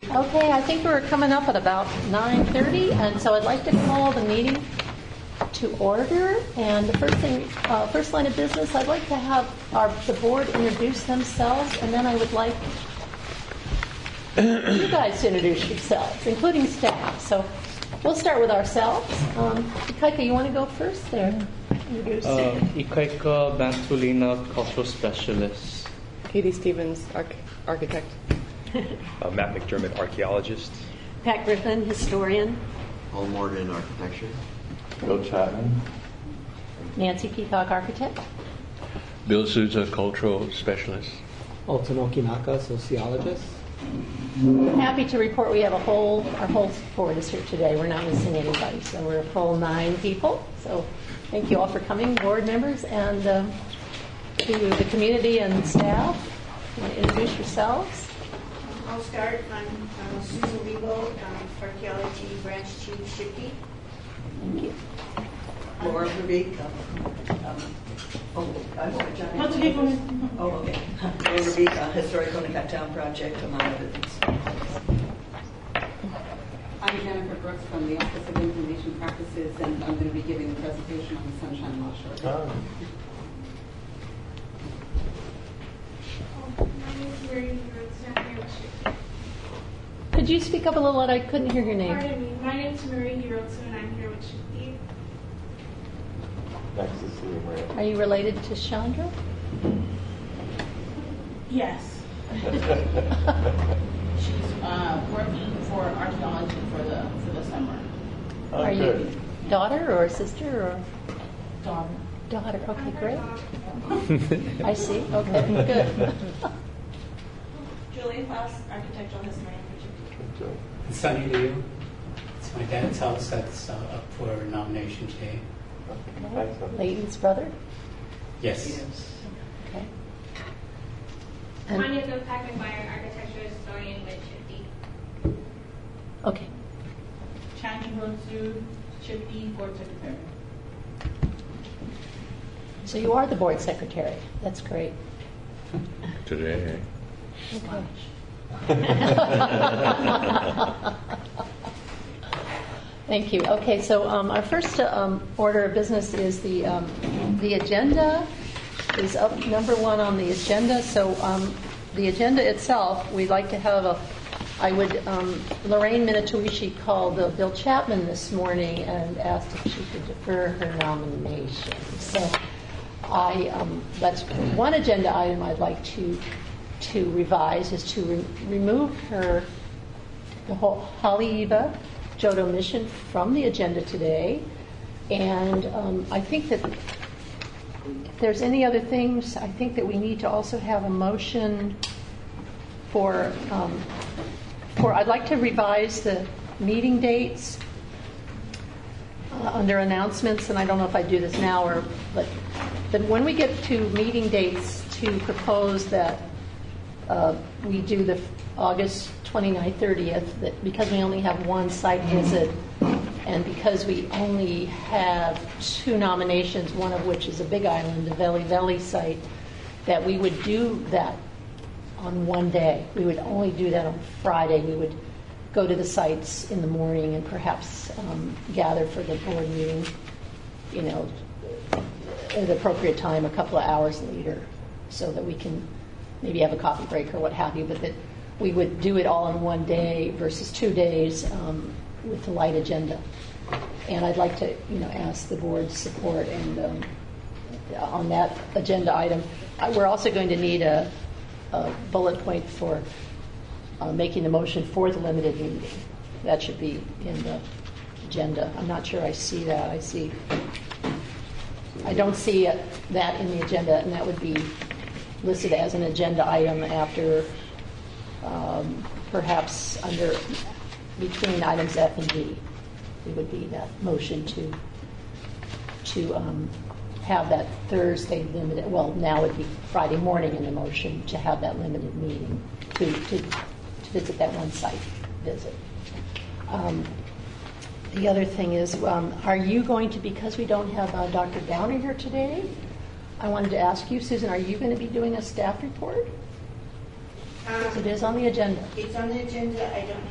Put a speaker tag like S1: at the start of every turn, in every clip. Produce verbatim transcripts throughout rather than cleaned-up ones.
S1: Okay, I think we're coming up at about nine thirty, and so I'd like to call the meeting to order. And the first thing, uh, first line of business, I'd like to have our, the board introduce themselves, and then I would like you guys to introduce yourselves, including staff. So we'll start with ourselves. Um, Ikaika, you want to go first there? Introduce.
S2: Uh, Ikaika Bantulina, cultural specialist.
S3: Katie Stevens, arch- architect.
S4: uh, Matt McDermott, archaeologist.
S1: Pat Griffin, historian.
S5: Paul Morgan, architecture.
S6: Bill Chapman.
S1: Nancy Peacock, architect.
S6: Bill Souza, cultural specialist.
S7: Alton Okinaka, sociologist.
S1: Happy to report we have a whole, our whole board is here today. We're not missing anybody, so we're a full nine people. So thank you all for coming, board members, and um, to the community and staff. You want to introduce yourselves?
S8: I'll start. I'm, I'm Susan Rebo, um, archaeology branch chief, Shippey.
S1: Thank you.
S9: Laura Verbeek. Um, oh, I want to
S8: That's okay, go ahead.
S9: Oh, okay. Laura Verbeek, uh, Historic Honeycutt Town Project, among other things.
S10: I'm Jennifer Brooks from the Office of Information Practices, and I'm going to be giving a presentation on the Sunshine Law shortly.
S6: Oh.
S1: Could you speak up a little? I couldn't hear your name.
S8: Pardon me. My name is Marie Hirotsu, and I'm here with Shakti.
S6: Nice to see you, Maria.
S1: Are you related to Chandra?
S11: Yes. She's uh, working for archaeology for the for the summer.
S6: Oh,
S1: Are
S6: good.
S1: you daughter or sister or
S11: Daughter.
S1: daughter? Okay, great. I see. Okay, good.
S8: Julie Foss, architectural historian for Shakti.
S7: It's sunny to you. It's my dad's house that's uh, up for nomination today.
S1: Okay. Leighton's brother?
S7: Yes.
S1: Okay. And-
S8: Tanya Gopak McGuire, architectural historian with Shakti.
S1: Okay.
S11: Chandra Hirotsu, Shakti, board secretary.
S1: So you are the board secretary. That's great.
S6: Today.
S1: Okay. Thank you. Okay, so um, our first uh, um, order of business is the um, the agenda is up number one on the agenda. So um, the agenda itself, we'd like to have a. I would um, Lorraine Minatuishi called uh, Bill Chapman this morning and asked if she could defer her nomination. So I um, that's one agenda item I'd like to to revise is to re- remove her the whole Haleiwa Jodo mission from the agenda today, and um, I think that if there's any other things, I think that we need to also have a motion for um, for I'd like to revise the meeting dates uh, under announcements, and I don't know if I do this now or but but when we get to meeting dates, to propose that uh, we do the August twenty-ninth, thirtieth, that because we only have one site visit and because we only have two nominations, one of which is a Big Island, the Veli Veli site, that we would do that on one day. We would only do that on Friday. We would go to the sites in the morning and perhaps um, gather for the board meeting, you know, at the appropriate time, a couple of hours later, so that we can maybe have a coffee break or what have you, but that we would do it all in one day versus two days um, with the light agenda. And I'd like to, you know, ask the board's support and um, on that agenda item. Uh, we're also going to need a, a bullet point for uh, making the motion for the limited meeting. That should be in the agenda. I'm not sure I see that. I see. I don't see it, that in the agenda, and that would be listed as an agenda item after. Um, perhaps under between items F and G, it would be that motion to to um, have that Thursday limited. Well, now it'd be Friday morning in the motion to have that limited meeting to to, to visit that one site visit. Um, the other thing is, um, are you going to, because we don't have uh, Doctor Downer here today, I wanted to ask you, Susan, are you going to be doing a staff report?
S8: Um,
S1: It is on the agenda.
S8: It's on the agenda. I don't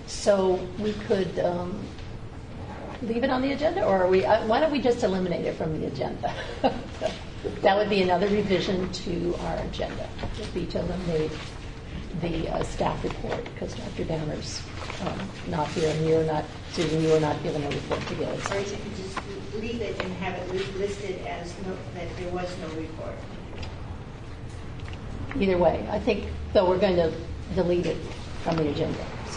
S1: So we could um, leave it on the agenda, or are we, uh, why don't we just eliminate it from the agenda? That would be another revision to our agenda, would be to eliminate the uh, staff report, because Doctor Dahmer's um, not here, and you're not, Susan, you are not given a report to give us.
S8: Or you could just leave it and have it li- listed as no, that there was no report.
S1: Either way, I think, though, we're going to delete it from the agenda. So,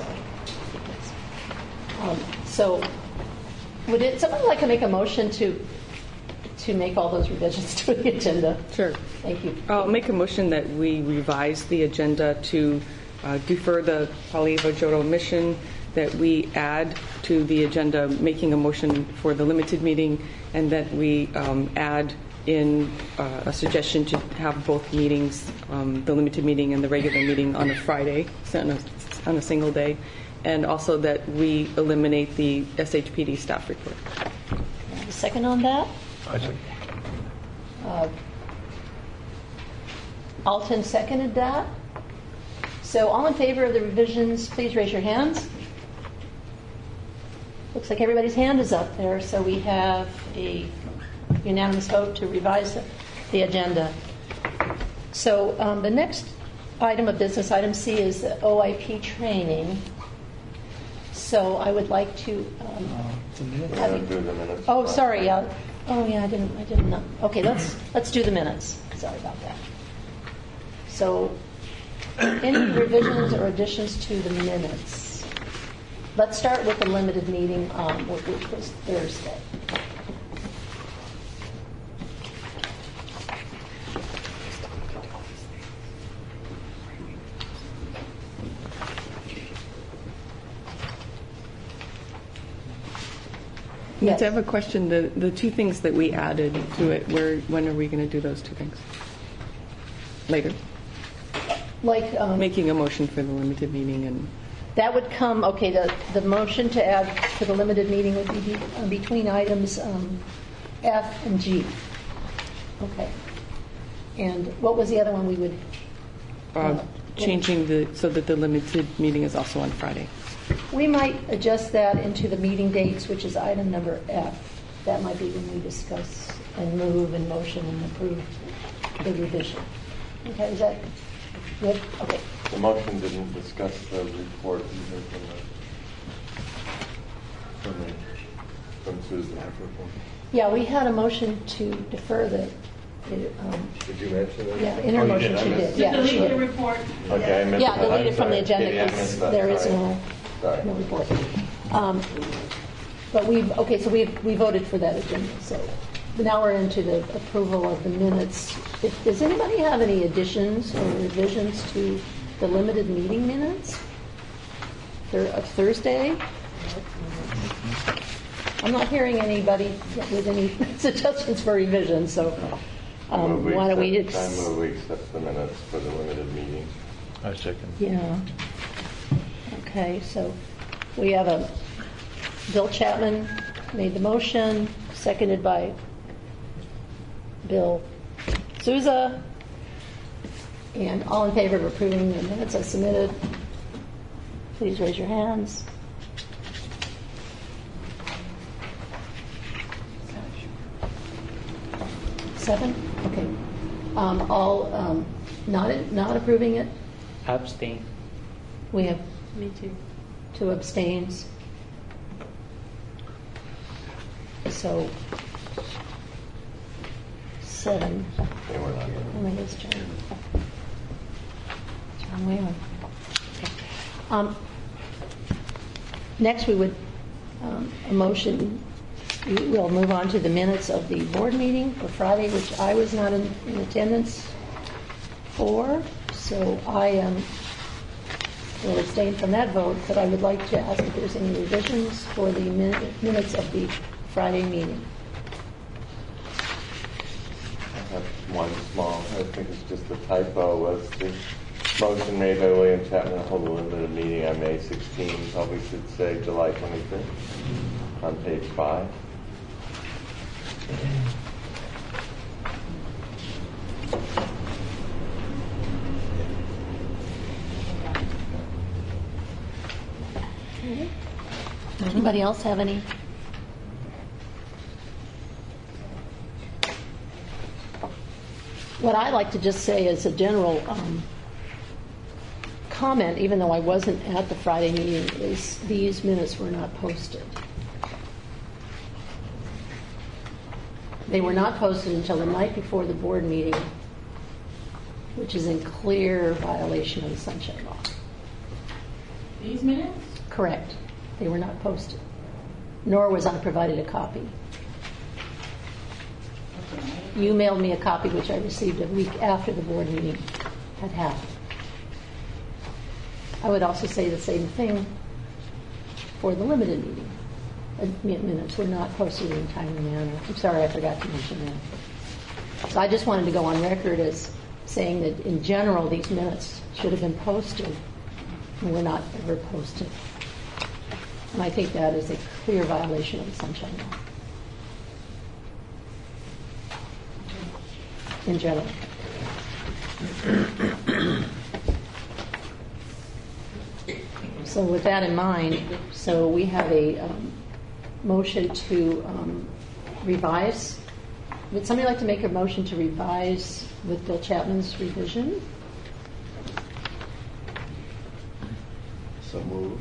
S1: um, so would it, someone like to make a motion to to make all those revisions to the agenda?
S3: Sure.
S1: Thank you.
S3: I'll make a motion that we revise the agenda to uh, defer the Haleiwa Jodo mission, that we add to the agenda making a motion for the limited meeting, and that we um, add in uh, a suggestion to have both meetings, um, the limited meeting and the regular meeting, on a Friday, so on a, on a single day, and also that we eliminate the S H P D staff report.
S1: A second on that?
S6: I think.
S1: Uh, Alton seconded that. So all in favor of the revisions, please raise your hands. Looks like everybody's hand is up there, so we have a unanimous vote to revise the, the agenda. So um, the next item of business, item C, is the O I P training. So I would like to. Um, have you- oh, sorry. Yeah. Oh, yeah. I didn't. I didn't know. Okay. Let's let's do the minutes. Sorry about that. So, any revisions or additions to the minutes? Let's start with the limited meeting, um, which was Thursday.
S3: Yes. I have a question. The the two things that we added to it, where when are we going to do those two things? Later.
S1: Like um,
S3: Making a motion for the limited meeting and.
S1: that would come. Okay, the the motion to add to the limited meeting would be, be uh, between items um, F and G. Okay. And what was the other one we would?
S3: Uh,
S1: uh,
S3: changing the so that the limited meeting is also on Friday.
S1: We might adjust that into the meeting dates, which is item number F. That might be when we discuss and move and motion and approve the revision. Okay, is that good? Okay.
S12: The motion didn't discuss the report either from the, from the, from Susan.
S1: Yeah, we had a motion to defer the. the um,
S12: Did you mention that?
S1: yeah, in her
S12: Oh, you
S1: motion
S12: did? I
S1: she
S12: missed
S1: did.
S12: it.
S1: Yeah,
S11: Delete
S1: she
S11: the
S1: did.
S11: report.
S12: Okay, I missed
S1: Yeah,
S12: that.
S1: delete
S12: I'm
S1: it from the
S12: sorry.
S1: agenda
S12: Yeah, I
S1: because
S12: missed that.
S1: there is
S12: Sorry.
S1: no,
S12: Sorry.
S1: no report. Um, but we've, okay, so we've, we voted for that agenda. So now we're into the approval of the minutes. If, does anybody have any additions or revisions to the limited meeting minutes Thur- of Thursday? I'm not hearing anybody with any suggestions for revisions, so um,
S12: Move
S1: why don't we
S12: accept-
S1: ex-
S12: I move we accept the minutes for the limited meeting.
S6: I second.
S1: Yeah. Okay, so we have a, Bill Chapman made the motion, seconded by Bill Souza. And all in favor of approving the minutes as submitted, please raise your hands. Seven? Okay. Um, all um, not not approving it?
S2: Abstain.
S1: We have me too. Two abstains. So seven.
S12: They were not here.
S1: Oh, it is John. John Whalen. Okay. Um, next, we would um, a motion. we- We'll move on to the minutes of the board meeting for Friday, which I was not in, in attendance for. So I um, will abstain from that vote. But I would like to ask if there's any revisions for the min- minutes of the Friday meeting.
S12: I have one small, I think it's just a typo, was the motion made by William Chapman to hold a limited meeting on May sixteenth, probably should say July twenty-fifth on page five.
S1: Okay. Anybody else have any? What I like to just say as a general um, comment, even though I wasn't at the Friday meeting, is these minutes were not posted. They were not posted until the night before the board meeting, which is in clear violation of the Sunshine Law.
S11: These minutes?
S1: Correct. They were not posted, nor was I provided a copy. You mailed me a copy, which I received a week after the board meeting had happened. I would also say the same thing for the limited meeting. Uh, Minutes were not posted in a timely manner. I'm sorry, I forgot to mention that. So I just wanted to go on record as saying that in general, these minutes should have been posted and were not ever posted. And I think that is a clear violation of the Sunshine Law. In general. So with that in mind, so we have a um, motion to um, revise. Would somebody like to make a motion to revise with Bill Chapman's revision?
S5: So moved.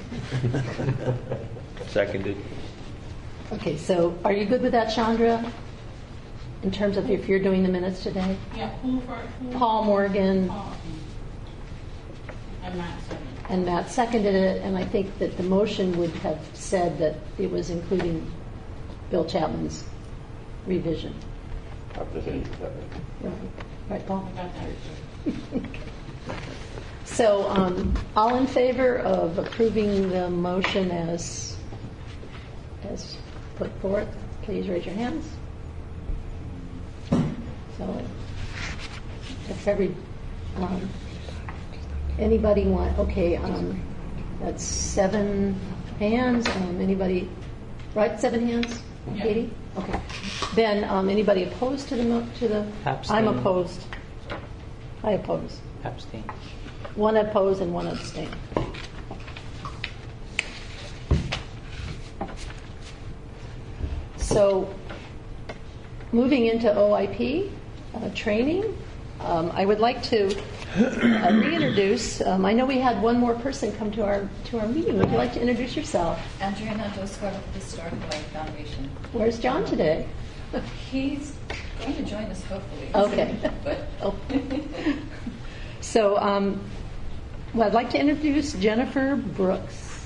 S4: Seconded.
S1: Okay, so are you good with that, Chandra? In terms of if you're doing the minutes today?
S11: Yeah, who for who?
S1: Paul Morgan
S11: Oh, and Matt seconded.
S1: and Matt seconded it, and I think that the motion would have said that it was including Bill Chapman's revision.
S12: Up to date.
S1: Right, right, Paul?
S11: I got that.
S1: So, um, all in favor of approving the motion as as put forth, please raise your hands. So, if every um, anybody want, okay, um, that's seven hands. Um, anybody, right? Seven hands,
S11: Yeah.
S1: Katie. Okay. Then, um, anybody opposed to the mo- to the?
S2: Abstain.
S1: I'm opposed. I oppose.
S2: Abstain.
S1: One opposed and one abstain. So, moving into O I P uh, training, um, I would like to uh, reintroduce. Um, I know we had one more person come to our to our meeting. Would you like to introduce yourself?
S13: Adriana Doscar with the Historical Life Foundation.
S1: Where's John today?
S13: He's going to join us hopefully.
S1: Okay.
S13: But
S1: Oh. So, um, well, I'd like to introduce Jennifer Brooks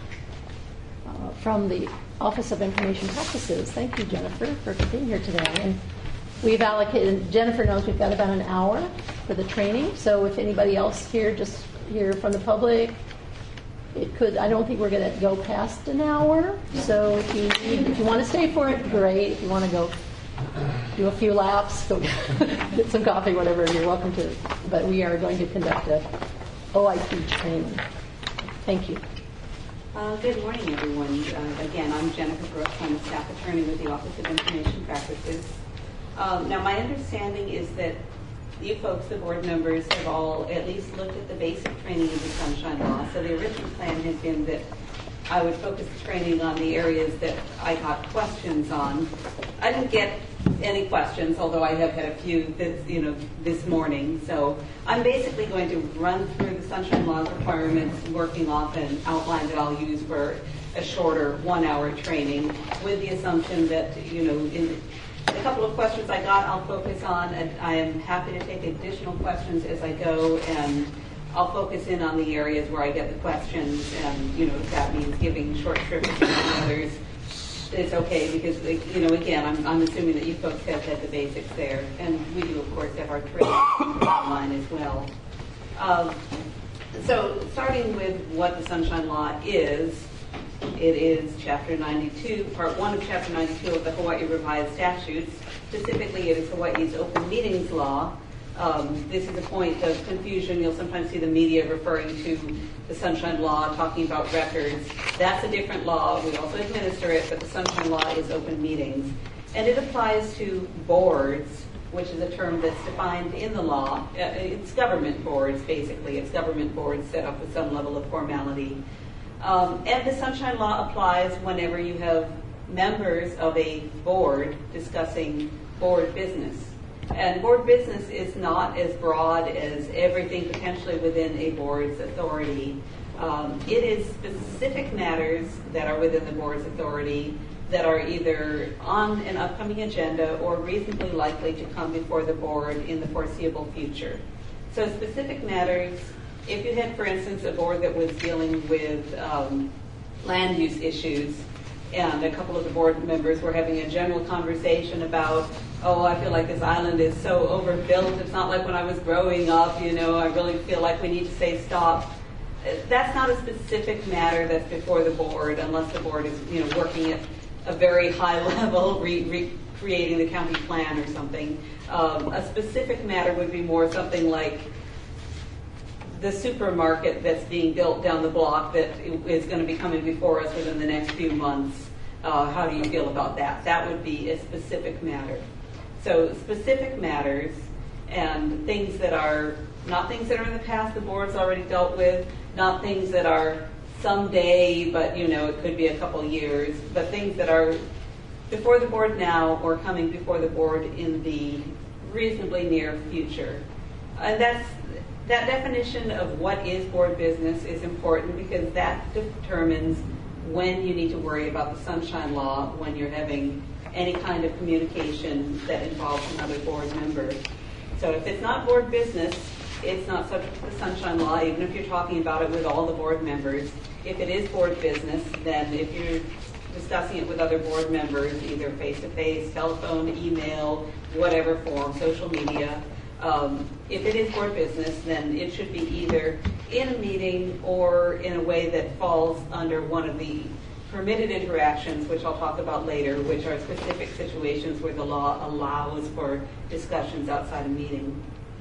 S1: uh, from the Office of Information Practices. Thank you, Jennifer, for being here today. And we've allocated, Jennifer knows we've got about an hour for the training. So if anybody else here, just here from the public, it could, I don't think we're going to go past an hour. So if you need, if you want to stay for it, great. If you want to go do a few laps, go get some coffee, whatever, you're welcome to. But we are going to conduct a O I P training. Thank you.
S10: Uh, good morning, everyone. Uh, again, I'm Jennifer Brooks. I'm a staff attorney with the Office of Information Practices. Um, now, my understanding is that you folks, the board members, have all at least looked at the basic training of the Sunshine Law. So the original plan had been that I would focus the training on the areas that I got questions on. I didn't get any questions, although I have had a few this, you know, this morning. So I'm basically going to run through the Sunshine Law's requirements, working off an outline that I'll use for a shorter one-hour training, with the assumption that, you know, in a couple of questions I got, I'll focus on, and I am happy to take additional questions as I go, and I'll focus in on the areas where I get the questions, and, you know, if that means giving short strips to others, it's okay, because, you know, again, I'm, I'm assuming that you folks have had the basics there, and we do, of course, have our training online as well. Um, so, starting with what the Sunshine Law is, it is Chapter ninety-two, Part one of Chapter ninety-two of the Hawaii Revised Statutes. Specifically, it is Hawaii's Open Meetings Law. Um, this is a point of confusion. You'll sometimes see the media referring to the Sunshine Law, talking about records. That's a different law. We also administer it, but the Sunshine Law is open meetings. And it applies to boards, which is a term that's defined in the law. It's government boards, basically. It's government boards set up with some level of formality. Um, and the Sunshine Law applies whenever you have members of a board discussing board business. And board business is not as broad as everything potentially within a board's authority. Um, it is specific matters that are within the board's authority that are either on an upcoming agenda or reasonably likely to come before the board in the foreseeable future. So specific matters, if you had, for instance, a board that was dealing with um, land use issues, and a couple of the board members were having a general conversation about, oh, I feel like this island is so overbuilt. It's not like when I was growing up, you know, I really feel like we need to say stop. That's not a specific matter that's before the board unless the board is, you know, working at a very high level, re- recreating the county plan or something. Um, a specific matter would be more something like the supermarket that's being built down the block that is going to be coming before us within the next few months. Uh, how do you feel about that? That would be a specific matter. So specific matters and things that are not things that are in the past the board's already dealt with, not things that are someday, but you know, it could be a couple years, but things that are before the board now or coming before the board in the reasonably near future. And that's that definition of what is board business is important because that determines when you need to worry about the Sunshine Law when you're having any kind of communication that involves another board member. So if it's not board business, it's not subject to the Sunshine Law, even if you're talking about it with all the board members. If it is board business, then if you're discussing it with other board members, either face-to-face, telephone, email, whatever form, social media, um, if it is board business, then it should be either in a meeting or in a way that falls under one of the permitted interactions, which I'll talk about later, which are specific situations where the law allows for discussions outside a meeting.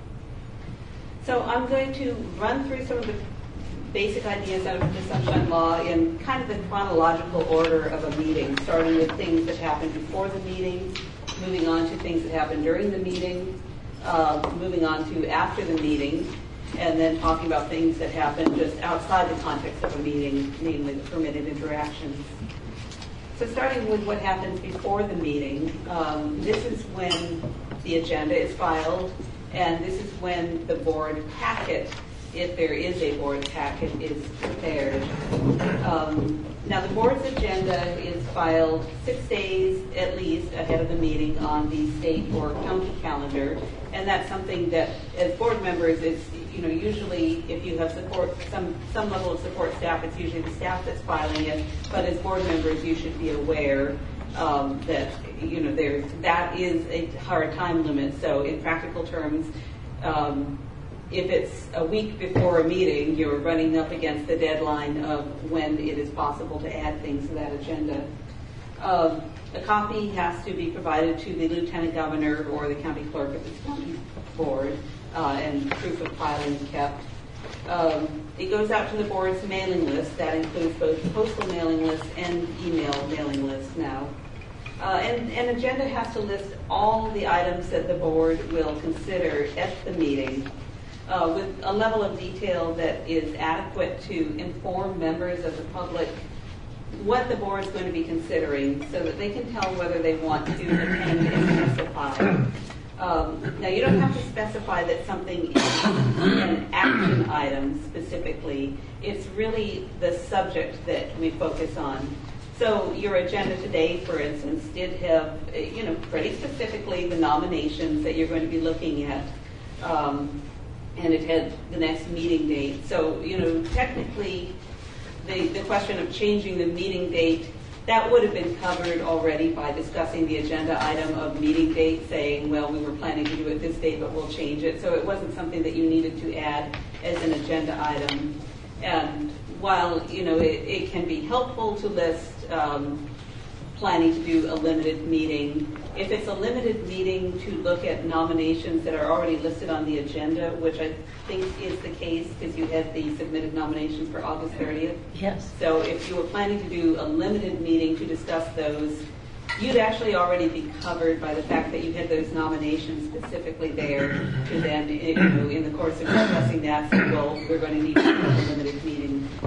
S10: So I'm going to run through some of the basic ideas out of the Sunshine Law in kind of the chronological order of a meeting, starting with things that happen before the meeting, moving on to things that happen during the meeting, uh, moving on to after the meeting, and then talking about things that happen just outside the context of a meeting, namely the permitted interactions. So starting with what happens before the meeting, um, this is when the agenda is filed, and this is when the board packet, if there is a board packet, is prepared. Um, now the board's agenda is filed six days at least ahead of the meeting on the state or county calendar, and that's something that as board members is, you know, usually if you have support, some, some level of support staff, it's usually the staff that's filing it, but as board members you should be aware um, that, you know, there's, that is a hard time limit. So in practical terms, um, if it's a week before a meeting, you're running up against the deadline of when it is possible to add things to that agenda. Um, a copy has to be provided to the lieutenant governor or the county clerk of the county board, uh, and proof of filing kept. Um, it goes out to the board's mailing list. That includes both postal mailing lists and email mailing lists now. Uh, and an agenda has to list all the items that the board will consider at the meeting, Uh, with a level of detail that is adequate to inform members of the public what the board is going to be considering so that they can tell whether they want to attend and specify. Um, now, you don't have to specify that something is an action item specifically. It's really the subject that we focus on. So your agenda today, for instance, did have, you know, pretty specifically the nominations that you're going to be looking at. Um, and it had the next meeting date. So, you know, technically, the, the question of changing the meeting date, that would have been covered already by discussing the agenda item of meeting date, saying, well, we were planning to do it this date, but we'll change it. So it wasn't something that you needed to add as an agenda item. And while, you know, it, it can be helpful to list um, planning to do a limited meeting, if it's a limited meeting to look at nominations that are already listed on the agenda, which I think is the case because you had the submitted nominations for August thirtieth.
S1: Yes.
S10: So if you were planning to do a limited meeting to discuss those, you'd actually already be covered by the fact that you had those nominations specifically there to then, you know, in the course of discussing that, say, well, we're going to need to have a limited meeting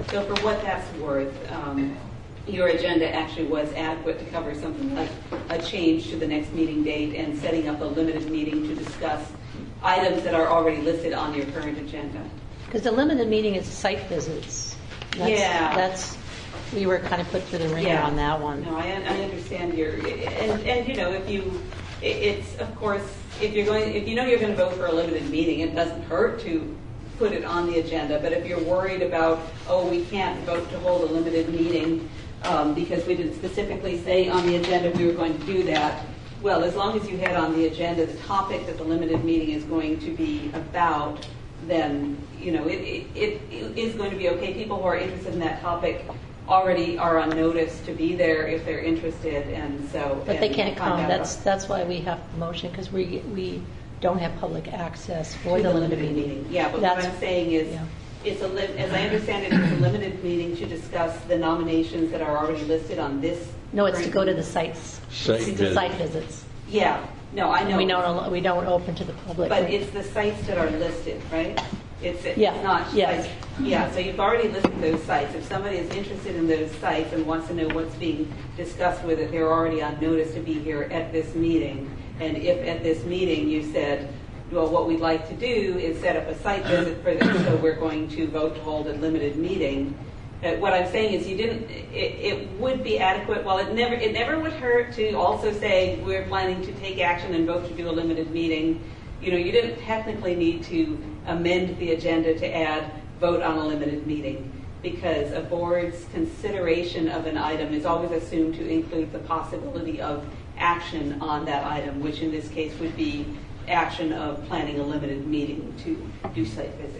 S10: So for what that's worth, um, your agenda actually was adequate to cover something like a change to the next meeting date and setting up a limited meeting to discuss items that are already listed on your current agenda.
S1: Because the limited meeting is site visits. That's,
S10: Yeah.
S1: That's, we were kind of put through the ringer
S10: Yeah.
S1: on that one.
S10: No, I, I understand your, and, and you know, if you, it- it's, of course, if you're going, if you know you're going to vote for a limited meeting, it doesn't hurt to put it on the agenda. But if you're worried about, oh, we can't vote to hold a limited meeting um, because we didn't specifically say on the agenda we were going to do that, well, as long as you had on the agenda the topic that the limited meeting is going to be about, then, you know, it, it, it is going to be okay. People who are interested in that topic already are on notice to be there if they're interested, and so.
S1: But they
S10: and
S1: can't
S10: find
S1: come.
S10: out
S1: That's
S10: about-
S1: that's why we have the motion, because we we don't have public access for
S10: to
S1: the limited meeting.
S10: Yeah, but
S1: That's-
S10: what I'm saying is,
S1: yeah.
S10: it's a, li- as I understand it, it's a limited meeting to discuss the nominations that are already listed on this.
S1: No, it's to
S10: current-
S1: go to the sites.
S6: Site
S1: It's the
S6: visits.
S1: site visits.
S10: Yeah, no, I know.
S1: We don't al- we don't open to the public.
S10: But it's the sites that are listed, right? It's, it's
S1: Yeah,
S10: not.
S1: yes.
S10: sites- Yeah, so you've already listed those sites. If somebody is interested in those sites and wants to know what's being discussed with it, they're already on notice to be here at this meeting. And if at this meeting you said, well, what we'd like to do is set up a site visit for this, so we're going to vote to hold a limited meeting. Uh, what I'm saying is you didn't, it, it would be adequate, well, it never, it never would hurt to also say we're planning to take action and vote to do a limited meeting. You know, you didn't technically need to amend the agenda to add vote on a limited meeting, because a board's consideration of an item is always assumed to include the possibility of action on that item, which in this case would be action of planning a limited meeting to do site visits.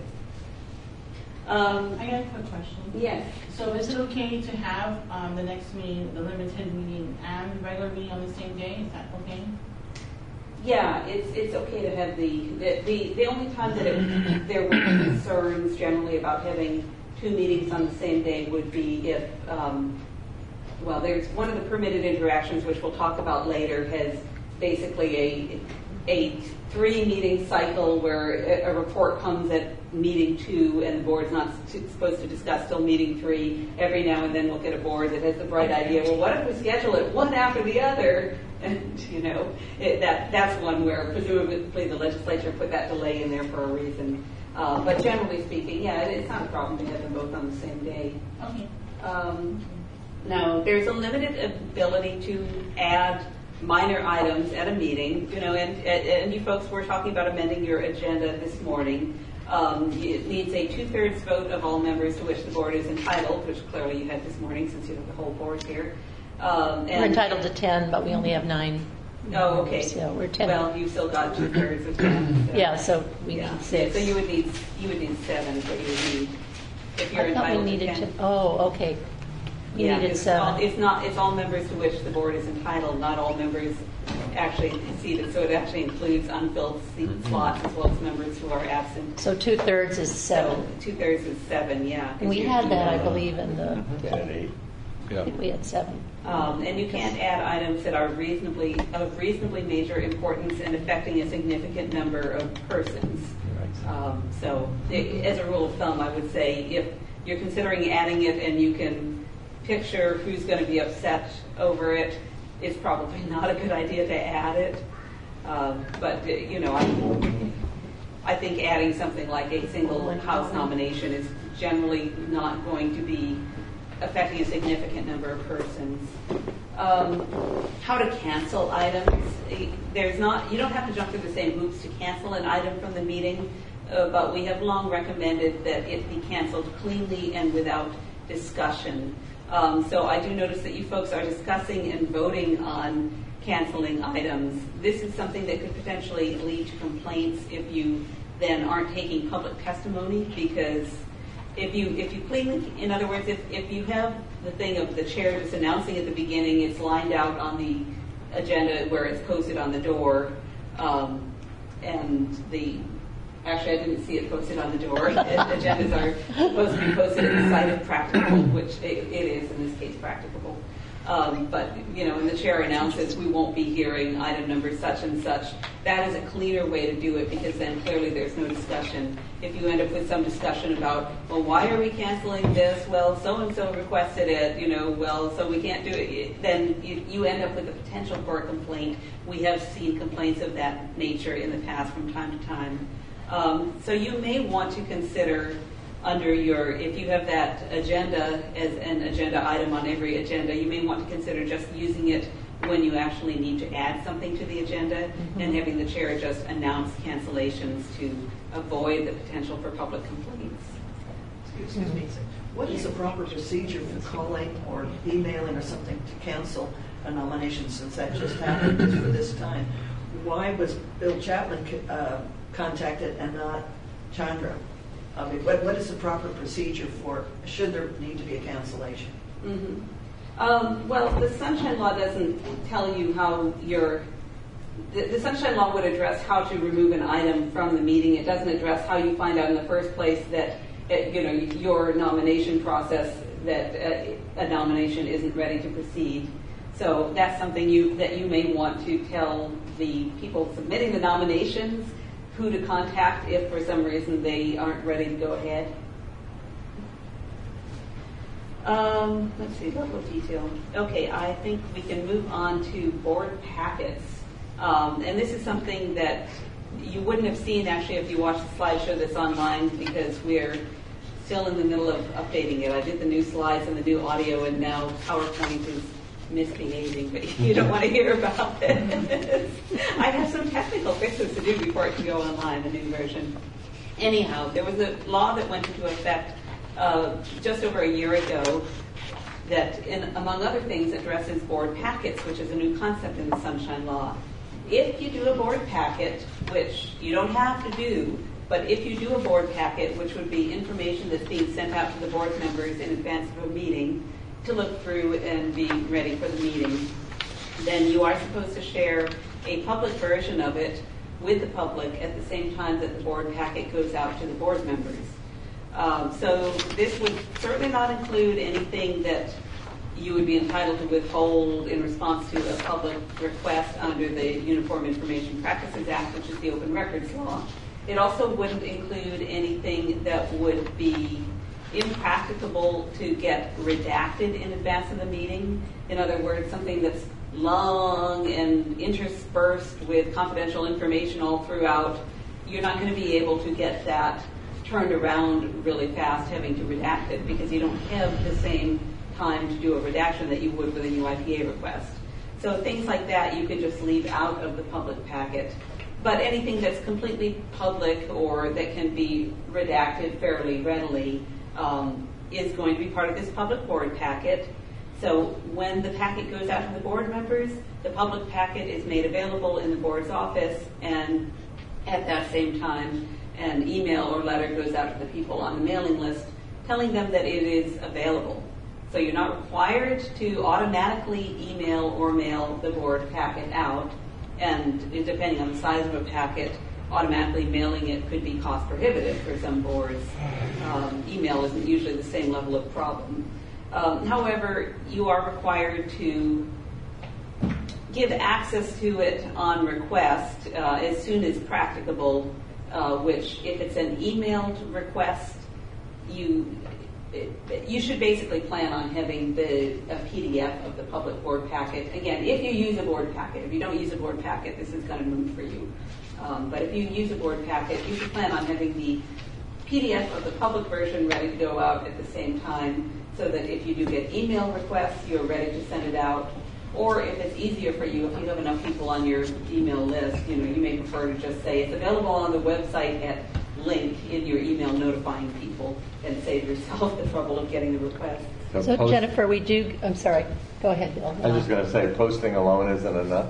S10: Um,
S11: I got a quick question.
S10: yes.
S11: So is it okay to have um, the next meeting, the limited meeting, and the regular meeting on the same day? Is that okay?
S10: Yeah, it's it's okay to have the the the, the only time that it, there would be concerns generally about having two meetings on the same day would be if um, well, there's one of the permitted interactions, which we'll talk about later, has basically a a three meeting cycle where a, a report comes at meeting two and the board's not t- supposed to discuss till meeting three. Every now and then we'll get a board that has the bright idea, well, what if we schedule it one after the other? And, you know, it, that that's one where presumably the legislature put that delay in there for a reason. Uh, but generally speaking, yeah, it, it's not a problem to have them both on the same day.
S11: Okay.
S10: Um, now, there's a limited ability to add minor items at a meeting, you know, and, and, and you folks were talking about amending your agenda this morning. Um, it needs a two-thirds vote of all members to which the board is entitled, which clearly you had this morning since you have the whole board here. Um, and
S1: We're entitled to ten, but we only have nine.
S10: Oh, okay.
S1: So we're ten.
S10: Well, you still got two-thirds of ten. So.
S1: Yeah, so we
S10: Yeah.
S1: need six.
S10: So you would need you would need seven, is what you would need if you're
S1: I thought we
S10: entitled
S1: needed
S10: to ten.
S1: to, oh, okay. We
S10: Yeah,
S1: needed
S10: it's all,
S1: seven.
S10: it's not, it's all members to which the board is entitled, not all members actually seated, so it actually includes unfilled seat slots as well as members who are absent.
S1: So two-thirds is seven.
S10: So two-thirds is seven, yeah. 'cause
S1: And we
S10: you-
S1: had
S10: you
S1: that, I
S10: have-
S1: believe, in the,
S12: At eight.
S1: I
S6: Yeah.
S1: think we had seven.
S10: Um, and you can't add items that are reasonably, of reasonably major importance and affecting a significant number of persons. Um, so i as a rule of thumb, I would say if you're considering adding it and you can picture who's going to be upset over it, it's probably not a good idea to add it. Um, but, uh, you know, I, I think adding something like a single House nomination is generally not going to be affecting a significant number of persons. Um, how to cancel items. There's not, you don't have to jump through the same hoops to cancel an item from the meeting, uh, but we have long recommended that it be canceled cleanly and without discussion. Um, so I do notice that you folks are discussing and voting on canceling items. This is something that could potentially lead to complaints if you then aren't taking public testimony, because if you if you clean, in other words, if, if you have the thing of the chair just announcing at the beginning, it's lined out on the agenda where it's posted on the door, um, and the Actually, I didn't see it posted on the door. Agendas are supposed to be posted at the site of Practicable, which it, it is in this case Practicable. Um, but, you know, when the chair announces we won't be hearing item number such and such, that is a cleaner way to do it, because then clearly there's no discussion. If you end up with some discussion about, well, why are we canceling this? Well, so-and-so requested it, you know, well, so we can't do it. Then you, you end up with the potential for a complaint. We have seen complaints of that nature in the past from time to time. Um, so you may want to consider under your, if you have that agenda as an agenda item on every agenda, you may want to consider just using it when you actually need to add something to the agenda, mm-hmm. and having the chair just announce cancellations to avoid the potential for public complaints.
S9: Excuse me. What is the proper procedure for calling or emailing or something to cancel a nomination, since that just happened just for this time? Why was Bill Chapman uh, contacted and not Chandra? I mean, what, what is the proper procedure for, should there need to be a cancellation?
S10: Mm-hmm. Um, well, the Sunshine Law doesn't tell you how your, the, the Sunshine Law would address how to remove an item from the meeting. It doesn't address how you find out in the first place that, it, you know, your nomination process, that uh, a nomination isn't ready to proceed. So that's something you, that you may want to tell the people submitting the nominations who to contact if for some reason they aren't ready to go ahead. Um, let's see, level of detail. Okay, I think we can move on to board packets. Um, and this is something that you wouldn't have seen actually if you watched the slideshow that's online, because we're still in the middle of updating it. I did the new slides and the new audio, and now PowerPoint is misbehaving, but you don't want to hear about this. I have some technical fixes to do before it can go online, the new version. Anyhow, there was a law that went into effect uh, just over a year ago that, in, among other things, addresses board packets, which is a new concept in the Sunshine Law. If you do a board packet, which you don't have to do, but if you do a board packet, which would be information that's being sent out to the board members in advance of a meeting, to look through and be ready for the meeting, then you are supposed to share a public version of it with the public at the same time that the board packet goes out to the board members. Um, so this would certainly not include anything that you would be entitled to withhold in response to a public request under the Uniform Information Practices Act, which is the Open Records Law. It also wouldn't include anything that would be impracticable to get redacted in advance of the meeting. In other words, something that's long and interspersed with confidential information all throughout. You're not going to be able to get that turned around really fast having to redact it, because you don't have the same time to do a redaction that you would with a new I P A request. So things like that you could just leave out of the public packet. But anything that's completely public or that can be redacted fairly readily um, is going to be part of this public board packet. So when the packet goes out to the board members, the public packet is made available in the board's office, and at that same time, an email or letter goes out to the people on the mailing list telling them that it is available. So you're not required to automatically email or mail the board packet out, and depending on the size of a packet, automatically mailing it could be cost prohibitive for some boards. Um, email isn't usually the same level of problem. Um, however, you are required to give access to it on request uh, as soon as practicable, uh, which if it's an emailed request, you you should basically plan on having the a P D F of the public board packet. Again, if you use a board packet. If you don't use a board packet, this is kind of moot for you. Um, but if you use a board packet, you should plan on having the P D F of the public version ready to go out at the same time, so that if you do get email requests, you're ready to send it out. Or if it's easier for you, if you have enough people on your email list, you know, you may prefer to just say it's available on the website at link in your email notifying people, and save yourself the trouble of getting the request.
S1: So, so post- Jennifer, we do, I'm sorry, go ahead, Bill.
S12: I was just going to say, posting alone isn't enough.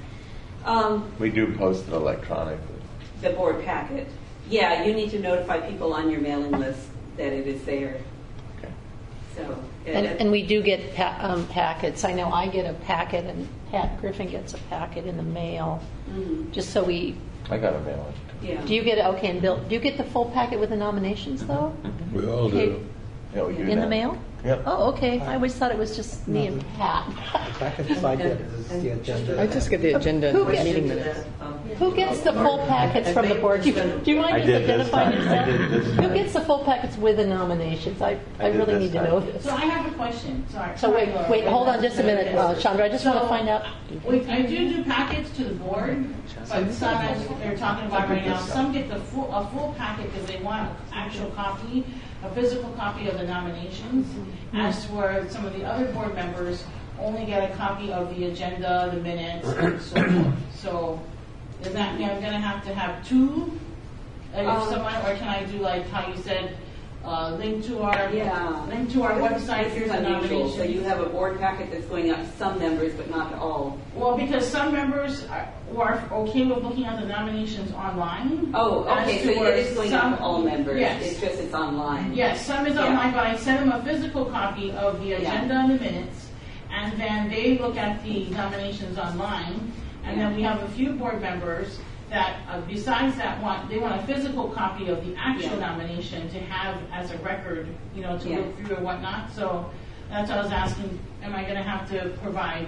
S10: Um,
S12: we do post it electronically.
S10: The board packet. Yeah, you need to notify people on your mailing list that it is there.
S12: Okay.
S10: So,
S1: and, and we do get pa- um, packets. I know I get a packet, and Pat Griffin gets a packet in the mail, mm-hmm. just so we...
S12: I got a mail.
S10: Yeah.
S1: Do you get, okay, and Bill, do you get the full packet with the nominations, though?
S6: We all
S1: okay.
S6: do.
S12: Yeah, we do
S1: In the
S12: now.
S1: mail?
S12: Yep.
S1: Oh, okay. I always thought it was just me and Pat.
S5: Packets I get is the agenda.
S3: I just get the agenda
S1: Who
S3: and
S1: gets-
S3: meeting minutes.
S1: Who gets the full packets from the board? Do you, do you mind
S12: I
S1: just
S12: did this
S1: identifying
S12: time. I
S1: yourself?
S12: did this
S1: Who
S12: time.
S1: gets the full packets with the nominations? I, I,
S12: I did
S1: really
S12: this
S1: need to
S12: time.
S1: know this.
S11: So I have a question, sorry.
S1: So wait,
S11: Sorry, Laura.
S1: wait, hold on just a minute, uh, Chandra. I just want to
S11: So,
S1: find out.
S11: We, I do do packets to the board, but some, as they're talking about right now, some get the full, a full packet because they want an actual copy, a physical copy of the nominations. As for some of the other board members, only get a copy of the agenda, the minutes, and so forth. So does that mean I'm gonna have to have two? Uh, If
S10: Um,
S11: someone, or can I do like how you said, uh, link to our,
S10: Yeah.
S11: link to our website,
S10: This
S11: here's
S10: is
S11: the
S10: unusual.
S11: nomination?
S10: So you have a board packet that's going out to some members, but not to all.
S11: Well, because some members are, are okay with looking at the nominations online.
S10: Oh, okay,
S11: as
S10: so
S11: to
S10: it
S11: where
S10: is going out
S11: some-
S10: to all members.
S11: Yes.
S10: It's just it's online.
S11: Yes, some is
S10: Yeah.
S11: online, but I send them a physical copy of the
S10: Yeah.
S11: agenda and the minutes, and then they look at the nominations online, and then we have a few board members that, uh, besides that, want, they want a physical copy of the actual
S10: Yeah.
S11: nomination to have as a record, you know, to
S10: Yeah.
S11: look through or whatnot. So that's what I was asking, am I gonna have to provide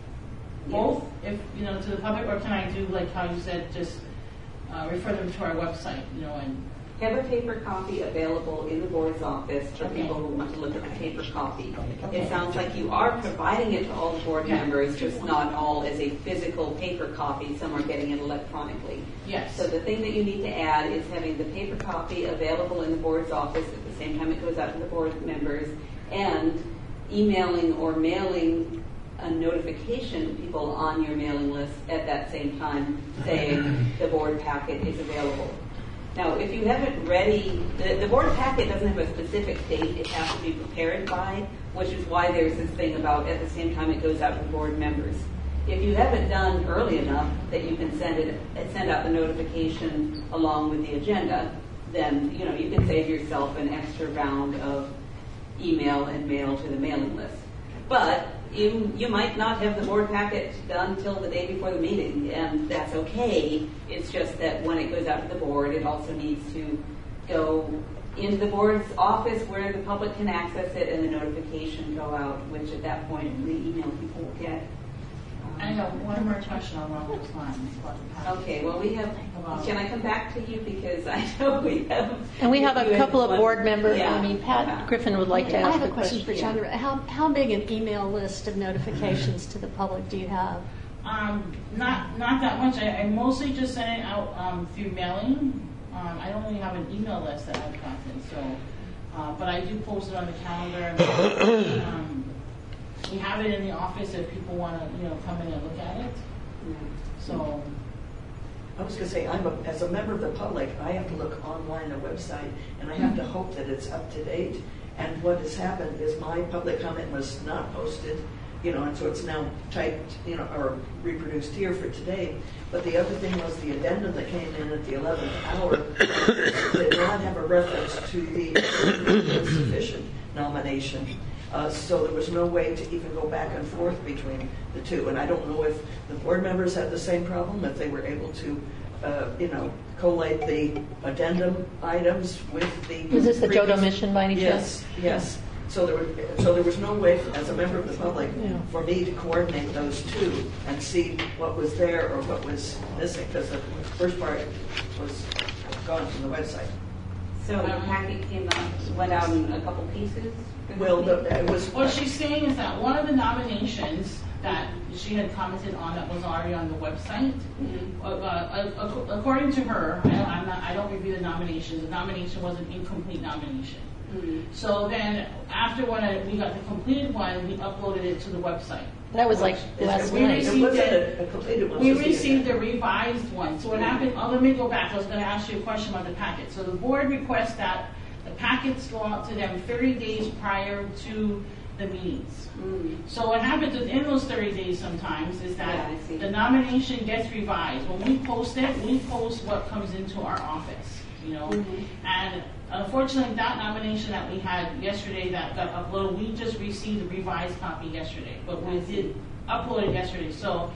S11: both, if, you know, to the public, or can I do like how you said, just uh, refer them to our website, you know, and
S10: Have a paper copy available in the board's office for
S11: Okay.
S10: people who want to look at the paper copy. It sounds like you are providing it to all the board
S11: Yeah.
S10: members, just not all as a physical paper copy. Some are getting it electronically.
S11: yes.
S10: So the thing that you need to add is having the paper copy available in the board's office at the same time it goes out to the board members, and emailing or mailing a notification to people on your mailing list at that same time saying the board packet is available. Now, if you have it ready, the, the board packet doesn't have a specific date it has to be prepared by, which is why there's this thing about at the same time it goes out to board members. If you have it done early enough that you can send it, send out the notification along with the agenda, then you know you can save yourself an extra round of email and mail to the mailing list. But you you might not have the board packet done till the day before the meeting, and that's okay. It's just that when it goes out to the board, it also needs to go into the board's office where the public can access it, and the notification go out, which at that point the email people will get.
S11: I know, one more question along those lines. about the packet.
S10: Okay, well, we have, can I come back to you, because I know we have.
S1: And we have a
S10: you
S1: couple of
S10: one-
S1: board members.
S10: Yeah.
S1: I mean, Pat Griffin would like to
S14: I
S1: ask
S14: have
S1: a
S14: a question for
S1: question.
S14: Chandra. How, how big an email list of notifications to the public do you have?
S11: Um, not not that much. I, I mostly just send it out um, through mailing. Um, I don't really have an email list that I've gotten, so uh, but I do post it on the calendar. And, um, we have it in the office if people want to, you know, come in and look at it. So
S9: I was going to say, I'm a, as a member of the public, I have to look online at a website, and I have to hope that it's up to date. And what has happened is my public comment was not posted, you know, and so it's now typed, you know, or reproduced here for today. But the other thing was the addendum that came in at the eleventh hour did not have a reference to the insufficient nomination. Uh, so there was no way to even go back and forth between the two. And I don't know if the board members had the same problem, if they were able to, uh, you know, collate the addendum items with the...
S1: Was this the Jodo
S9: previous-
S1: mission by any chance?
S9: Yes, yes. So there, were, so there was no way, as a member of the public,
S1: Yeah.
S9: for me to coordinate those two and see what was there or what was missing, because the first part was gone from the website.
S10: So the packet came out, went out in a couple pieces?
S9: Well, the, it was...
S11: what she's saying is that one of the nominations that she had commented on that was already on the website,
S10: Mm-hmm.
S11: uh, uh, ac- according to her, I don't, I'm not, I don't review the nominations. The nomination was an incomplete nomination.
S10: Mm-hmm.
S11: So then, after when I, we got the completed one, we uploaded it to the website.
S1: That was like last
S11: We
S1: night.
S9: It
S11: received
S9: wasn't
S11: it.
S9: a, a completed one.
S11: We
S9: just the
S11: received
S9: addendum.
S11: a revised one. So what happened, oh, let me go back. I was going to ask you a question about the packet. So the board requests that the packets go out to them thirty days prior to the meetings.
S10: Mm.
S11: So what happens within those thirty days sometimes is
S10: Yeah,
S11: that
S10: I see.
S11: the nomination gets revised. When we post it, we post what comes into our office, you know.
S10: Mm-hmm.
S11: And unfortunately, that nomination that we had yesterday that got uploaded, we just received a revised copy yesterday, but we did upload it yesterday. So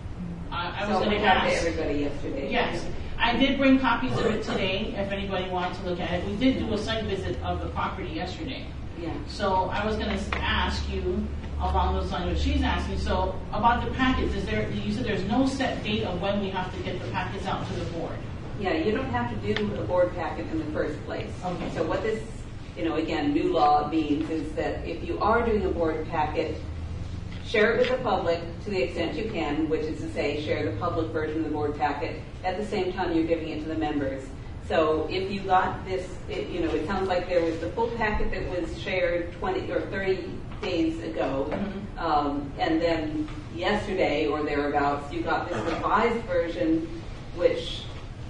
S11: I, I was
S10: So
S11: going
S10: we
S11: to
S10: got to
S11: ask.
S10: everybody yesterday.
S11: Yes. I did bring copies of it today if anybody wanted to look at it. We did do a site visit of the property yesterday.
S10: Yeah.
S11: So I was going to ask you along those lines what she's asking. So about the packets, is there? You said there's no set date of when we have to get the packets out to the board.
S10: Yeah, you don't have to do a board packet in the first place.
S11: Okay.
S10: So what this, you know, again, new law means is that if you are doing a board packet, share it with the public to the extent you can, which is to say share the public version of the board packet at the same time you're giving it to the members. So if you got this, it, you know, it sounds like there was the full packet that was shared twenty or thirty days ago, mm-hmm. um, and then yesterday or thereabouts you got this revised version, which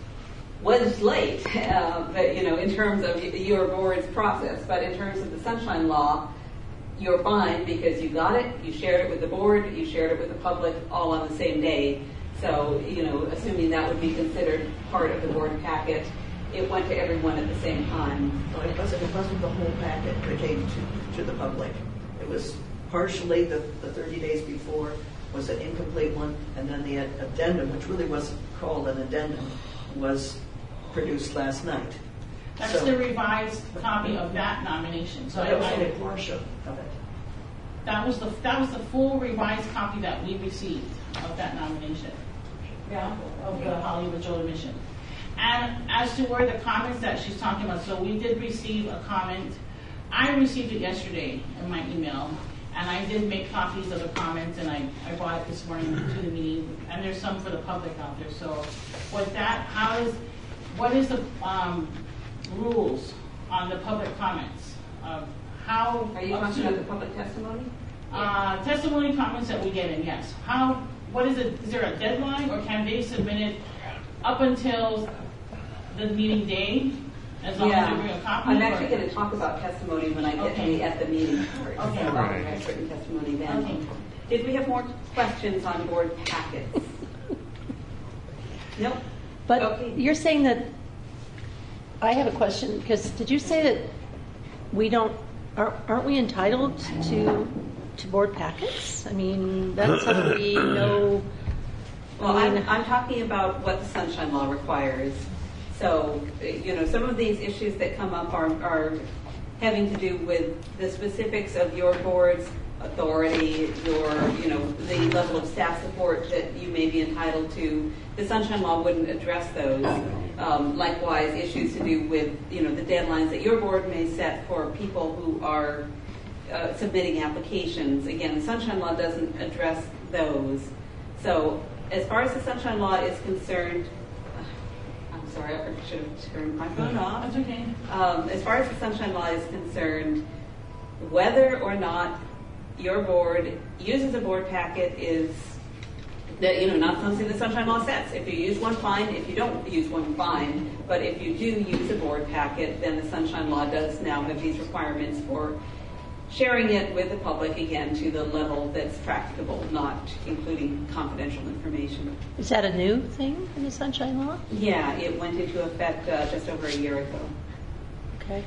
S10: was late, uh, but, you know, in terms of your board's process. But in terms of the Sunshine Law, you're fine because you got it, you shared it with the board, you shared it with the public all on the same day. So, you know, assuming that would be considered part of the board packet, it went to everyone at the same time.
S9: No, it wasn't, it wasn't the whole packet that came to, to the public. It was partially the, the thirty days before was an incomplete one, and then the addendum, which really wasn't called an addendum, was produced last night.
S11: That's
S9: so,
S11: the revised copy of that nomination. So
S9: that was
S11: I,
S9: only a portion of it.
S11: That was the that was the full revised copy that we received of that nomination. Yeah, of the Hollywood Joe mission. And as to where the comments that she's talking about, so we did receive a comment. I received it yesterday in my email, and I did make copies of the comments, and I, I brought it this morning to the meeting. And there's some for the public out there. So, what that how is what is the um, rules on the public comments? Uh, how
S10: are you talking about the public testimony?
S11: Uh, testimony comments that we get in, yes. How? What is it? Is there a deadline, or can they submit it up until the meeting day, as long
S10: yeah.
S11: as they bring a copy?
S10: I'm actually going to talk about testimony when I get
S11: okay.
S10: to the, at the meeting part.
S11: Okay.
S10: So
S11: Right.
S10: I'll have certain testimony then.
S11: Okay.
S10: Did we have more questions on board packets? Nope.
S1: But
S10: okay.
S1: You're saying that, I have a question, because did you say that we don't, aren't, aren't we entitled to to board packets? I mean, that's how we know.
S10: Well,
S1: I mean,
S10: I'm, I'm talking about what the Sunshine Law requires. So, you know, some of these issues that come up are, are having to do with the specifics of your board's authority, your, you know, the level of staff support that you may be entitled to. The Sunshine Law wouldn't address those. Um, likewise, issues to do with, you know, the deadlines that your board may set for people who are uh, submitting applications. Again, the Sunshine Law doesn't address those. So, as far as the Sunshine Law is concerned, I'm sorry, I should have turned my phone off.
S11: That's okay.
S10: Um, as far as the Sunshine Law is concerned, whether or not your board uses a board packet is that, you know, not something the Sunshine Law says. If you use one, fine. If you don't use one, fine. But if you do use a board packet, then the Sunshine Law does now have these requirements for sharing it with the public, again, to the level that's practicable, not including confidential information.
S1: Is that a new thing in the Sunshine Law?
S10: Yeah, it went into effect uh, just over a year ago.
S1: Okay.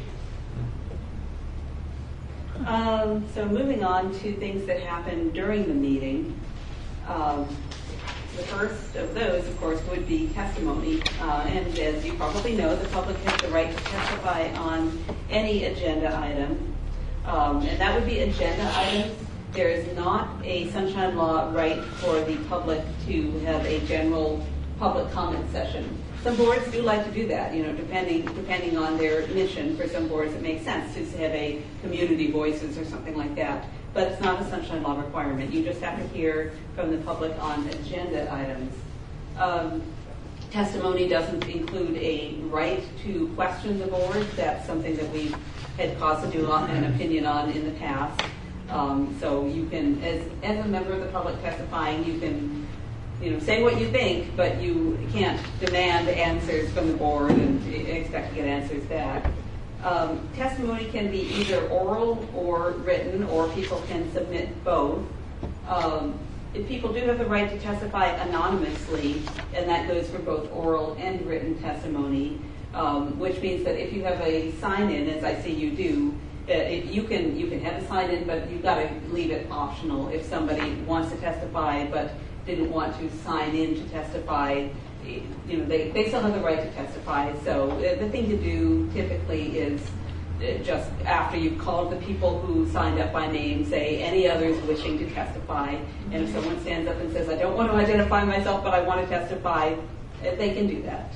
S10: Um, so moving on to things that happened during the meeting. Um, the first of those, of course, would be testimony. Uh, and as you probably know, the public has the right to testify on any agenda item. Um, and that would be agenda items. There is not a Sunshine Law right for the public to have a general public comment session. Some boards do like to do that, you know, depending depending on their mission. For some boards, it makes sense to have a community voices or something like that. But it's not a Sunshine Law requirement. You just have to hear from the public on agenda items. Um, testimony doesn't include a right to question the board. That's something that we've had cause to do an opinion on in the past. Um, so you can, as as a member of the public testifying, you can, you know, say what you think, but you can't demand answers from the board and expect to get answers back. Um, testimony can be either oral or written, or people can submit both. Um, if people do have the right to testify anonymously, and that goes for both oral and written testimony, um, which means that if you have a sign-in, as I see you do, uh, it, you can you can have a sign-in, but you've got to leave it optional. If somebody wants to testify but didn't want to sign in to testify, you know, they, they still have the right to testify. So uh, the thing to do typically is uh, just after you've called the people who signed up by name, say any others wishing to testify. And if someone stands up and says, I don't want to identify myself, but I want to testify, they can do that.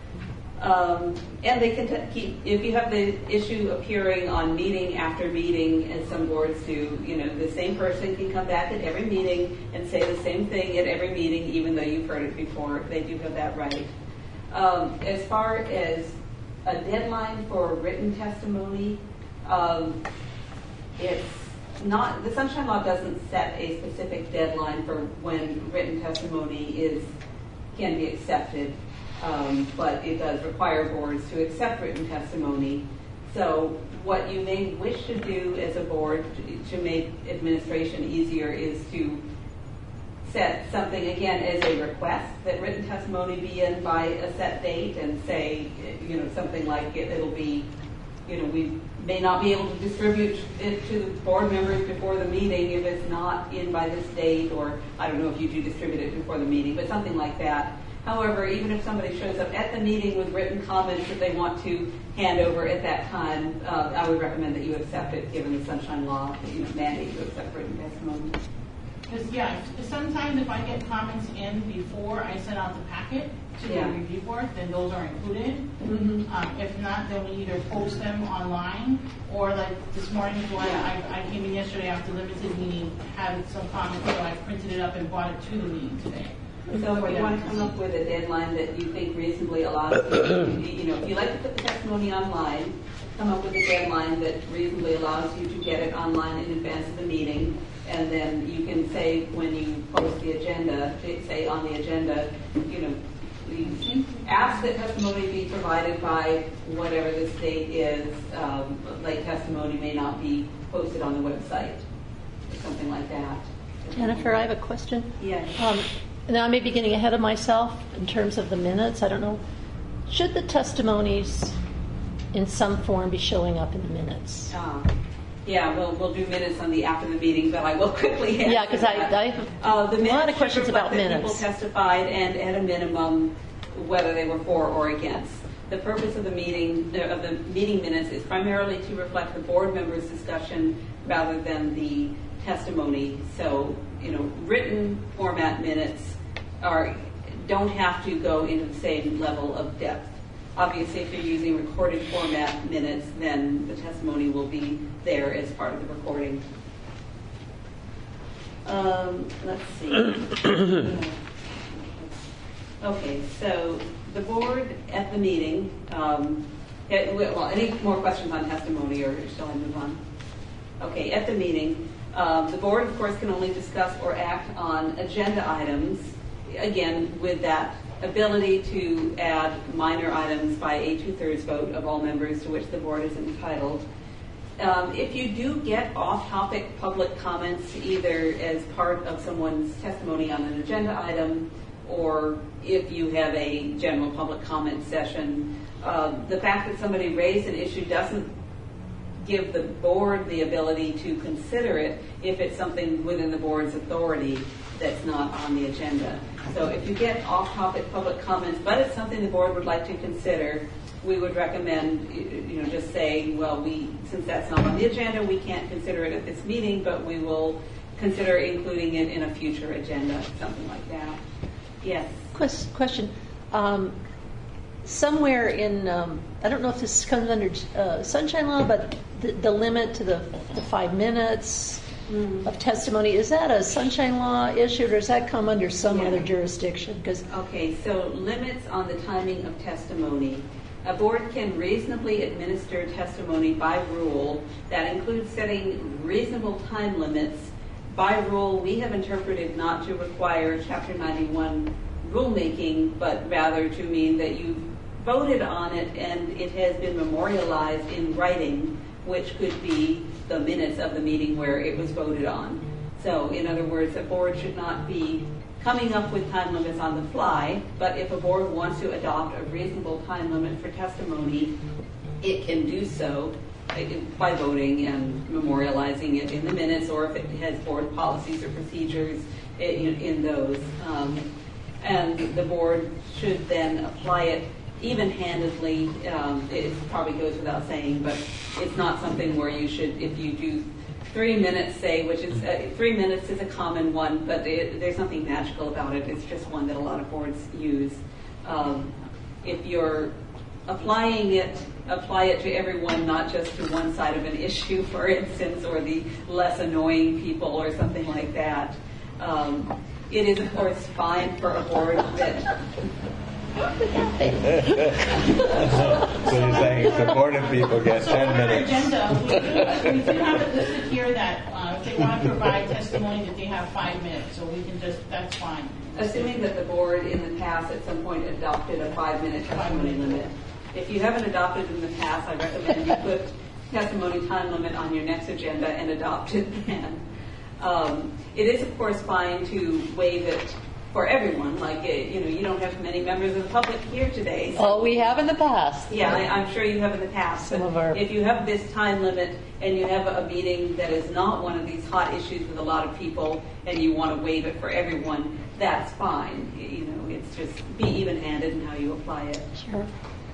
S10: Um, and they can t- keep, if you have the issue appearing on meeting after meeting, as some boards do, you know, the same person can come back at every meeting and say the same thing at every meeting, even though you've heard it before. They do have that right. Um, as far as a deadline for written testimony, um, it's not, the Sunshine Law doesn't set a specific deadline for when written testimony is can be accepted. Um, but it does require boards to accept written testimony. So what you may wish to do as a board to, to make administration easier is to set something, again, as a request that written testimony be in by a set date, and say, you know, something like it, it'll be, you know, we may not be able to distribute it to the board members before the meeting if it's not in by this date, or I don't know if you do distribute it before the meeting, but something like that. However, even if somebody shows up at the meeting with written comments that they want to hand over at that time, uh, I would recommend that you accept it, given the Sunshine Law, you know, mandate to accept written testimony.
S11: Because, yeah, sometimes if I get comments in before I send out the packet to
S10: Yeah.
S11: the review board, then those are included.
S10: Mm-hmm.
S11: Um, if not, then we either post them online, or like this morning, one,
S10: Yeah.
S11: I, I came in yesterday after the limited meeting, had some comments, so I printed it up and brought it to the meeting today.
S10: So if you want to come up with a deadline that you think reasonably allows you, you know, if you like to put the testimony online, come up with a deadline that reasonably allows you to get it online in advance of the meeting, and then you can say when you post the agenda, say on the agenda, you know, we ask that testimony be provided by whatever this date is. Um, late testimony may not be posted on the website, or something like that.
S1: Jennifer, I have a question.
S10: Yes.
S1: Um, now I may be getting ahead of myself in terms of the minutes. I don't know. Should the testimonies in some form be showing up in the minutes?
S10: Uh, yeah, we'll we'll do minutes on the after the meeting, but I will quickly answer
S1: Yeah, because I, I have
S10: uh, the
S1: a lot of
S10: minutes
S1: questions
S10: should
S1: about
S10: reflect that
S1: minutes.
S10: People testified, and at a minimum, whether they were for or against. The purpose of the meeting of the meeting minutes is primarily to reflect the board members' discussion rather than the testimony. So, you know, written format minutes are don't have to go into the same level of depth. Obviously, if you're using recorded format minutes, then the testimony will be there as part of the recording. Um, let's see. Okay, so the board at the meeting, um, it, well, any more questions on testimony, or shall I move on? Okay, at the meeting, um, the board, of course, can only discuss or act on agenda items, again, with that ability to add minor items by a two-thirds vote of all members to which the board is entitled. Um, if you do get off-topic public comments, either as part of someone's testimony on an agenda item, or if you have a general public comment session, uh, the fact that somebody raised an issue doesn't give the board the ability to consider it if it's something within the board's authority that's not on the agenda. So if you get off-topic public comments, but it's something the board would like to consider, we would recommend, you know, just saying, well, we, since that's not on the agenda, we can't consider it at this meeting, but we will consider including it in a future agenda, something like that. Yes.
S1: Question. Um, somewhere in, um, I don't know if this comes under uh, Sunshine Law, but the, the limit to the, the five minutes mm. of testimony, is that a Sunshine Law issue, or does that come under some yeah. other jurisdiction? Because
S10: okay, so limits on the timing of testimony. A board can reasonably administer testimony by rule. That includes setting reasonable time limits. By rule, we have interpreted not to require Chapter ninety-one rulemaking, but rather to mean that you voted on it and it has been memorialized in writing, which could be the minutes of the meeting where it was voted on. So, in other words, a board should not be coming up with time limits on the fly, but if a board wants to adopt a reasonable time limit for testimony, it can do so by voting and memorializing it in the minutes, or if it has board policies or procedures in, in those. Um, and the board should then apply it even-handedly. Um, it probably goes without saying, but it's not something where you should, if you do three minutes, say, which is, uh, three minutes is a common one, but it, there's nothing magical about it. It's just one that a lot of boards use. Um, if you're applying it, apply it to everyone, not just to one side of an issue, for instance, or the less annoying people or something like that. Um, it is, of course, fine for a board that...
S12: So you're saying supportive people get
S11: So
S12: ten
S11: on our
S12: minutes.
S11: agenda, we do, we do have it listed here that uh, if they want to provide testimony, that they have five minutes, so we can just, that's fine.
S10: Assuming that the board in the past at some point adopted a five-minute testimony limit. If you haven't adopted in the past, I recommend you put testimony time limit on your next agenda and adopt it then. Um, it is, of course, fine to waive it for everyone. Like, uh, you know, you don't have many members of the public here today. So,
S1: Oh, we have in the past.
S10: yeah, I, I'm sure you have in the past.
S1: Some
S10: but
S1: of our-
S10: if you have this time limit and you have a meeting that is not one of these hot issues with a lot of people and you want to waive it for everyone, that's fine. You know, it's just be even-handed in how you apply it.
S1: Sure.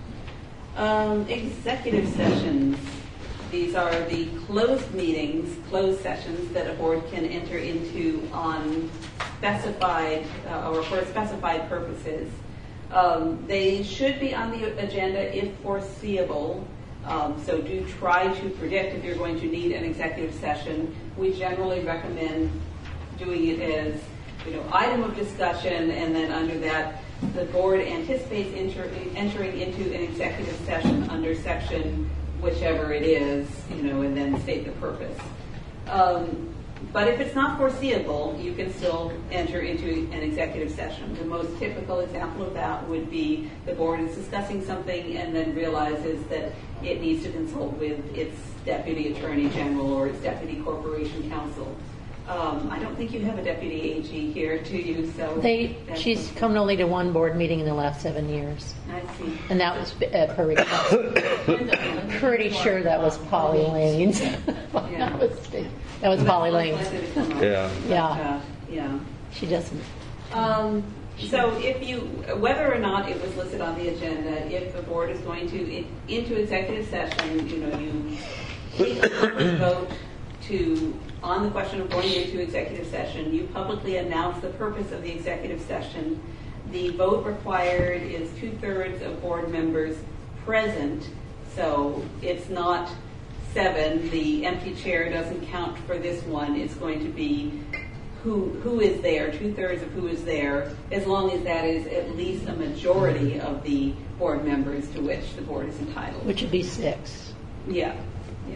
S10: Um, executive sessions. These are the closed meetings, closed sessions that a board can enter into on specified uh, or for specified purposes. Um, they should be on the agenda if foreseeable. Um, so do try to predict if you're going to need an executive session. We generally recommend doing it as, you know, item of discussion, and then under that, the board anticipates enter, entering into an executive session under section whichever it is, you know, and then state the purpose. Um, but if it's not foreseeable, you can still enter into an executive session. The most typical example of that would be the board is discussing something and then realizes that it needs to consult with its deputy attorney general or its deputy corporation counsel. Um, I don't think you have a deputy A G here, do you? So
S1: They,
S10: that's-
S1: she's come only to one board meeting in the last seven years,
S10: I see.
S1: and that was at her request. I'm pretty sure that was Polly Lane's. That was that was Polly Lane's.
S6: Yeah.
S1: Yeah.
S10: Uh, yeah.
S1: She doesn't.
S10: Um, so if you, whether or not it was listed on the agenda, if the board is going to, in, into executive session, you know, you take a public vote to, on the question of going into executive session, you publicly announce the purpose of the executive session. The vote required is two-thirds of board members present, so it's not seven. The empty chair doesn't count for this one. It's going to be who who is there, two-thirds of who is there, as long as that is at least a majority of the board members to which the board is entitled.
S1: Which would be six.
S10: Yeah, yeah.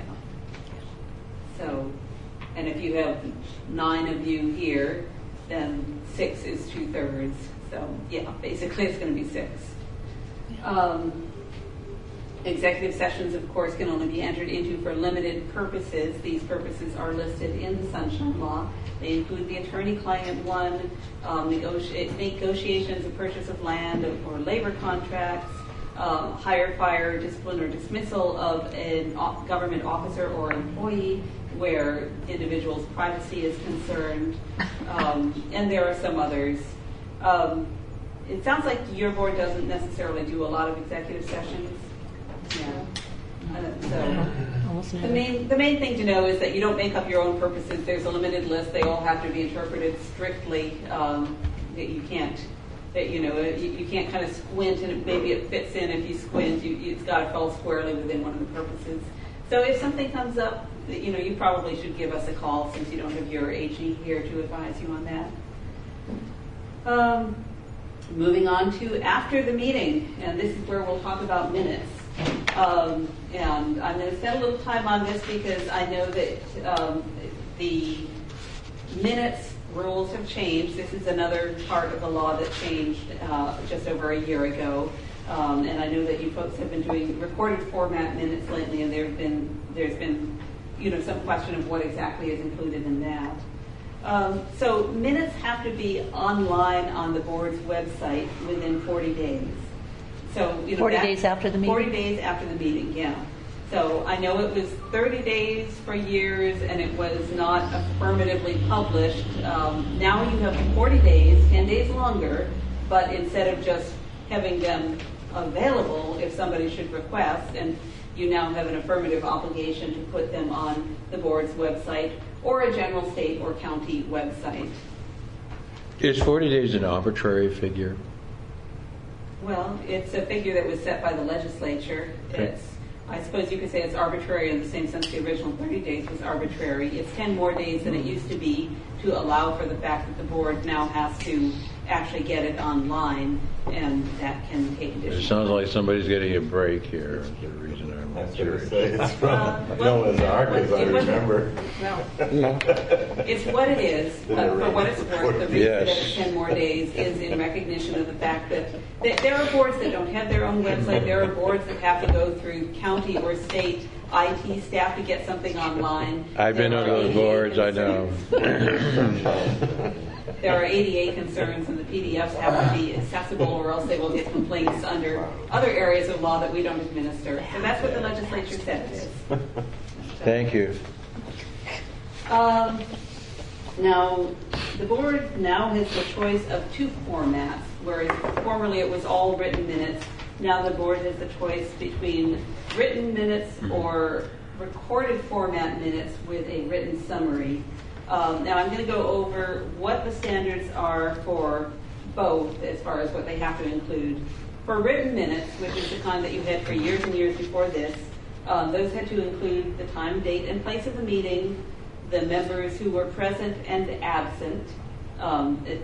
S10: So, and if you have nine of you here, then six is two-thirds. So, yeah, basically it's going to be six. Um, executive sessions, of course, can only be entered into for limited purposes. These purposes are listed in the Sunshine Law. They include the attorney-client one, um, negoti- negotiations of purchase of land or labor contracts, um, hire, fire, discipline, or dismissal of a government officer or employee where individuals' privacy is concerned, um, and there are some others. Um, it sounds like your board doesn't necessarily do a lot of executive sessions. Yeah. Uh, so the main the main thing to know is that you don't make up your own purposes. There's a limited list. They all have to be interpreted strictly. Um, that you can't that you know you, you can't kind of squint and it, maybe it fits in if you squint. You, it's got to fall squarely within one of the purposes. So if something comes up, you know, you probably should give us a call since you don't have your A G here to advise you on that. Um, moving on to after the meeting, and this is where we'll talk about minutes. Um, and I'm going to spend a little time on this because I know that um, the minutes rules have changed. This is another part of the law that changed uh, just over a year ago. Um, and I know that you folks have been doing recorded format minutes lately, and there's been there's been you know some question of what exactly is included in that. Um, so minutes have to be online on the board's website within forty days. So you know,
S1: forty
S10: that,
S1: days after the meeting?
S10: forty days after the meeting, yeah. So I know it was thirty days for years, and it was not affirmatively published. Um, now you have forty days, ten days longer, but instead of just having them available if somebody should request, and you now have an affirmative obligation to put them on the board's website or a general state or county website.
S6: Is forty days an arbitrary figure?
S10: Well, it's a figure that was set by the legislature.
S6: Okay.
S10: It's, I suppose you could say it's arbitrary in the same sense the original thirty days was arbitrary. It's ten more days than it used to be to allow for the fact that the board now has to actually get it online, and that can take additional.
S6: It sounds like somebody's getting a break here. Is the reason I'm
S12: I was going
S6: curious.
S12: to say, it's from
S10: Uh, well,
S12: Noah's Ark, as I
S10: it wasn't-
S12: remember.
S10: Well, it's what it is, but for what it's worth, the reason
S6: Yes.
S10: that it's ten more days is in recognition of the fact that that there are boards that don't have their own website. There are boards that have to go through county or state I T staff to get something online.
S6: I've been
S10: There
S6: on
S10: are
S6: those
S10: A D A
S6: boards, I know.
S10: There are A D A concerns, and the P D Fs have to be accessible, or else they will get complaints under other areas of law that we don't administer. So that's what the legislature said it is.
S6: Thank you.
S10: Um, now, the board now has the choice of two formats, whereas formerly it was all written minutes. Now the board has the choice between written minutes or recorded format minutes with a written summary. Um, now I'm going to go over what the standards are for both as far as what they have to include. For written minutes, which is the kind that you had for years and years before this, um, those had to include the time, date, and place of the meeting, the members who were present and absent. Um, it,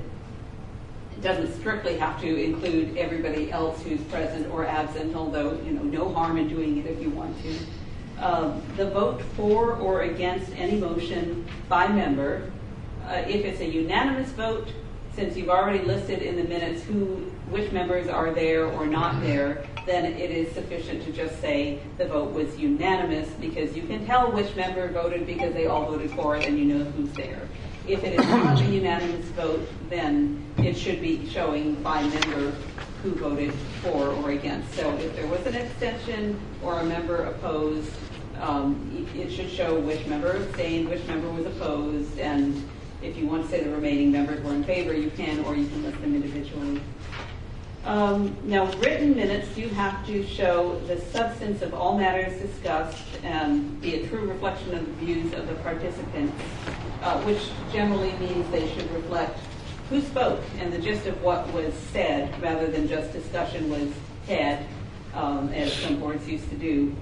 S10: it doesn't strictly have to include everybody else who's present or absent, although, you know, no harm in doing it if you want to. Um, the vote for or against any motion by member. Uh, if it's a unanimous vote, since you've already listed in the minutes who, which members are there or not there, then it is sufficient to just say the vote was unanimous, because you can tell which member voted because they all voted for it and you know who's there. If it is not a unanimous vote, then it should be showing by member who voted for or against. So if there was an abstention or a member opposed, um, it should show which member abstained, which member was opposed, and if you want to say the remaining members were in favor, you can, or you can list them individually. Um, now, written minutes do have to show the substance of all matters discussed and be a true reflection of the views of the participants, uh, which generally means they should reflect who spoke and the gist of what was said, rather than just discussion was had, um, as some boards used to do.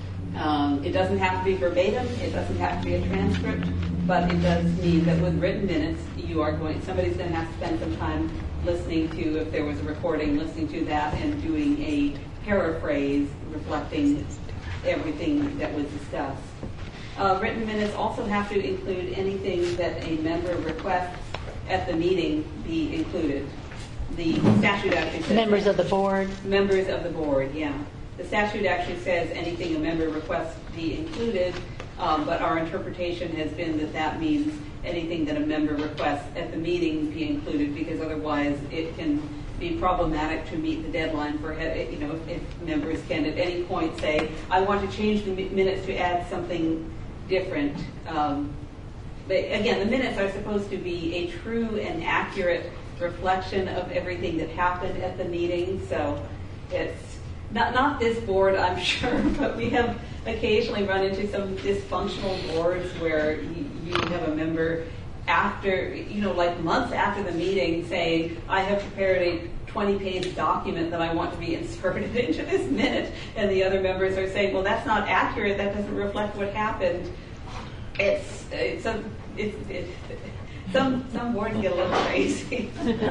S10: Um, it doesn't have to be verbatim. It doesn't have to be a transcript, but it does mean that with written minutes, you are going. Somebody's going to have to spend some time listening to, if there was a recording, listening to that and doing a paraphrase reflecting everything that was discussed. Uh, written minutes also have to include anything that a member requests at the meeting be included. The statute actually says
S14: Members of the board.
S10: Members of the board, yeah. The statute actually says anything a member requests be included, um, but our interpretation has been that that means anything that a member requests at the meeting be included, because otherwise it can be problematic to meet the deadline for, you know, if, if members can at any point say, I want to change the minutes to add something different. Um, but again, the minutes are supposed to be a true and accurate reflection of everything that happened at the meeting, so it's Not, not this board, I'm sure, but we have occasionally run into some dysfunctional boards where you, you have a member after, you know, like months after the meeting saying, I have prepared a twenty-page document that I want to be inserted into this minute, and the other members are saying, well, that's not accurate, that doesn't reflect what happened. It's, it's a, it's, it's, some, some boards get a little crazy.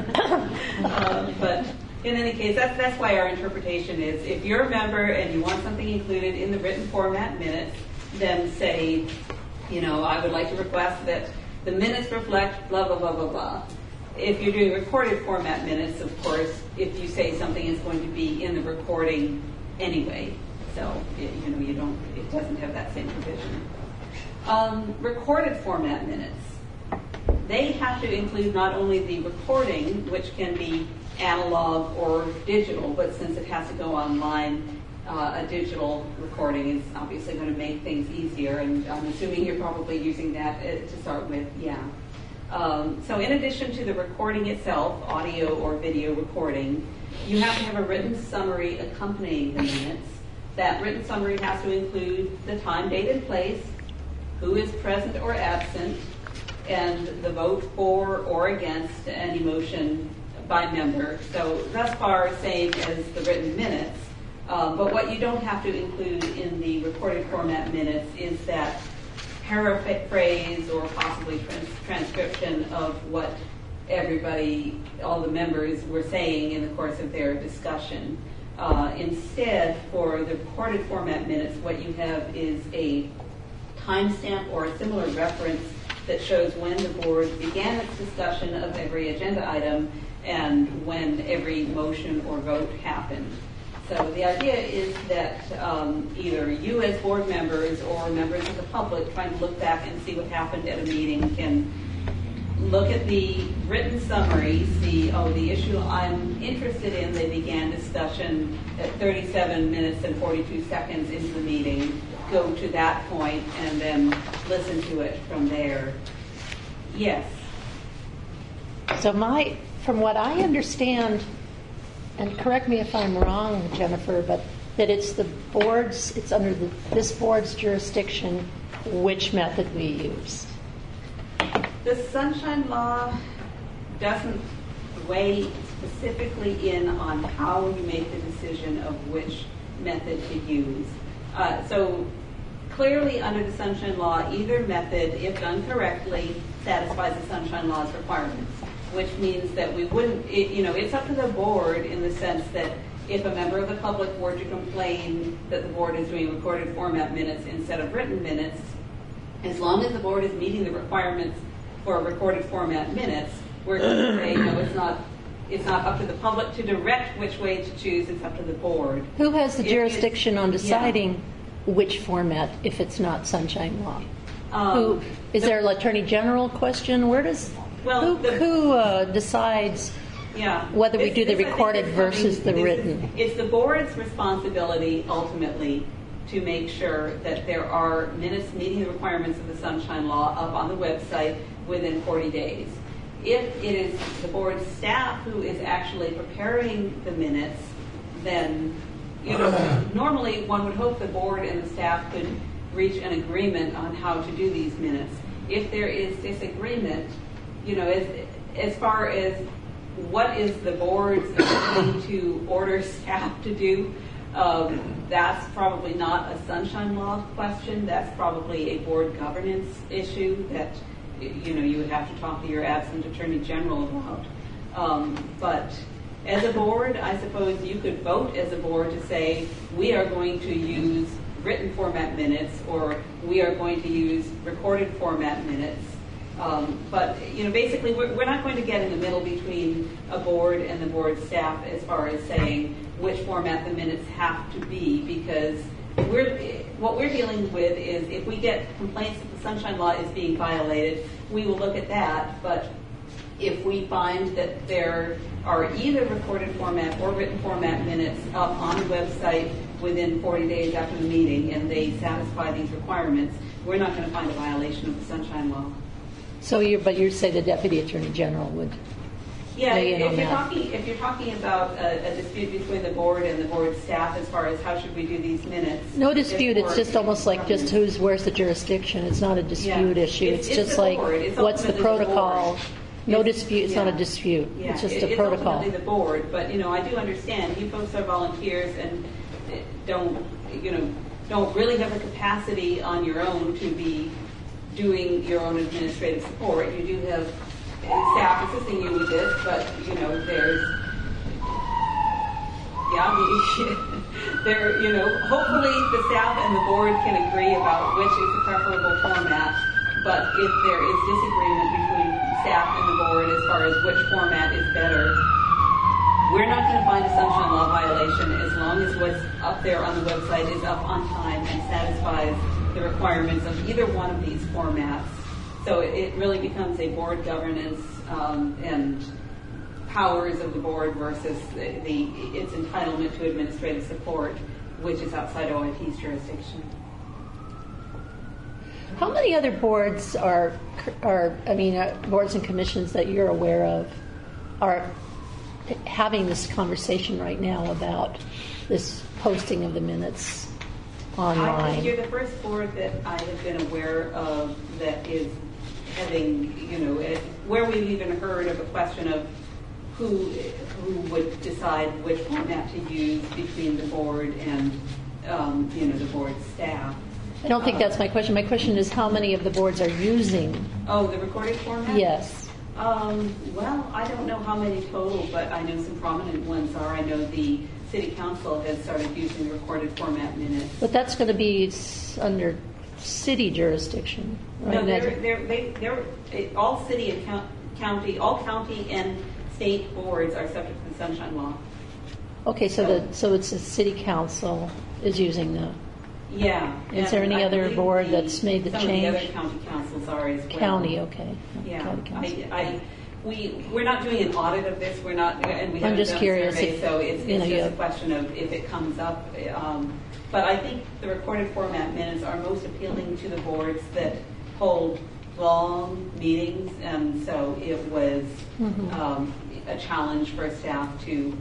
S10: um, but in any case, that's, that's why our interpretation is, if you're a member and you want something included in the written format minutes, then say, you know, I would like to request that the minutes reflect blah, blah, blah, blah, blah. If you're doing recorded format minutes, of course, if you say something is going to be in the recording anyway. So, it, you know, you don't, it doesn't have that same provision. Um, recorded format minutes. They have to include not only the recording, which can be analog or digital, but since it has to go online, uh, a digital recording is obviously going to make things easier, and I'm assuming you're probably using that uh, to start with, yeah. Um, so in addition to the recording itself, audio or video recording, you have to have a written summary accompanying the minutes. That written summary has to include the time, date, and place, who is present or absent, and the vote for or against any motion by member. So thus far, same as the written minutes. Uh, but what you don't have to include in the recorded format minutes is that paraphrase or possibly trans- transcription of what everybody, all the members were saying in the course of their discussion. Uh, instead, for the recorded format minutes, what you have is a timestamp or a similar reference that shows when the board began its discussion of every agenda item and when every motion or vote happened. So the idea is that um, either you as board members or members of the public trying to look back and see what happened at a meeting can look at the written summary, see, oh, the issue I'm interested in, they began discussion at thirty-seven minutes and forty-two seconds into the meeting, go to that point and then listen to it from there. Yes.
S1: So my, from what I understand, and correct me if I'm wrong, Jennifer, but that it's the board's, it's under the, this board's jurisdiction which method we use.
S10: The Sunshine Law doesn't weigh specifically in on how you make the decision of which method to use. Uh, so clearly under the Sunshine Law, either method, if done correctly, satisfies the Sunshine Law's requirements, which means that we wouldn't, it, you know, it's up to the board in the sense that if a member of the public were to complain that the board is doing recorded format minutes instead of written minutes, as long as the board is meeting the requirements for recorded format minutes, we're going to say, no, it's not, it's not up to the public to direct which way to choose, it's up to the board.
S1: Who has the
S10: If
S1: jurisdiction on deciding
S10: yeah.
S1: which format if it's not Sunshine Law?
S10: Um,
S1: who, is
S10: the,
S1: there an Attorney General question? Where does,
S10: well,
S1: who,
S10: the,
S1: who uh, decides
S10: yeah.
S1: whether we
S10: It's,
S1: do the
S10: this,
S1: recorded versus the
S10: this,
S1: written?
S10: It's the board's responsibility ultimately to make sure that there are minutes meeting the requirements of the Sunshine Law up on the website within forty days. If it is the board staff who is actually preparing the minutes, then, you know, normally one would hope the board and the staff could reach an agreement on how to do these minutes. If there is disagreement, you know, as, as far as what is the board's ability to order staff to do, um, that's probably not a Sunshine Law question. That's probably a board governance issue that, you know, you would have to talk to your absent Attorney General about. Um, but as a board, I suppose you could vote as a board to say, we are going to use written format minutes, or we are going to use recorded format minutes. Um, but, you know, basically, we're, we're not going to get in the middle between a board and the board staff as far as saying which format the minutes have to be, because we're, what we're dealing with is if we get complaints that the Sunshine Law is being violated, we will look at that. But if we find that there are either recorded format or written format minutes up on the website within forty days after the meeting and they satisfy these requirements, we're not going to find a violation of the Sunshine Law.
S1: So you, but you say the Deputy Attorney General would
S10: Yeah,
S1: weigh in
S10: if
S1: on
S10: you're
S1: that.
S10: talking if you're talking about a, a dispute between the board and the board staff as far as how should we do these minutes.
S1: No dispute. It's
S10: for-
S1: just almost like just who's where's the jurisdiction. It's not a dispute
S10: Yeah.
S1: issue.
S10: It's-
S1: It's,
S10: it's
S1: just
S10: the
S1: like
S10: board. It's
S1: what's the
S10: ultimately the
S1: protocol.
S10: board.
S1: No
S10: It's-
S1: dispute. It's
S10: yeah.
S1: not a dispute.
S10: Yeah,
S1: It's just
S10: it-
S1: a
S10: it's
S1: protocol.
S10: ultimately the board, but you know, I do understand you folks are volunteers and uh, don't, you know, don't really have the capacity on your own to be doing your own administrative support. You do have staff assisting you with this, but you know, there's, yeah, the, there, you know, hopefully the staff and the board can agree about which is the preferable format. But if there is disagreement between staff and the board as far as which format is better, we're not going to find a Sunshine Law violation as long as what's up there on the website is up on time and satisfies the requirements of either one of these formats. So it really becomes a board governance um, and powers of the board versus the, the its entitlement to administrative support, which is outside O I P's jurisdiction.
S1: How many other boards are, are I mean, uh, boards and commissions that you're aware of are having this conversation right now about this posting of the minutes
S10: I think
S1: online.
S10: you're the first board that I have been aware of that is having, you know, it, where we've even heard of a question of who who would decide which format to use between the board and, um, you know, the board staff.
S1: I don't think that's my question. My question is how many of the boards are using?
S10: Oh, the recorded format?
S1: Yes.
S10: Um, well, I don't know how many total, but I know some prominent ones are. I know the City Council has started using the recorded format minutes.
S1: But that's going to be s- under city jurisdiction, right?
S10: No, they're, they're, they, they're, it, all city and count, county, all county and state boards are subject to the Sunshine Law.
S1: Okay, so the so it's the city council is using the.
S10: Yeah.
S1: Is there
S10: and
S1: any
S10: I
S1: other
S10: believe
S1: board
S10: the-
S1: that's made the
S10: some
S1: change?
S10: Some of the other county councils are as well.
S1: County, okay.
S10: Yeah.
S1: County council.
S10: I, I, we, we're not doing an audit of this. We're not, and we
S1: I'm
S10: haven't
S1: just
S10: done
S1: curious
S10: a survey,
S1: if,
S10: so it's,
S1: you
S10: it's
S1: know,
S10: just
S1: you-
S10: a question of if it comes up. Um, but I think the recorded format minutes are most appealing to the boards that hold long meetings, and so it was
S1: Mhm.
S10: um, a challenge for staff to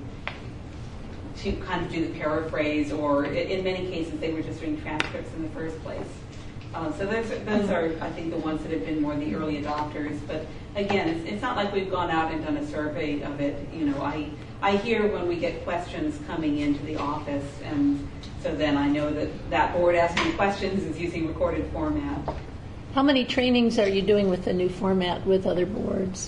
S10: to kind of do the paraphrase, or i- in many cases they were just doing transcripts in the first place. Uh, so those, those are, I think, the ones that have been more the early adopters. But again, it's, it's not like we've gone out and done a survey of it. You know, I I hear when we get questions coming into the office, and so then I know that that board asking questions is using recorded format.
S1: How many trainings are you doing with the new format with other boards?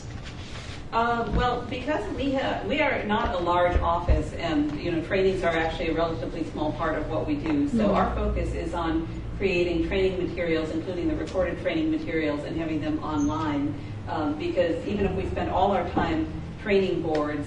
S10: Uh, well, because we have, we are not a large office, and you know, trainings are actually a relatively small part of what we do. So
S1: Mhm.
S10: our focus is on creating training materials, including the recorded training materials, and having them online. Um, because even if we spend all our time training boards,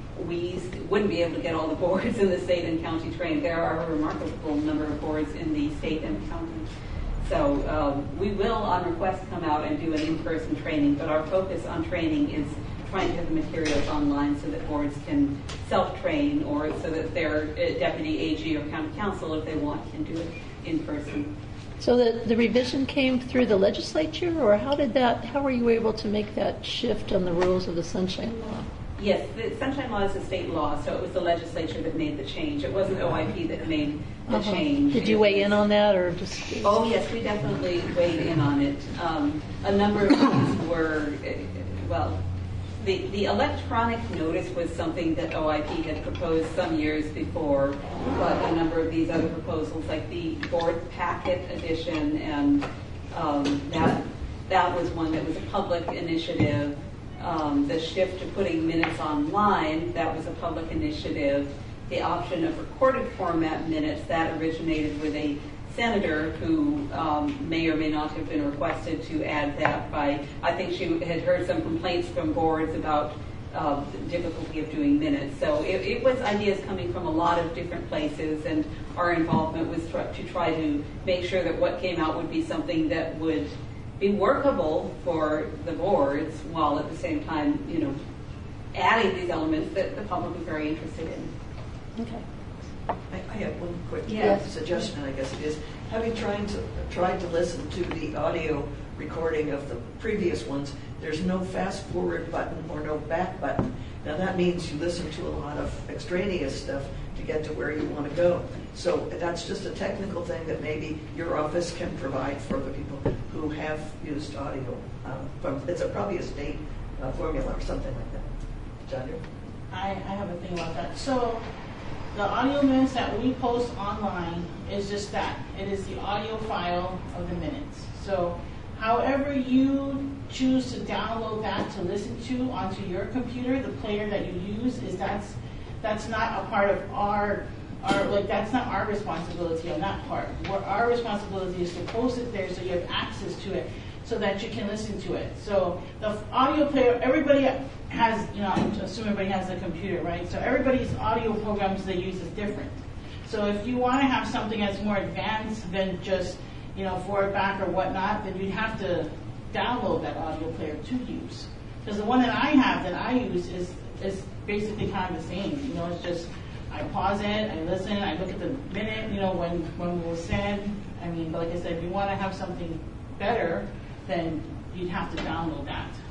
S10: we wouldn't be able to get all the boards in the state and county trained. There are a remarkable number of boards in the state and county. So um, we will, on request, come out and do an in-person training, but our focus on training is trying to have the materials online so that boards can self-train, or so that their uh, deputy A G or county council, if they want, can do it in person.
S1: So the, the revision came through the legislature, or how did that? How were you able to make that shift on the rules of the Sunshine Law?
S10: Yes, the Sunshine Law is a state law, so it was the legislature that made the change. It wasn't O I P that made the
S1: Uh-huh.
S10: change.
S1: Did you
S10: It
S1: weigh
S10: was-
S1: in on that, or just?
S10: Oh, yes, we definitely weighed in on it. Um, a number of these were, uh, well, the, the electronic notice was something that O I P had proposed some years before, but a number of these other proposals, like the board packet edition, and um, that that was one that was a public initiative. Um, the shift to putting minutes online, that was a public initiative. The option of recorded format minutes, that originated with a senator who um, may or may not have been requested to add that by, I think she had heard some complaints from boards about uh, the difficulty of doing minutes. So it, it was ideas coming from a lot of different places, and our involvement was tr- to try to make sure that what came out would be something that would be workable for the boards, while at the same time, you know, adding these elements that the public was very interested in.
S1: Okay.
S9: I, I have one quick
S10: Yes.
S9: suggestion, I guess it is. Having tried to, tried to listen to the audio recording of the previous ones, there's no fast forward button or no back button. Now that means you listen to a lot of extraneous stuff to get to where you want to go. So that's just a technical thing that maybe your office can provide for the people who have used audio. Um, from, it's a, probably a state uh, formula or something like that. John?
S11: I, I have a thing about that. So the audio minutes that we post online is just that. It is the audio file of the minutes. So however you choose to download that to listen to onto your computer, the player that you use, is that's that's not a part of our our like that's not our responsibility on that part. What our responsibility is to post it there so you have access to it, so that you can listen to it. So the audio player, everybody has, you know, I'm assuming everybody has a computer, right? So everybody's audio programs they use is different. So if you want to have something that's more advanced than just, you know, forward, back, or whatnot, then you'd have to download that audio player to use. Because the one that I have that I use is is basically kind of the same. You know, it's just I pause it, I listen, I look at the minute, you know, when when we will send. I mean, but like I said, if you want to have something better, then you'd have to download that.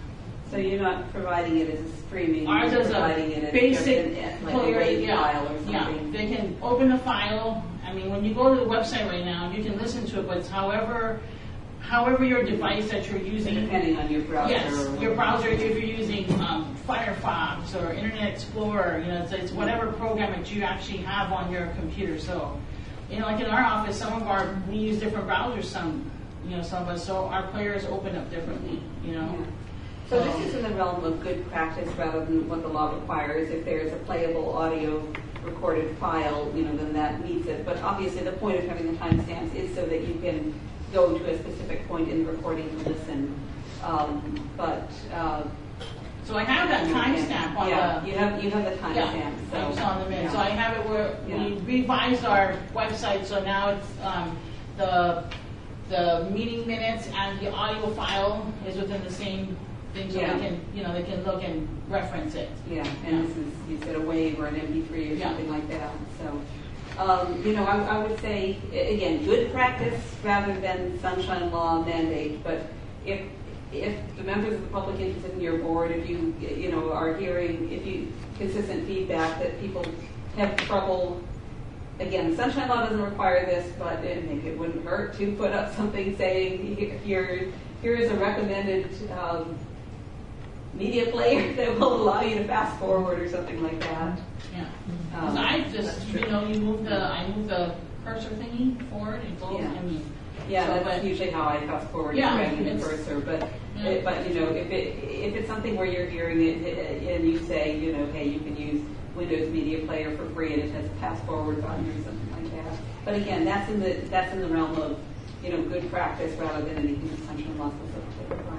S10: So you're not providing it as a streaming,
S11: Ours
S10: you're
S11: is
S10: providing
S11: a
S10: it as
S11: basic
S10: just an, like a
S11: player,
S10: wave
S11: yeah,
S10: file or
S11: yeah.
S10: something.
S11: They can open a file. I mean, when you go to the website right now, you can listen to it, but it's however, however your device that you're using.
S10: Depending on your browser.
S11: Yes, your browser. If you're using um, Firefox or Internet Explorer, you know, it's, it's whatever program that you actually have on your computer. So, you know, like in our office, some of our we use different browsers. Some, you know, some of us. So our players open up differently. You know.
S10: Yeah. So this is in the realm of good practice rather than what the law requires. If there's a playable audio recorded file, you know, then that meets it. But obviously the point of having the timestamps is so that you can go to a specific point in the recording to listen. Um, but uh,
S11: so I have that timestamp on
S10: yeah,
S11: the.
S10: you have you have the timestamp.
S11: Yeah,
S10: so,
S11: it's on the minute.
S10: yeah.
S11: So I have it where
S10: Yeah.
S11: we revised our website, so now it's um, the the meeting minutes and the audio file is within the same thing, so
S10: Yeah.
S11: they can you know they can look and reference it.
S10: Yeah, and
S11: Yeah.
S10: this is, you said a wave or an M P three or
S11: Yeah.
S10: something like that. So, um, you know, I, I would say, a- again, good practice rather than sunshine law mandate. But if if the members of the public interested in your board, if you you know are hearing, if you consistent feedback that people have trouble. Again, sunshine law doesn't require this, but it, maybe it wouldn't hurt to put up something saying here here is a recommended. Um, media player that will allow you to fast forward or something like that.
S11: Yeah.
S10: Um,
S11: I just you know you move the I move the cursor thingy forward and goes.
S10: Yeah.
S11: I mean.
S10: Yeah,
S11: so,
S10: that's
S11: but,
S10: usually how I fast forward
S11: Yeah,
S10: dragging the
S11: it's-
S10: cursor. But
S11: Yeah.
S10: it, but you know if it if it's something where you're hearing it uh, and you say you know hey you can use Windows Media Player for free and it has a fast forward button or something like that. But again, that's in the that's in the realm of you know good practice rather than anything that sunshine law specifically requires.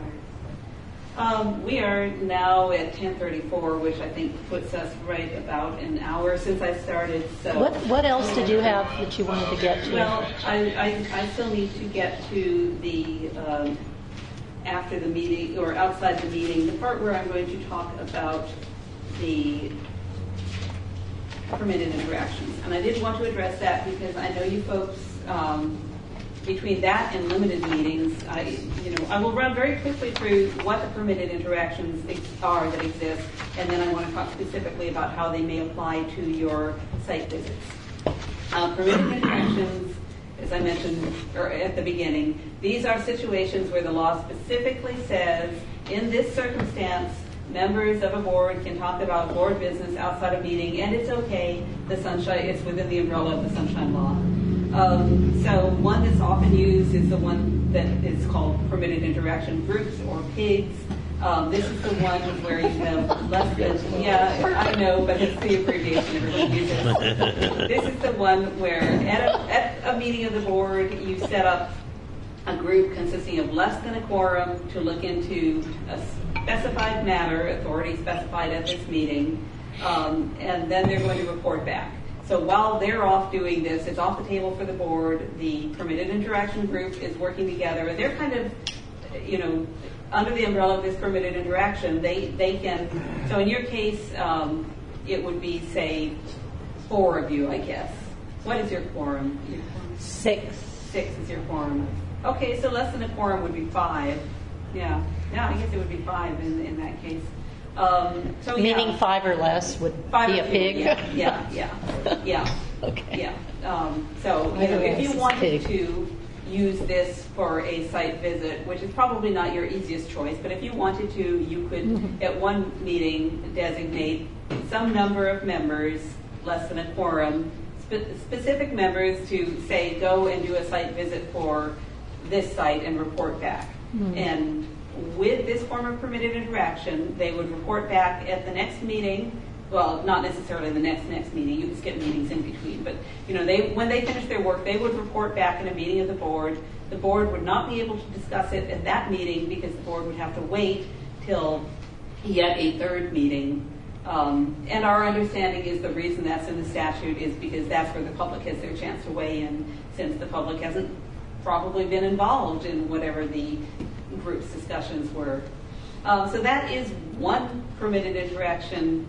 S10: Um, we are now at ten thirty-four, which I think puts us right about an hour since I started. So,
S1: What What else did you have that you wanted to get to?
S10: well, I, I, I still need to get to the um, after the meeting or outside the meeting, the part where I'm going to talk about the permitted interactions, and I did want to address that because I know you folks. Um, Between that and limited meetings, I, you know, I will run very quickly through what the permitted interactions are that exist, and then I want to talk specifically about how they may apply to your site visits. Uh, permitted interactions, as I mentioned or at the beginning, these are situations where the law specifically says, in this circumstance, members of a board can talk about board business outside a meeting, and it's okay. The sunshine, it's within the umbrella of the sunshine law. Um, so one that's often used is the one that is called permitted interaction groups or PIGs. Um, this is the one where you have less than, yeah, I know, but it's the abbreviation everybody uses. This is the one where at a, at a meeting of the board, you set up a group consisting of less than a quorum to look into a specified matter, authority specified at this meeting, um, and then they're going to report back. So while they're off doing this, it's off the table for the board. The permitted interaction group is working together. They're kind of, you know, under the umbrella of this permitted interaction, they, they can, so in your case, um, it would be, say, four of you, I guess. What is your quorum? Your quorum?
S1: Six.
S10: Six is your quorum. Okay, so less than a quorum would be five. Yeah, yeah, I guess it would be five in, in that case. Um, so
S1: Meaning
S10: yeah.
S1: five or less would
S10: Five
S1: be a
S10: of you,
S1: pig?
S10: Yeah, yeah, yeah. yeah.
S1: Okay.
S10: Yeah. Um, so you know, if you wanted to use this for a site visit, which is probably not your easiest choice, but if you wanted to, you could mm-hmm. at one meeting designate some number of members, less than a quorum, spe- specific members to say go and do a site visit for this site and report back. Mm-hmm. And with this form of permitted interaction, they would report back at the next meeting. Well, not necessarily the next next meeting. You can skip meetings in between. But you know, they when they finish their work, they would report back in a meeting of the board. The board would not be able to discuss it at that meeting because the board would have to wait till yet a third meeting. Um, and our understanding is the reason that's in the statute is because that's where the public has their chance to weigh in, since the public hasn't probably been involved in whatever the group's discussions were. Um, so that is one permitted interaction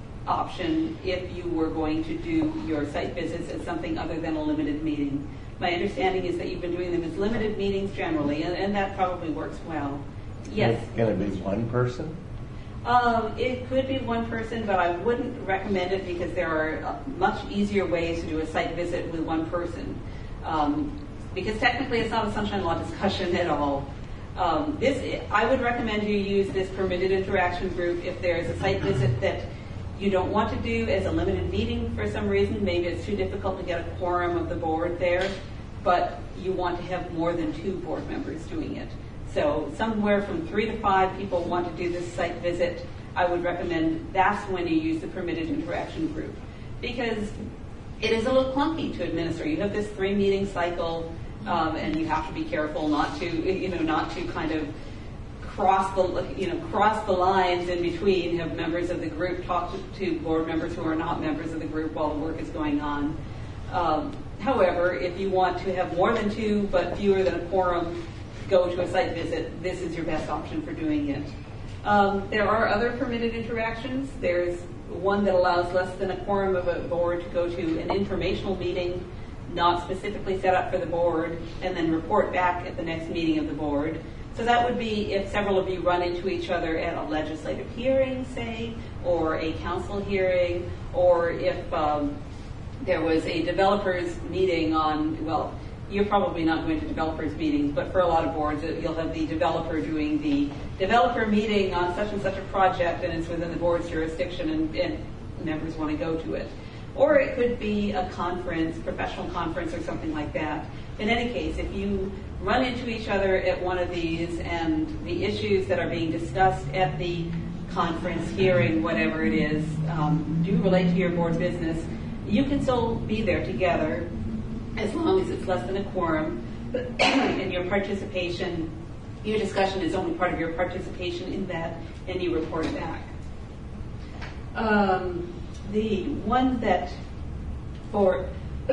S10: option if you were going to do your site visits as something other than a limited meeting. My understanding is that you've been doing them as limited meetings generally, and, and that probably works well. Yes.
S12: Can it be one person?
S10: Um, it could be one person, but I wouldn't recommend it because there are uh, much easier ways to do a site visit with one person. Um, because technically it's not a sunshine law discussion at all. Um, this, I would recommend you use this permitted interaction group if there's a site visit that you don't want to do as a limited meeting for some reason. Maybe it's too difficult to get a quorum of the board there, but you want to have more than two board members doing it. So somewhere from three to five people want to do this site visit. I would recommend that's when you use the permitted interaction group, because it is a little clunky to administer. You have this three meeting cycle, um, and you have to be careful not to, you know, not to kind of cross the, you know, cross the lines in between. Have members of the group talk to, to board members who are not members of the group while the work is going on. Um, however, if you want to have more than two but fewer than a quorum, go to a site visit. This is your best option for doing it. Um, there are other permitted interactions. There's one that allows less than a quorum of a board to go to an informational meeting, not specifically set up for the board, and then report back at the next meeting of the board. So that would be if several of you run into each other at a legislative hearing, say, or a council hearing, or if um, there was a developers meeting on, well, you're probably not going to developers meetings, but for a lot of boards, you'll have the developer doing the developer meeting on such and such a project, and it's within the board's jurisdiction, and, and members want to go to it. Or it could be a conference, professional conference, or something like that. In any case, if you run into each other at one of these and the issues that are being discussed at the conference, hearing, whatever it is, um, do relate to your board business, you can still be there together as long as it's less than a quorum, and your participation, your discussion is only part of your participation in that, and you report it back. Um, the one that, for,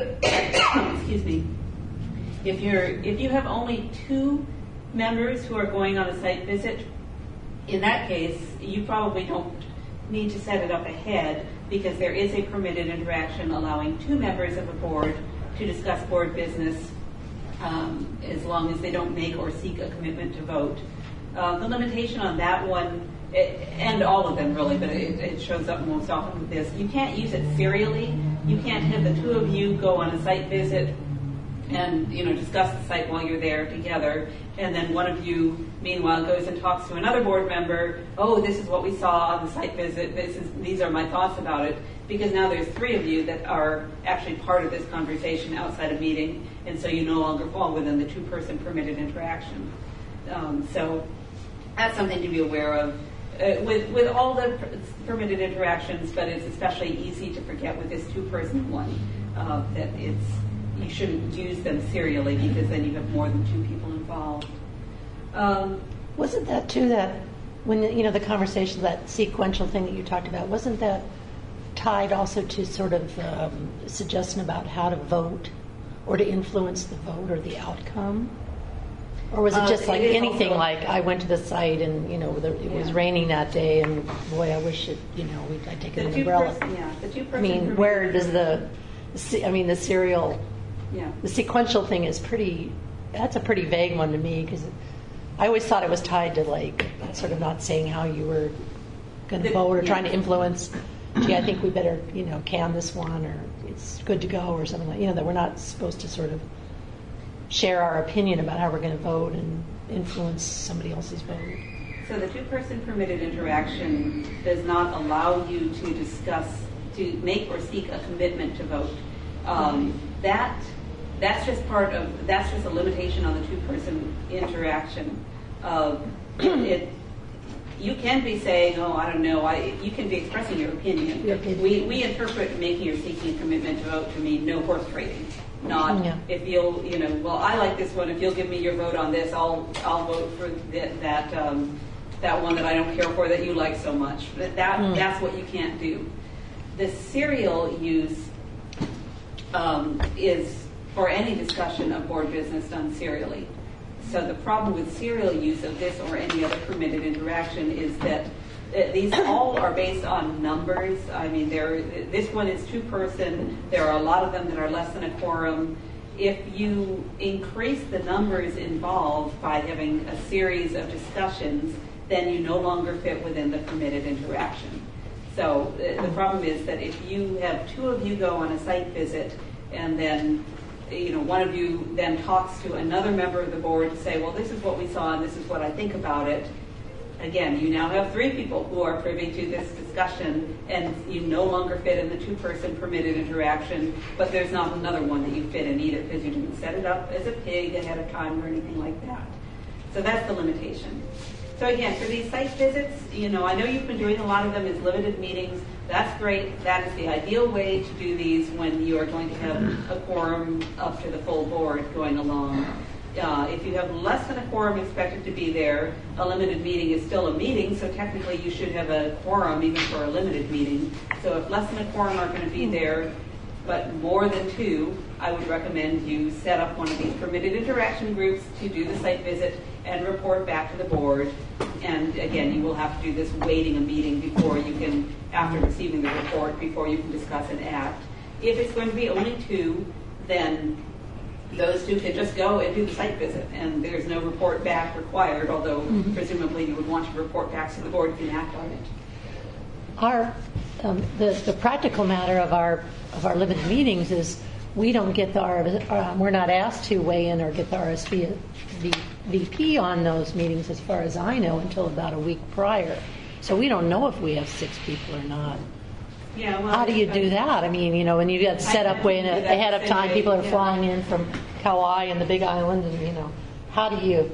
S10: excuse me, if you're if you have only two members who are going on a site visit, in that case, you probably don't need to set it up ahead, because there is a permitted interaction allowing two members of a board to discuss board business, um, as long as they don't make or seek a commitment to vote. Uh, the limitation on that one, it, and all of them really, but it, it shows up most often with this, you can't use it serially. You can't have the two of you go on a site visit and, you know, discuss the site while you're there together, and then one of you, meanwhile, goes and talks to another board member, oh, this is what we saw on the site visit, this is, these are my thoughts about it, because now there's three of you that are actually part of this conversation outside a meeting, and so you no longer fall within the two-person permitted interaction. Um, so that's something to be aware of. Uh, with, with all the per- permitted interactions, but it's especially easy to forget with this two-person one, uh, that it's you shouldn't use them serially, because then you have more than two people involved. Um,
S1: wasn't that too that when you know the conversation, that sequential thing that you talked about, wasn't that tied also to sort of um, suggestion about how to vote or to influence the vote or the outcome? Or was it just uh, like it anything also, like I went to the site and, you know, the, it yeah. was raining that day and boy, I wish it, you know, we'd, I'd taken an umbrella.
S10: Person, yeah, the two
S1: I mean, where does the, I mean, the serial,
S10: yeah.
S1: the sequential thing is pretty, that's a pretty vague one to me, because I always thought it was tied to like sort of not saying how you were going to vote or yeah. trying to influence, gee, I think we better, you know, can this one, or it's good to go, or something like, you know, that we're not supposed to sort of share our opinion about how we're going to vote and influence somebody else's vote.
S10: So the two-person permitted interaction does not allow you to discuss, to make or seek a commitment to vote. Um, mm-hmm. That that's just part of, that's just a limitation on the two-person interaction. Uh, it, you can be saying, oh, I don't know, I, you can be expressing your opinion.
S1: Your opinion.
S10: We, we interpret making or seeking a commitment to vote to mean no horse trading. Not yeah. if you'll, you know, well, I like this one. If you'll give me your vote on this, I'll I'll vote for that that, um, that one that I don't care for that you like so much. That, that mm. that's what you can't do. The serial use um, is for any discussion of board business done serially. So the problem with serial use of this or any other permitted interaction is that uh, these all are based on numbers. I mean, there. This one is two-person. There are a lot of them that are less than a quorum. If you increase the numbers involved by having a series of discussions, then you no longer fit within the permitted interaction. So uh, the problem is that if you have two of you go on a site visit and then you know, one of you then talks to another member of the board to say, well, this is what we saw and this is what I think about it. Again, you now have three people who are privy to this discussion, and you no longer fit in the two-person permitted interaction, but there's not another one that you fit in either because you didn't set it up as a pig ahead of time or anything like that. So that's the limitation. So again, for these site visits, you know, I know you've been doing a lot of them as limited meetings. That's great. That is the ideal way to do these when you are going to have a quorum up to the full board going along. Uh, if you have less than a quorum expected to be there, a limited meeting is still a meeting, so technically you should have a quorum even for a limited meeting. So if less than a quorum are going to be there, but more than two, I would recommend you set up one of these permitted interaction groups to do the site visit and report back to the board. And again, you will have to do this waiting a meeting before you can, after receiving the report, before you can discuss and act. If it's going to be only two, then those two can just go and do the site visit, and there's no report back required, although mm-hmm. presumably you would want to report back to the board if you act on it.
S1: Our, um, the, the practical matter of our of our limited meetings is we don't get the R, uh, we're not asked to weigh in or get the R S V P on those meetings, as far as I know, until about a week prior. So we don't know if we have six people or not.
S10: Yeah, well,
S1: how do you do that? I mean, you know, when you get set up way in a, ahead of time, people are flying in from Kauai and the Big Island, and you know, how do you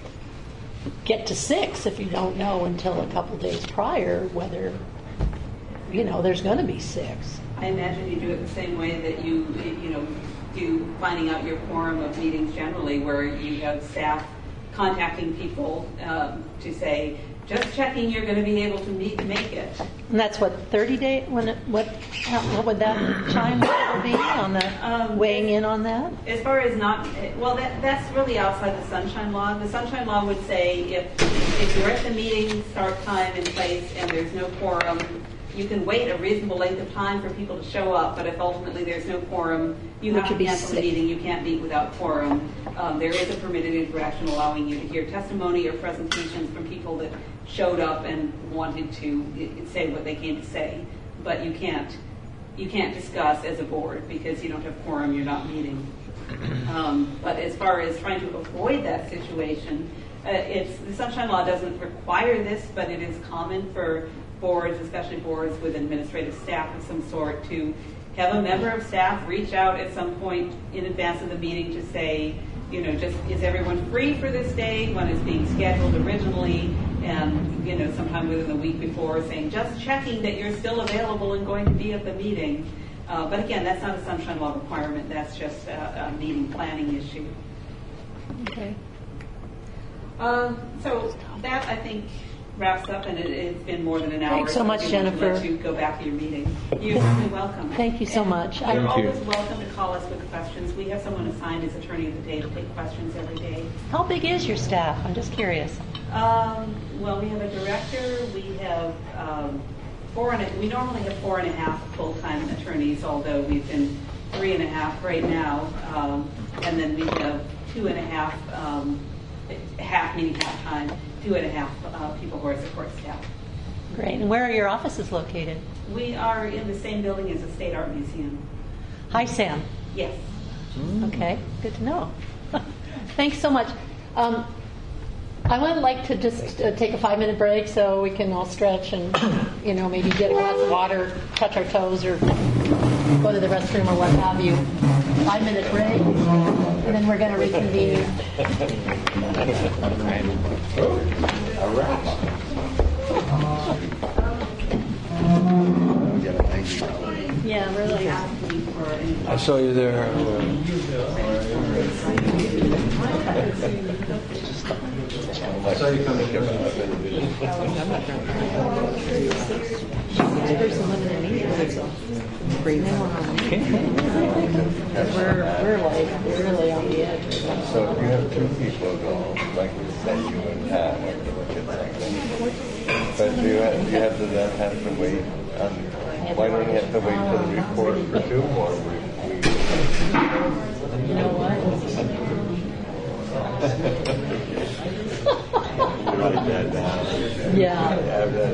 S1: get to six if you don't know until a couple days prior whether, you know, there's going to be six?
S10: I imagine you do it the same way that you, you know, do finding out your quorum of meetings generally, where you have staff contacting people um, to say, just checking you're going to be able to meet, make it.
S1: And that's what, thirty day, when it, what what would that time be on the um, weighing in on that?
S10: As far as not, well, that that's really outside the Sunshine Law. The Sunshine Law would say if if you're at the meeting start time in place and there's no quorum, you can wait a reasonable length of time for people to show up, but if ultimately there's no quorum, you have to cancel the meeting. You can't meet without quorum. Um, there is a permitted interaction allowing you to hear testimony or presentations from people that showed up and wanted to say what they came to say, but you can't you can't discuss as a board because you don't have quorum. You're not meeting. Um, but as far as trying to avoid that situation, uh, it's the Sunshine Law doesn't require this, but it is common for boards, especially boards with administrative staff of some sort, to have a member of staff reach out at some point in advance of the meeting to say, you know, just is everyone free for this day when it's being scheduled originally, and, you know, sometime within the week before, saying just checking that you're still available and going to be at the meeting. Uh, but again, that's not a Sunshine Law requirement. That's just a, a meeting planning issue.
S1: Okay.
S10: Um, so that, I think, wraps up, and it, it's been more than an hour.
S1: Thanks so much, Jennifer.
S10: Let you go back to your meeting. You're certainly welcome.
S1: Thank you so
S10: and
S1: much.
S10: You're
S1: Thank
S10: always
S1: you.
S10: welcome to call us with questions. We have someone assigned as attorney of the day to take questions every day.
S1: How big is your staff? I'm just curious.
S10: Um, well, we have a director. We have um, four and a, we normally have four and a half full-time attorneys, although we've been three and a half right now, um, and then we have two and a half, um, half meaning half time. Two and a half uh, people who are support staff.
S1: Great. And where are your offices located?
S10: We are in the same building as the State Art Museum.
S1: Hi, Sam.
S10: Yes.
S1: Okay. Good to know. Thanks so much. Um, I would like to just uh, take a five-minute break so we can all stretch and, you know, maybe get a glass of water, touch our toes, or go to the restroom or what have you. Five-minute break, and then we're going to reconvene.
S12: A wrap.
S1: Yeah, really.
S6: I saw you there.
S12: I saw you coming up.
S1: We're, we're like really on the edge.
S12: So if you have two people go, like we said, you and Pat, like to look at something. But do you have, do you have to then have to wait on, why don't you have to wait for the report for two more? We, we,
S1: You know what?
S12: Write that down.
S1: Yeah.
S12: Have that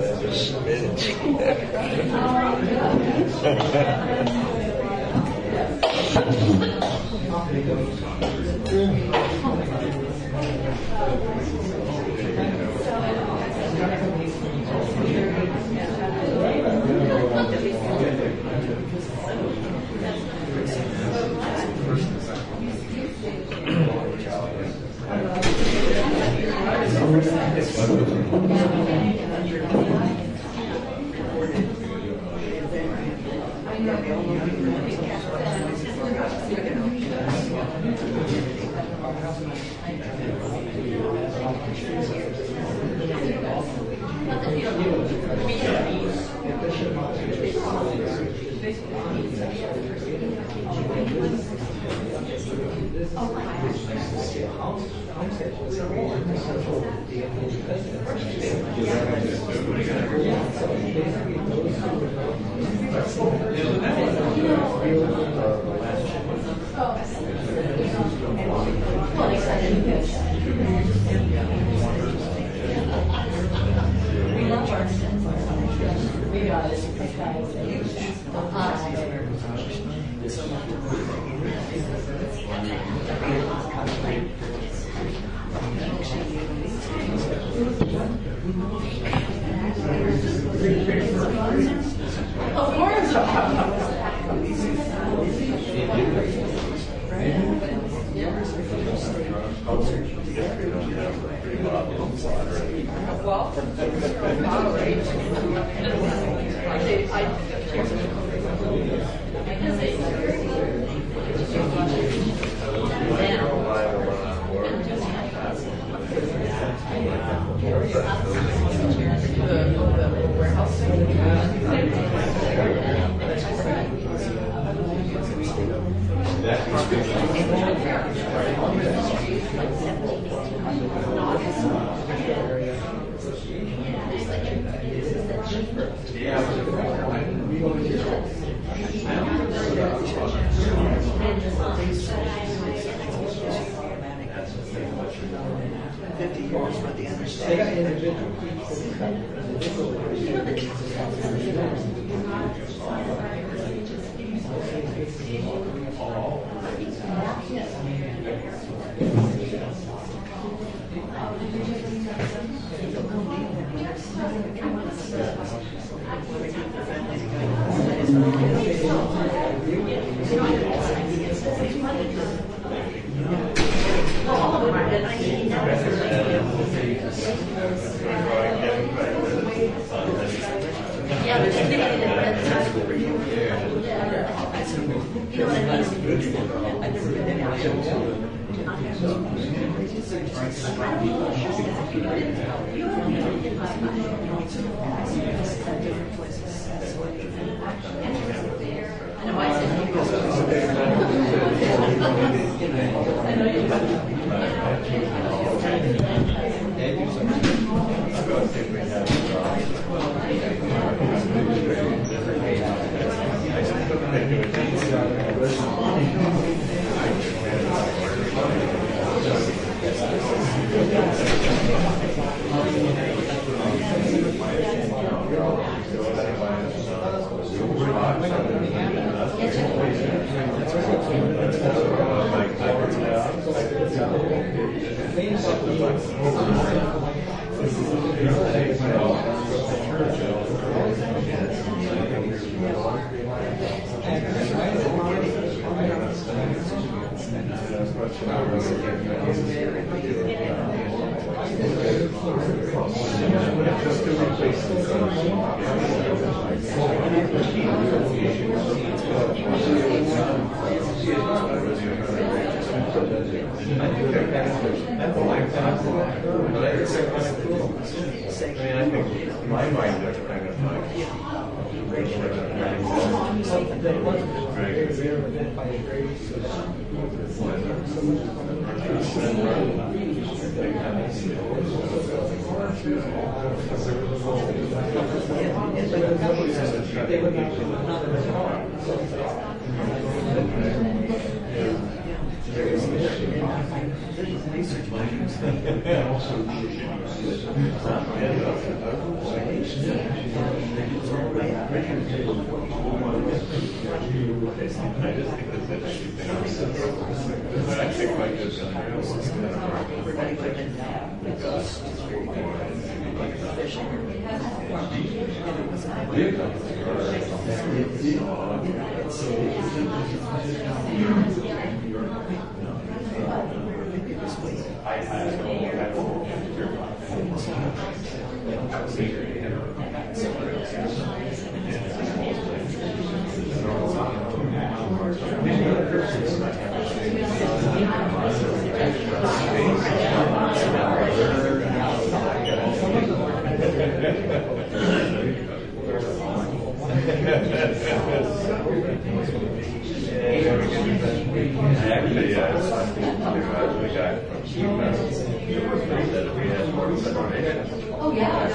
S9: fifty years for the understanding.
S1: Yeah, there's too many that you know what I mean? I've never been
S12: my mind is kind of like Actually, yeah, it's something to do. We got that we had more information.
S11: Oh, yeah.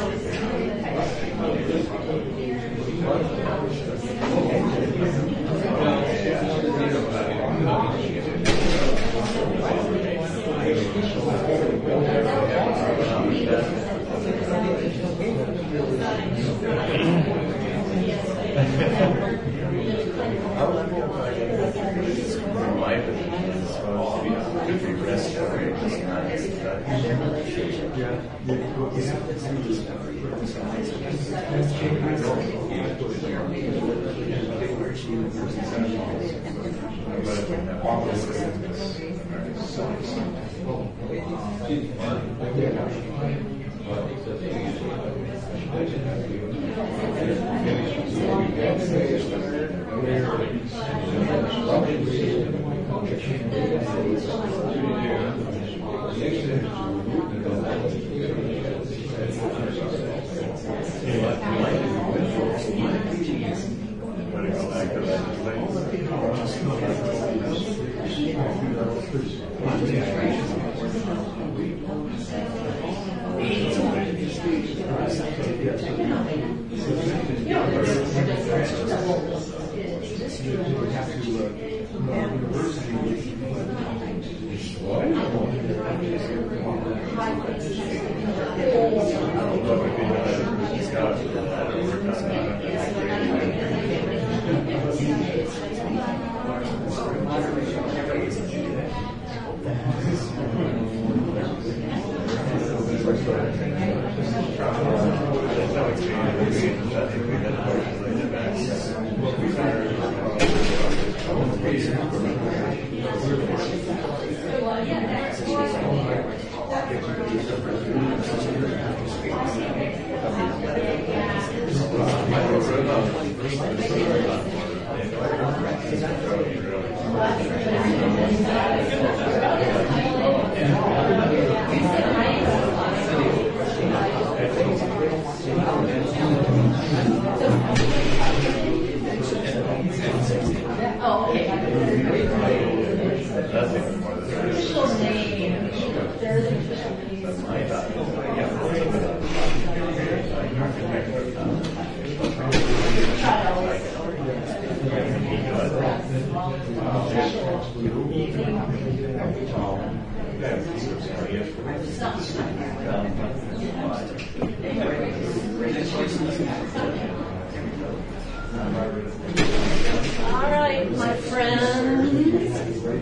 S1: All right, my friends,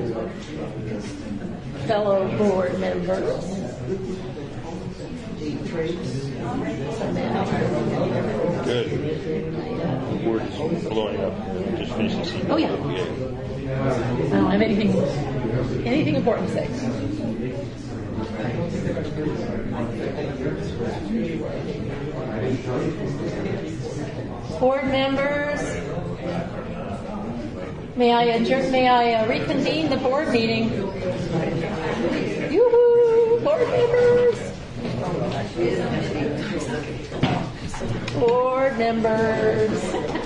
S1: fellow board members.
S15: Good. The board is blowing up. Just finished this evening.
S1: Oh, yeah. I don't have anything, anything important to say. Board members, may I adjourn, may I uh, reconvene the board meeting? Yoo-hoo, board members. Board members.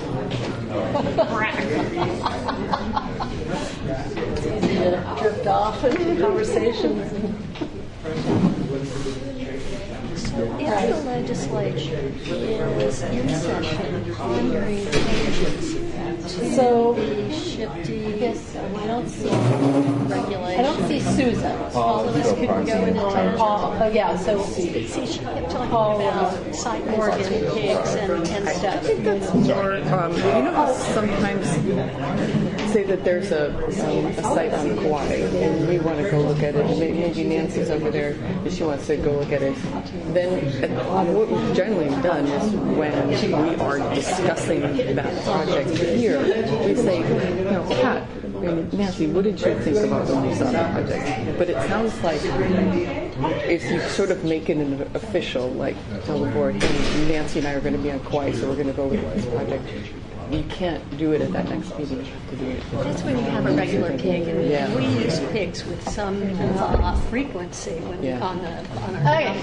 S1: It's easy to drift off in conversations.
S14: If the legislature is in session pondering changes to
S1: So-
S14: the shifty,
S1: Yes.
S14: I don't see regulation.
S1: I don't see Susan.
S14: All of us couldn't go into town.
S1: Paul, oh, yeah, so
S14: See, she kept talking
S1: Paul,
S14: about site visits and pigs and, and stuff.
S3: I think that's more, um, you know how sometimes say that there's a, um, a site on Kauai and we want to go look at it, and maybe Nancy's over there and she wants to go look at it. Then uh, what we've generally done is when we are discussing that project here, we say, you know, Pat, Nancy, what did you think about the Lusana project? But it sounds like if you sort of make it an official, like tell the board, hey, Nancy and I are going to be on Kauai, so we're going to go look at this project. You can't do it at that next meeting. You have to do it.
S14: That's when you have a regular pig, and
S3: Yeah.
S14: we use pigs with some uh, frequency when
S3: Yeah.
S14: on the on our.
S1: Okay.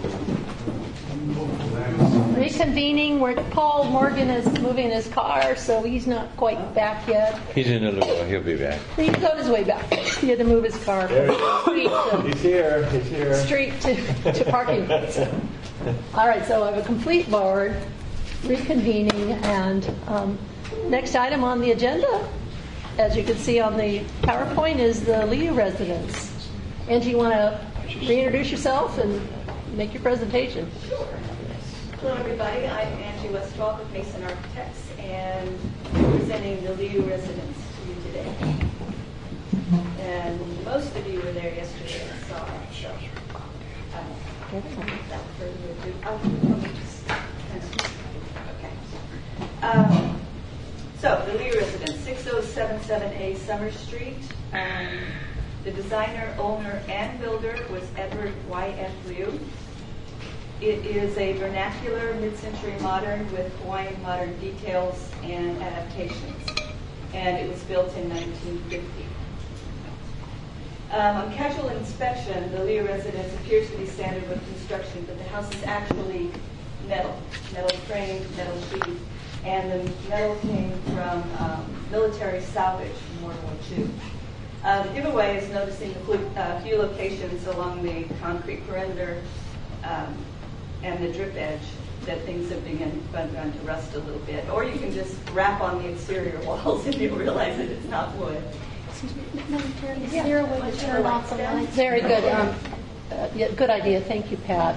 S1: Reconvening, where Paul Morgan is moving his car, so he's not quite back yet.
S6: He's in a little while. He'll be back.
S1: He's on his way back. He had to move his car
S12: There
S1: from
S12: he
S1: street to,
S12: He's here. He's here.
S1: street to, to parking lot. So. All right, so I have a complete board, reconvening, and um, next item on the agenda, as you can see on the PowerPoint, is the Liu residence. Angie, you want to reintroduce yourself and make your presentation?
S16: Hello, everybody. I'm Angie Westwalk with Mason Architects, and presenting the Liu residence to you today. And most of you were there yesterday and saw it, so uh, without further ado, oh, let me just okay. Um, so the Liu residence, six oh seven seven A Summer Street. Um, the designer, owner, and builder was Edward Y F Liu. It is a vernacular mid-century modern with Hawaiian modern details and adaptations, and it was built in nineteen fifty. Um, on casual inspection, the Liu residence appears to be standard with construction, but the house is actually metal, metal frame, metal sheet, and the metal came from um, military salvage from World War Two. Uh, the giveaway is noticing a few, uh, few locations along the concrete perimeter um, and the drip edge that things have begun, begun to rust a little bit. Or you can just wrap on the exterior walls if you realize that it's not wood.
S14: Excuse me, Madam Chair, is there a way to turn off the lights?
S1: Very good. Um, uh, yeah, good idea. Thank you, Pat.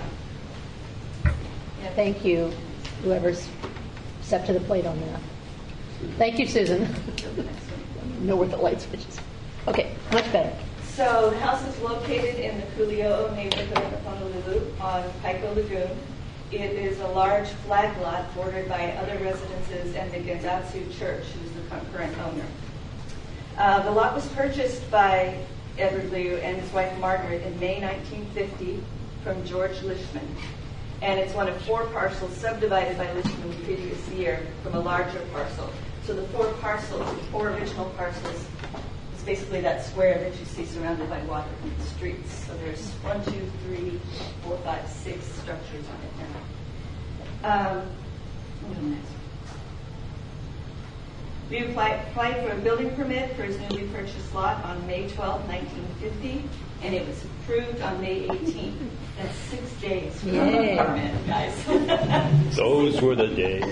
S1: Thank you, whoever's stepped to the plate on that. Thank you, Susan. Know where the light switch is. Okay, much better.
S16: So the house is located in the Kuli'o'o neighborhood of Honolulu on Kaiko Lagoon. It is a large flag lot bordered by other residences and the Gendatsu Church, who's the current owner. Uh, the lot was purchased by Edward Liu and his wife Margaret in May nineteen fifty from George Lishman. And it's one of four parcels subdivided by Lishman the previous year from a larger parcel. So the four parcels, the four original parcels, is basically that square that you see surrounded by water and streets. So there's one, two, three, four, five, six structures on it now. Um, we'll go next. We applied, applied for a building permit for his newly purchased lot on May twelfth, nineteen fifty, and it was approved on May eighteenth. That's six days for
S1: Yay.
S16: a permit, guys.
S15: Those were the days.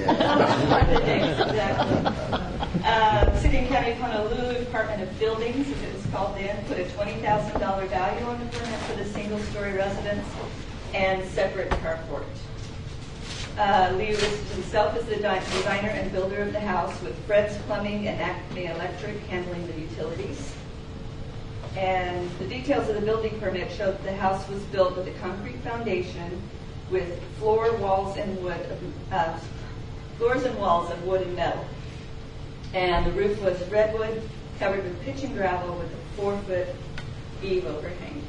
S16: Exactly. Uh, City and County of Honolulu Department of Buildings, as it was called then, put a twenty thousand dollars value on the permit for the single-story residence and separate carport. Uh, Liu listed himself as the designer and builder of the house, with Fred's Plumbing and Acme Electric handling the utilities. And the details of the building permit showed that the house was built with a concrete foundation with floor, walls, and wood, uh, floors and walls of wood and metal. And the roof was redwood, covered with pitch and gravel, with a four-foot eave overhang.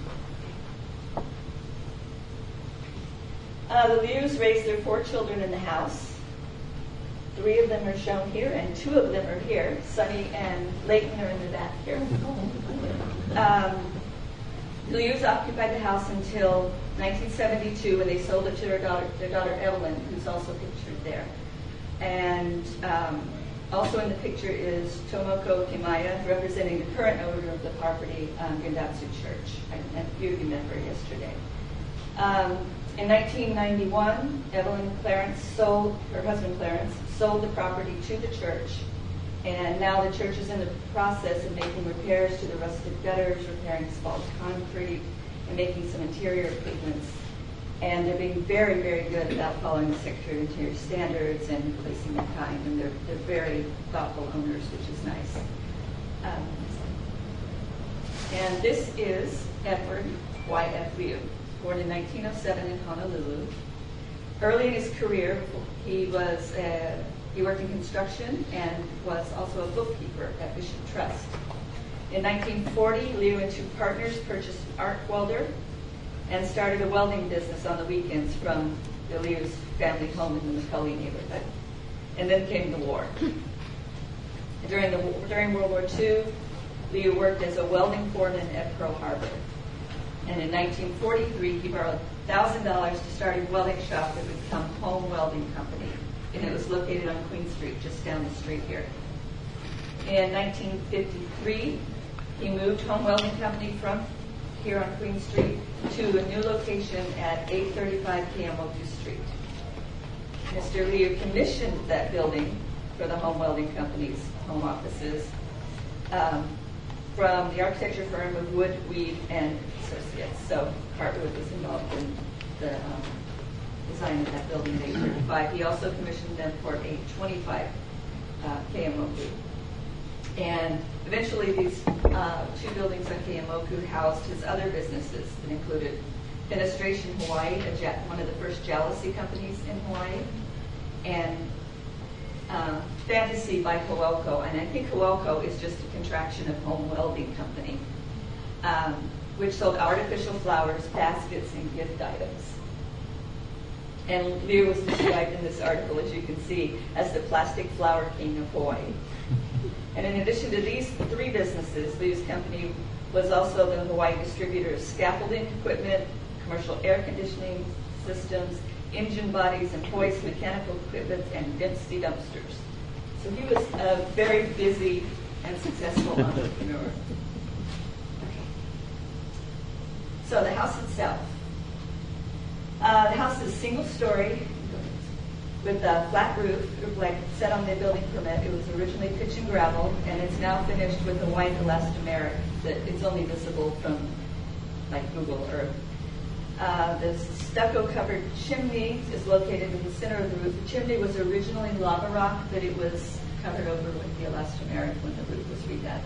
S16: Uh, the Lius raised their four children in the house. Three of them are shown here, and two of them are here. Sonny and Leighton are in the back here. Um, the Lius occupied the house until nineteen seventy-two, when they sold it to their daughter, their daughter Evelyn, who's also pictured there. And um, also in the picture is Tomoko Kimaya, representing the current owner of the property, um, Gendatsu Church. I, a few of you met her yesterday. Um, In nineteen ninety-one, Evelyn Clarence sold, her husband Clarence, sold the property to the church, and now the church is in the process of making repairs to the rusted gutters, repairing spalled concrete, and making some interior improvements. And they're being very, very good about following the Secretary of Interior standards and replacing the kind, and they're, they're very thoughtful owners, which is nice. Um, and this is Edward Y F Liu, born in nineteen oh seven in Honolulu. Early in his career, he was uh, he worked in construction and was also a bookkeeper at Bishop Trust. In nineteen forty, Liu and two partners purchased an arc welder and started a welding business on the weekends from the Liu's family home in the McCully neighborhood. And then came the war. During, the, during World War Two, Liu worked as a welding foreman at Pearl Harbor. And in nineteen forty-three, he borrowed one thousand dollars to start a welding shop that would become Home Welding Company. And it was located on Queen Street, just down the street here. In nineteen fifty-three, he moved Home Welding Company from here on Queen Street to a new location at eight thirty-five Keeaumoku Street. Mister Liu commissioned that building for the Home Welding Company's home offices um, from the architecture firm of Wood, Weed, and Associates. So Hartwood was involved in the um, design of that building in eight thirty-five. He also commissioned them for eight twenty-five uh, Keeaumoku. And eventually these uh, two buildings on Keeaumoku housed his other businesses that included Fenestration Hawaii, a ja- one of the first jalousie companies in Hawaii, and uh, Fantasy by Coelco. And I think Coelco is just a contraction of Home Welding Company, um, which sold artificial flowers, baskets, and gift items. And Liu was described in this article, as you can see, as the plastic flower king of Hawaii. And in addition to these three businesses, Liu's company was also the Hawaii distributor of scaffolding equipment, commercial air conditioning systems, engine bodies and hoist, mechanical equipment, and density dumpsters. So he was a very busy and successful entrepreneur. Okay. So the house itself. Uh, the house is single story with a flat roof, like set on the building permit. It was originally pitch and gravel, and it's now finished with a white elastomeric that it's only visible from like Google Earth. Uh, the stucco-covered chimney is located in the center of the roof. The chimney was originally lava rock, but it was covered over with the elastomeric when the roof was redone.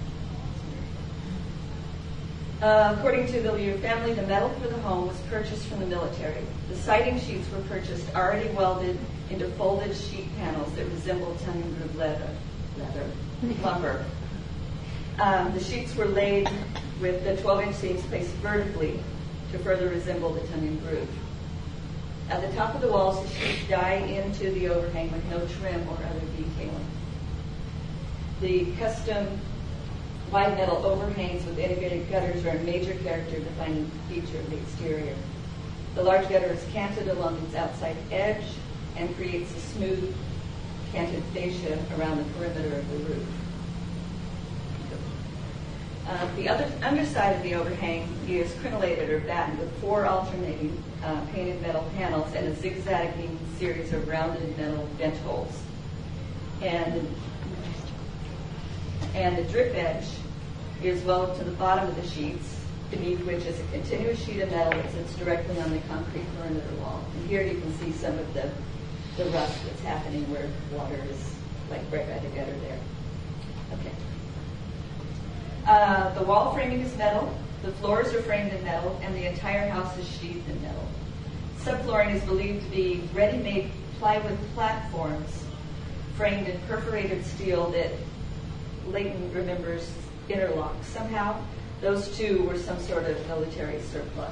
S16: Uh, according to the Liu family, the metal for the home was purchased from the military. The siding sheets were purchased already welded into folded sheet panels that resembled tongue groove leather, leather lumber. Um, the sheets were laid with the twelve-inch seams placed vertically to further resemble the tongue and groove. At the top of the walls, the sheets die into the overhang with no trim or other detailing. The custom wide metal overhangs with integrated gutters are a major character defining feature of the exterior. The large gutter is canted along its outside edge and creates a smooth canted fascia around the perimeter of the roof. Uh, the other underside of the overhang is crenellated or battened with four alternating uh, painted metal panels and a zigzagging series of rounded metal vent holes. And, and the drip edge is welded to the bottom of the sheets, beneath which is a continuous sheet of metal that sits directly on the concrete perimeter wall. And here you can see some of the, the rust that's happening where water is like right by the gutter there. Okay. Uh, the wall framing is metal, the floors are framed in metal, and the entire house is sheathed in metal. Subflooring is believed to be ready-made plywood platforms framed in perforated steel that Leighton remembers interlocked. Somehow, those two were some sort of military surplus.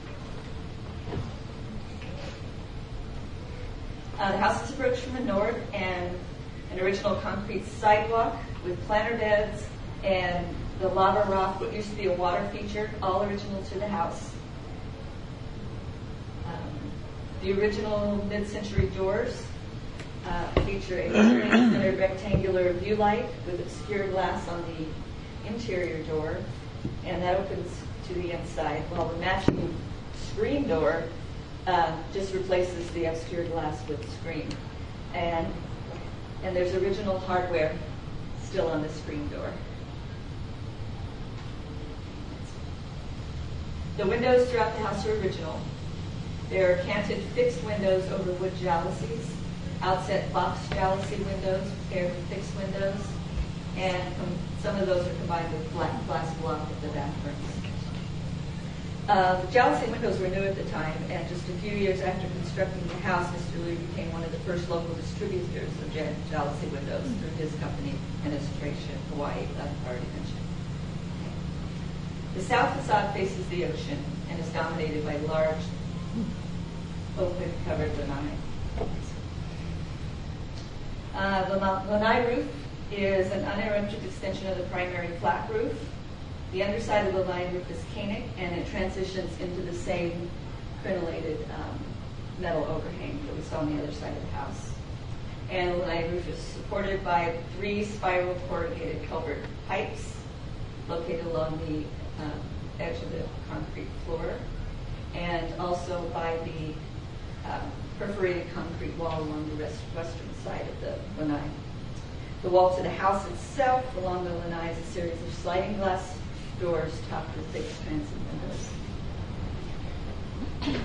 S16: Uh, the house is approached from the north, and an original concrete sidewalk with planter beds and the lava rock, what used to be a water feature, all original to the house. Um, the original mid-century doors uh, feature a centered rectangular view light with obscure glass on the interior door, and that opens to the inside, while the matching screen door uh, just replaces the exterior glass with screen. And, and there's original hardware still on the screen door. The windows throughout the house are original. They're canted fixed windows over wood jalousies, outset box jalousie windows paired with fixed windows, and com- some of those are combined with black glass block at the bathrooms. Uh, the jalousie windows were new at the time, and just a few years after constructing the house, Mister Louis became one of the first local distributors of j- jalousie windows through his company and his Integration Hawaii, that I've already mentioned. The south facade faces the ocean and is dominated by large, open, covered lanai. Uh, the lanai roof is an uninterrupted extension of the primary flat roof. The underside of the lanai roof is canic, and it transitions into the same crenellated um, metal overhang that we saw on the other side of the house. And the lanai roof is supported by three spiral corrugated culvert pipes located along the uh, edge of the concrete floor, and also by the uh, perforated concrete wall along the rest, western side of the lanai. The wall to the house itself along the lanai is a series of sliding glass doors topped with fixed transom windows.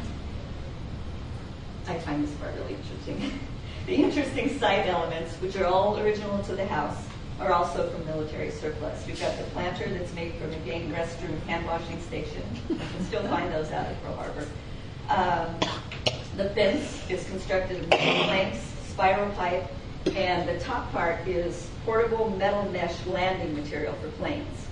S16: I find this part really interesting. The interesting side elements, which are all original to the house, are also from military surplus. We've got the planter that's made from a gang restroom hand washing station. You can still find those out at Pearl Harbor. Um, the fence is constructed of metal planks, spiral pipe, and the top part is portable metal mesh landing material for planes.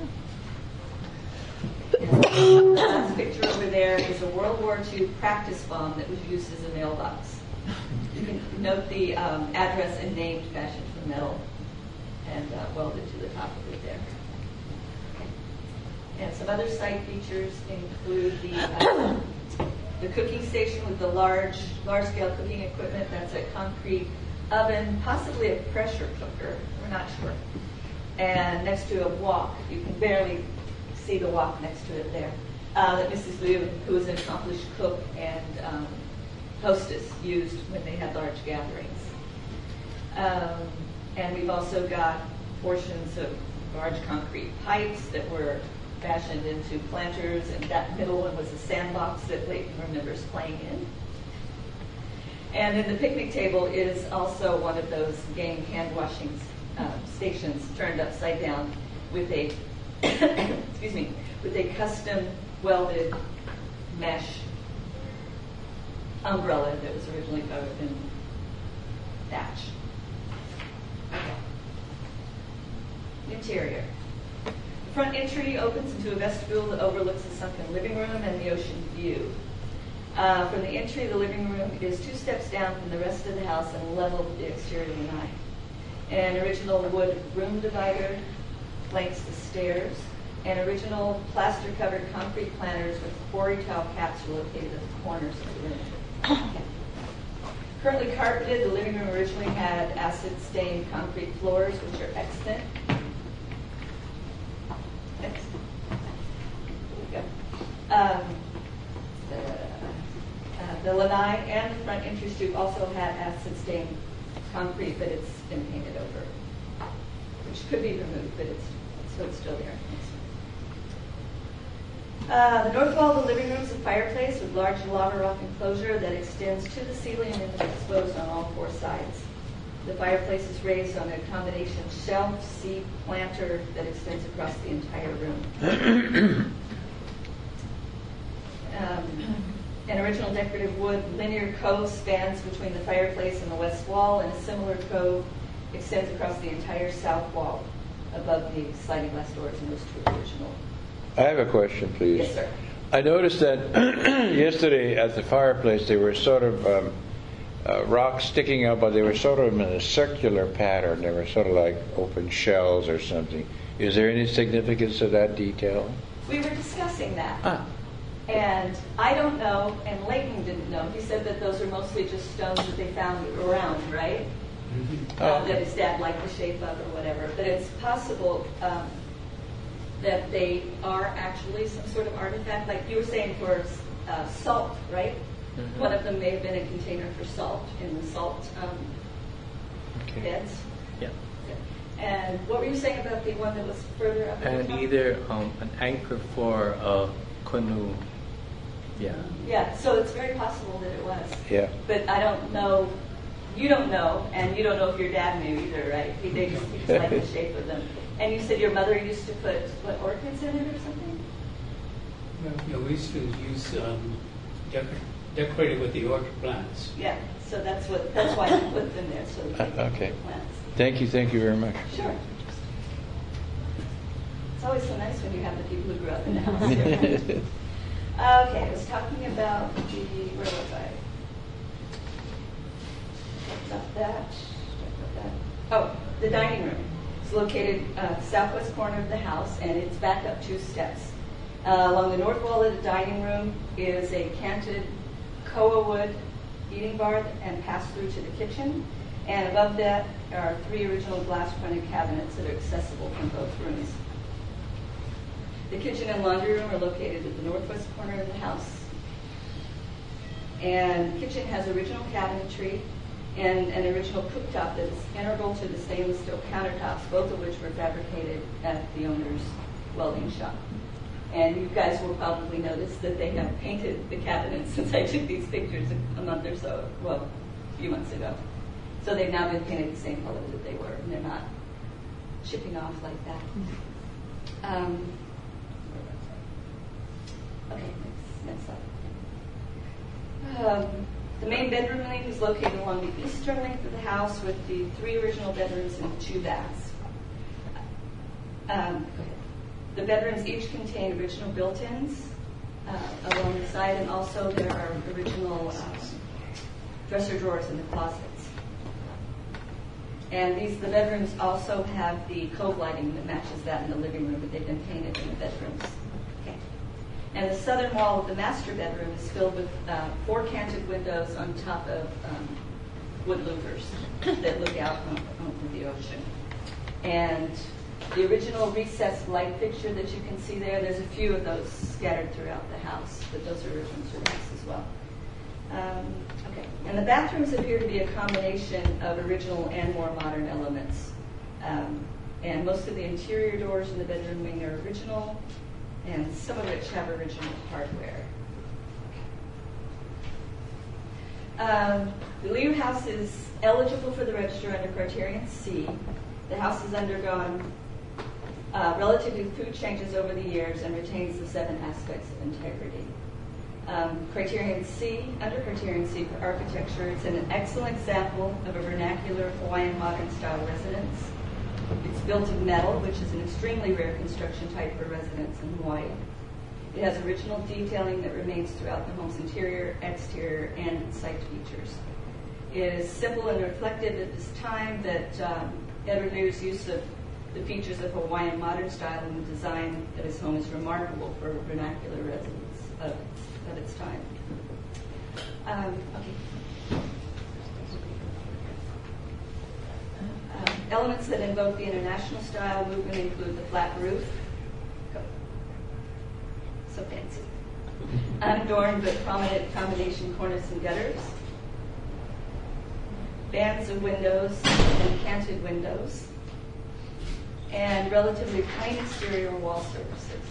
S16: And the last picture over there is a World War Two practice bomb that was used as a mailbox. You can note the um, address and name fashioned from metal and uh, welded to the top of it there. Okay. And some other site features include the uh, the cooking station with the large, large-scale cooking equipment. That's a concrete oven, possibly a pressure cooker. We're not sure. And next to a wok, you can barely see the wok next to it there. Uh, that Missus Liu, who was an accomplished cook and um, hostess, used when they had large gatherings. Um, And we've also got portions of large concrete pipes that were fashioned into planters, and that middle one was a sandbox that Leighton remembers playing in. And then the picnic table is also one of those gang hand washing um, stations turned upside down with a excuse me with a custom welded mesh umbrella that was originally covered in thatch. Interior. The front entry opens into a vestibule that overlooks the sunken living room and the ocean view. Uh, from the entry, the living room is two steps down from the rest of the house and level with the exterior lanai. An original wood room divider flanks the stairs, and original plaster-covered concrete planters with quarry tile caps are located at the corners of the room. Currently carpeted, the living room originally had acid-stained concrete floors, which are extant. Next. There we go. Um, the, uh, the lanai and the front entry stoop also had acid-stained concrete, but it's been painted over, which could be removed, but it's so it's still there. Uh, the north wall of the living room is a fireplace with large lava rock enclosure that extends to the ceiling and is exposed on all four sides. The fireplace is raised on a combination shelf, seat, planter that extends across the entire room. um, an original decorative wood linear cove spans between the fireplace and the west wall, and a similar cove extends across the entire south wall above the sliding glass doors, and those two are original.
S6: I have a question, please.
S16: Yes, sir.
S6: I noticed that yesterday at the fireplace there were sort of um, uh, rocks sticking up, but they were sort of in a circular pattern. They were sort of like open shells or something. Is there any significance to that detail?
S16: We were discussing that.
S6: Ah.
S16: And I don't know, and Leighton didn't know. He said that those are mostly just stones that they found around, right? Mm-hmm.
S6: Oh.
S16: Uh, that his dad liked the shape of or whatever. But it's possible um, that they are actually some sort of artifact, like you were saying for uh, salt, right?
S2: Mhm.
S16: One of them may have been a container for salt in the salt um,
S2: Okay.
S16: beds.
S2: Yeah.
S16: And what were you saying about the one that was further up? at the
S2: And
S16: top?
S2: either um, an anchor for a canoe. Yeah.
S16: Yeah, so it's very possible that it was.
S6: Yeah.
S16: But I don't know, you don't know, and you don't know if your dad knew either, right? He, they just, he just like the shape of them. And you said your mother used to put, what, orchids in it or something?
S7: Yeah, we used to use um, decor- decorate it with the orchid plants.
S16: Yeah, so that's what, that's why I put them there, so they
S6: Uh, okay.
S16: can plants.
S6: Thank you, thank you very much.
S16: Sure. It's always so nice when you have the people who grew up in the house here. Okay, I was talking about the, where was I? Talked about that. Talked about that. Oh, the dining room. It's located uh, southwest corner of the house, and it's back up two steps. Uh, along the north wall of the dining room is a canted koa wood eating bar and pass through to the kitchen. And above that are three original glass-fronted cabinets that are accessible from both rooms. The kitchen and laundry room are located at the northwest corner of the house. And the kitchen has original cabinetry and an original cooktop that is integral to the stainless steel countertops, both of which were fabricated at the owner's welding shop. And you guys will probably notice that they have painted the cabinets since I took these pictures a month or so, well, a few months ago. So they've now been painted the same color that they were, and they're not chipping off like that. Um, okay, next, next slide. Um, the main bedroom wing is located along the eastern length of the house with the three original bedrooms and two baths. Um, go ahead. The bedrooms each contain original built-ins uh, along the side, and also there are original uh, dresser drawers in the closets. And these, the bedrooms also have the cove lighting that matches that in the living room, but they've been painted in the bedrooms. Okay. And the southern wall of the master bedroom is filled with uh, four canted windows on top of um, wood louvers that look out on, onto the ocean. And the original recessed light fixture that you can see there, there's a few of those scattered throughout the house, but those are original ceramics as well. Um, okay, and the bathrooms appear to be a combination of original and more modern elements. Um, and most of the interior doors in the bedroom wing are original, and some of which have original hardware. Um, the Liu house is eligible for the register under criterion C. The house has undergone uh, relatively few changes over the years and retains the seven aspects of integrity. Um, criterion C, under criterion C for architecture, it's an excellent example of a vernacular Hawaiian modern style residence. It's built of metal, which is an extremely rare construction type for residents in Hawaii. It has original detailing that remains throughout the home's interior, exterior, and its site features. It is simple and reflective at this time that um, Edward Liu's use of the features of Hawaiian modern style in the design of his home is remarkable for vernacular residents of, of its time. Um, okay. Uh, elements that invoke the international style movement include the flat roof, so fancy, unadorned but prominent combination cornice and gutters, bands of windows and canted windows, and relatively plain exterior wall surfaces.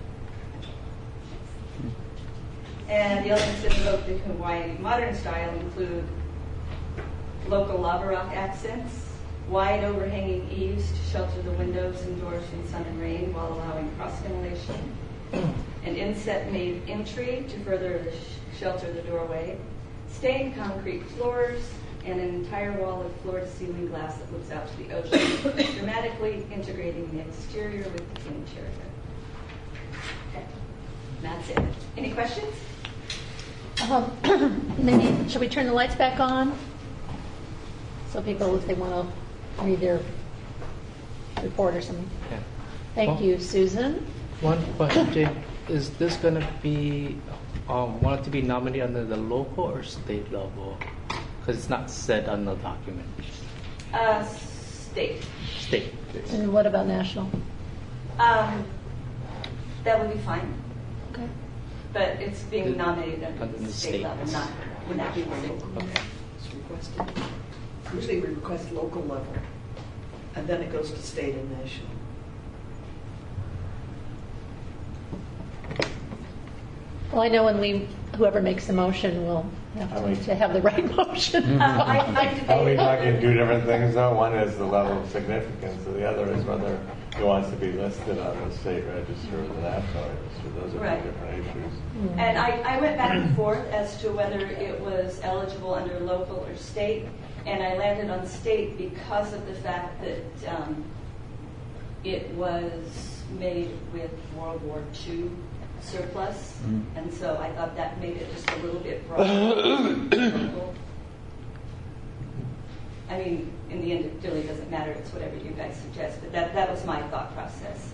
S16: And the elements that invoke the Hawaiian modern style include local lava rock accents, wide overhanging eaves to shelter the windows and doors from sun and rain while allowing cross ventilation, an inset-made entry to further the sh- shelter the doorway, stained concrete floors, and an entire wall of floor-to-ceiling glass that looks out to the ocean, dramatically integrating the exterior with the interior. Okay, that's it. Any questions?
S1: Um, maybe, should we turn the lights back on? So people, if they want to read their report or something.
S2: Yeah.
S1: Thank
S2: Well,
S1: you, Susan.
S2: One question, is this going to be, um, wanted to be nominated under the local or state level? Because it's not said on the document.
S16: Uh, state.
S2: State.
S1: And what about national?
S16: Um, that would be fine.
S1: Okay.
S16: but it's being
S2: The-
S16: nominated
S2: under
S16: at
S2: the
S16: the
S2: state.
S16: state level, not the national level.
S2: Okay.
S9: It's requested. Usually we request local level, and then it goes to state and national.
S1: Well, I know when we, whoever makes the motion will have
S12: I mean-
S1: to, to have the right motion.
S16: Um, I, I
S12: Are we
S16: debated,
S12: talking two different things though? One is the level of significance, and the other is whether he wants to be listed on the state register or the national register. Those are
S16: Right.
S12: two different issues.
S16: and I, I went back and forth as to whether it was eligible under local or state, and I landed on state because of the fact that um, it was made with World War Two surplus,
S6: Mm.
S16: and so I thought that made it just a little bit broader. I mean, in the end, it really doesn't matter. It's whatever you guys suggest, but that, that was my thought process.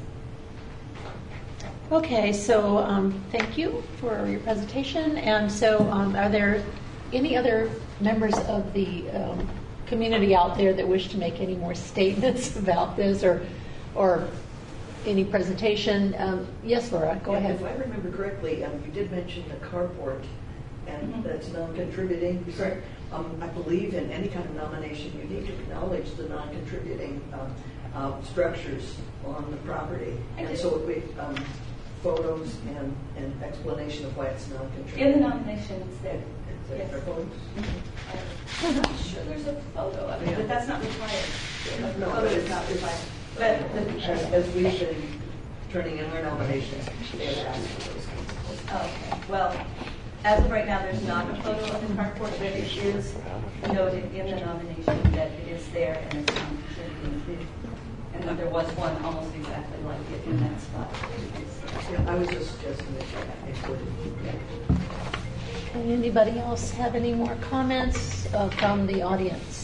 S1: Okay, so um, thank you for your presentation. And so um, are there any other members of the um, community out there that wish to make any more statements about this or or any presentation? Um, yes, Laura, go
S9: Yeah,
S1: ahead.
S9: If I remember correctly, um, you did mention the carport, and that's non-contributing. Correct. Um, I believe in any kind of nomination, you need to acknowledge the non-contributing um, uh, structures on the property. And so it would, um, photos and an explanation of why it's non-contributing.
S16: In the nomination, it's there.
S9: Yes.
S16: I'm not sure there's a photo of it, but that's not required. A
S9: No,
S16: photo
S9: but
S16: is
S9: it's-
S16: not
S9: it's-
S16: required. But the,
S9: As, as we've been turning in our nominations, they have asked for those kinds of things.
S16: okay, well, as of right now, there's not a photo of the carport, but it is noted in the nomination that it is there and it's non-contributing. And that there was one almost exactly like it in that spot.
S9: Yeah, I was just suggesting that you include it.
S1: Okay, anybody else have any more comments uh, from the audience?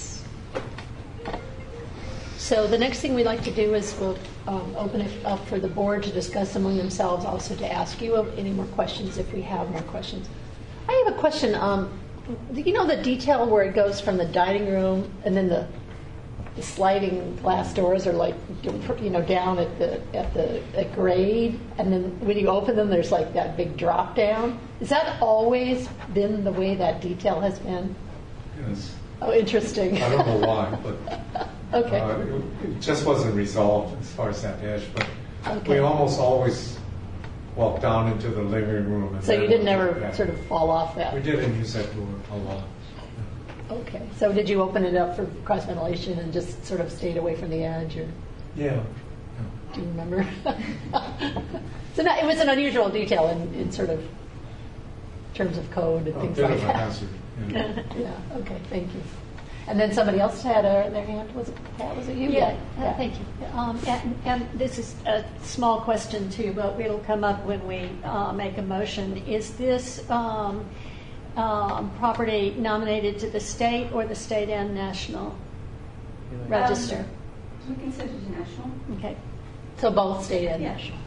S1: So the next thing we'd like to do is we'll um, open it up for the board to discuss among themselves, also to ask you any more questions if we have more questions. I have a question. Um, you know the detail where it goes from the dining room and then the, the sliding glass doors are like, you know, down at the at the at grade, and then when you open them, there's like that big drop down. Has that always been the way that detail has been?
S17: Yes.
S1: Oh, interesting.
S17: I don't know why, but
S1: Okay.
S17: uh, it, it just wasn't resolved as far as that edge. But
S1: Okay.
S17: we almost always walk down into the living room. And
S1: So you
S17: then
S1: didn't ever
S17: back.
S1: sort of fall off that?
S17: We didn't use that door a lot.
S1: Okay. So did you open it up for cross ventilation and just sort of stayed away from the edge, or
S17: Yeah.
S1: do you remember? So no, it was an unusual detail in, in sort of terms of code and
S17: A
S1: things
S17: bit
S1: like
S17: of a
S1: that.
S17: hazard. Yeah.
S1: Yeah. Okay. Thank you. And then somebody else had uh, their hand. Was it Pat? Was it you?
S14: Yeah, uh, thank you. Um, and, and this is a small question too, but it'll come up when we uh, make a motion. Is this um, um, property nominated to the state or the state and national register?
S16: Um, we can send it to national.
S14: Okay.
S1: So both state and
S16: Yeah.
S1: national.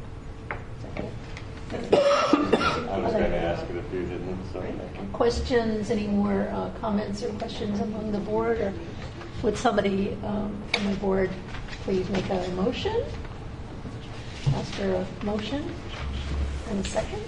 S12: I was going to ask it if you didn't, so thank you.
S1: Questions? Any more uh, comments or questions among the board? Or would somebody um, from the board please make a motion? Ask for a motion and a second.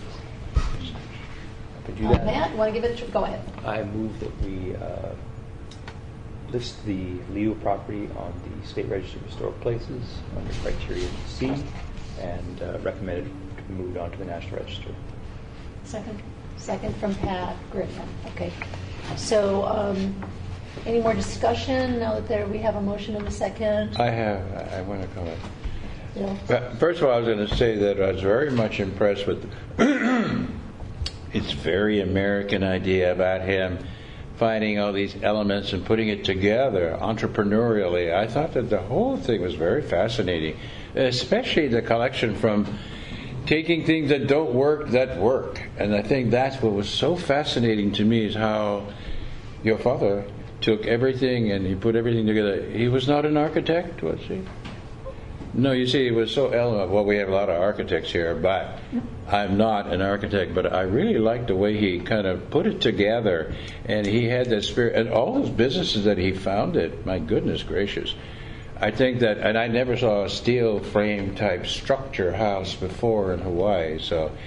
S4: I could do
S1: Uh,
S4: that.
S1: Matt, you want to give it a tr- go ahead.
S4: I move that we uh, list the Leo property on the State Register of Historic Places under criteria C and uh, recommend it to be moved on to the National Register.
S1: Second. Second from Pat Griffin. Okay. So, um, any more discussion now that there we have a motion and a second?
S6: I have, I want to comment.
S1: Bill?
S6: But first of all, I was going to say that I was very much impressed with its very American idea about him finding all these elements and putting it together entrepreneurially. I thought that the whole thing was very fascinating, especially the collection from taking things that don't work that work. And I think that's what was so fascinating to me, is how your father took everything and he put everything together. He was not an architect, was he? No, you see, it was so elegant. Well, we have a lot of architects here, but I'm not an architect. But I really liked the way he kind of put it together, and he had that spirit. And all those businesses that he founded, my goodness gracious. I think that, and I never saw a steel frame type structure house before in Hawaii, so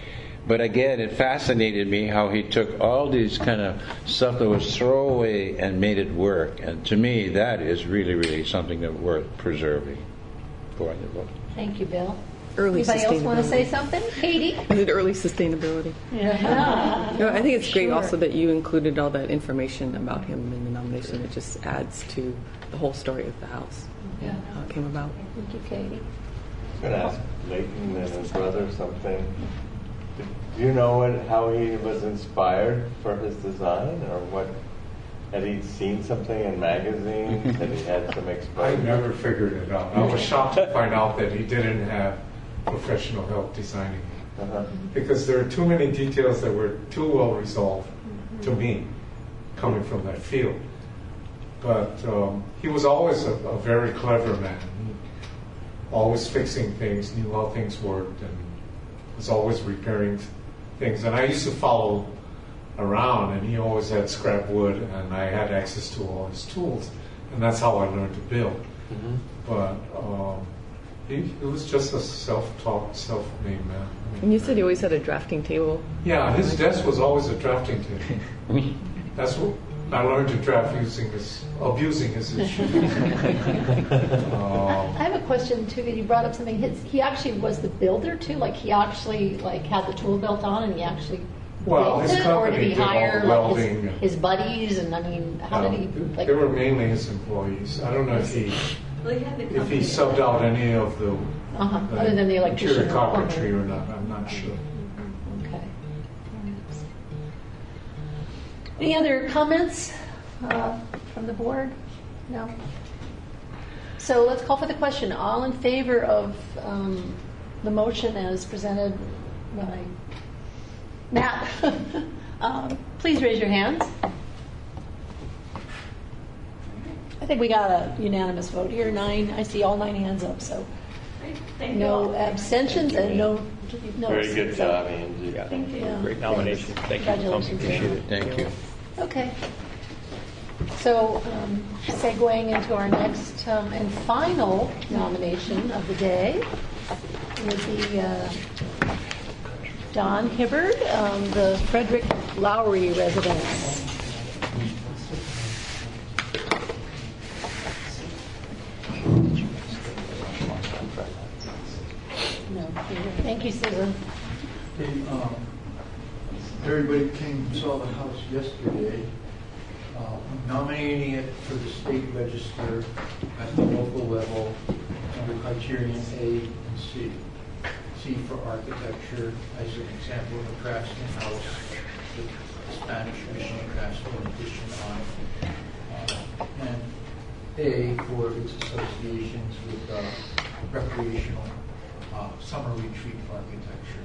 S6: But again, it fascinated me how he took all these kind of stuff that was throwaway and made it work. And to me, that is really, really something that worth preserving. Go on your book.
S14: Thank you, Bill.
S3: Early
S14: Anybody else want to
S3: sustainability.
S14: say something? Katie?
S3: And then early sustainability.
S14: Yeah.
S3: No, I think it's great
S14: Sure.
S3: also that you included all that information about him in the nomination. It just adds to the whole story of the house,
S14: Yeah.
S3: how it came about.
S14: Thank you, Katie.
S12: I'm going to ask Leighton and his brother something. Do you know what, how he was inspired for his design, or what? Had he seen something in magazines? Had he had some
S17: I
S12: exposure?
S17: never figured it out. I was shocked to find out that he didn't have professional help designing it.
S12: Uh-huh.
S17: Because there are too many details that were too well resolved to me, coming from that field. But um, he was always a, a very clever man. He, always fixing things, knew how things worked, and was always repairing things. And I used to follow around, and he always had scrap wood, and I had access to all his tools, and that's how I learned to build.
S12: Mm-hmm.
S17: But um, he, he was just a self-taught, self-made man.
S3: And you said he always had a drafting table.
S17: Yeah, his desk was always a drafting table. That's what I learned to draft using his, abusing his issue. um,
S14: I have a question too, that you brought up something. His, he actually was the builder too? Like he actually like had the tool belt on and he actually
S17: Well,
S14: built
S17: his
S14: it? Or did
S17: company
S14: he
S17: did all
S14: hire
S17: the
S14: like
S17: welding
S14: his,
S17: and-
S14: his buddies? And I mean, how
S17: um,
S14: did he like...
S17: they were mainly his employees. I don't know if he
S16: Well, he had the
S17: if he
S16: company.
S17: subbed out any of the
S14: Uh-huh.
S17: uh,
S14: Other than the electrician
S17: interior
S14: or plumber.
S17: carpentry or not. I'm not sure.
S14: Okay. Any other comments uh, from the board? No? So let's call for the question. All in favor of um, the motion as presented by Matt? um, please raise your hands. I think we got a unanimous vote here. Nine. I see all nine hands up. So
S16: Thank you
S14: no
S16: all.
S14: abstentions and no. no
S12: Very good
S14: so-
S12: job, Angie.
S4: Yeah.
S14: Thank you.
S4: Great nomination. Thank you.
S14: Congratulations.
S4: Appreciate it.
S6: Thank you.
S14: Okay. So, um, segueing into our next um, and final nomination of the day would be uh, Don Hibbard, um, the Frederick Lowry residence. No, thank you, Susan.
S18: Okay, um, everybody came and saw the house yesterday. Uh, I'm nominating it for the state register at the local level under criterion A and C. C for architecture, as an example of a craftsman house with Spanish mission craftsman addition on it. Uh, and A for its associations with uh, recreational uh, summer retreat architecture.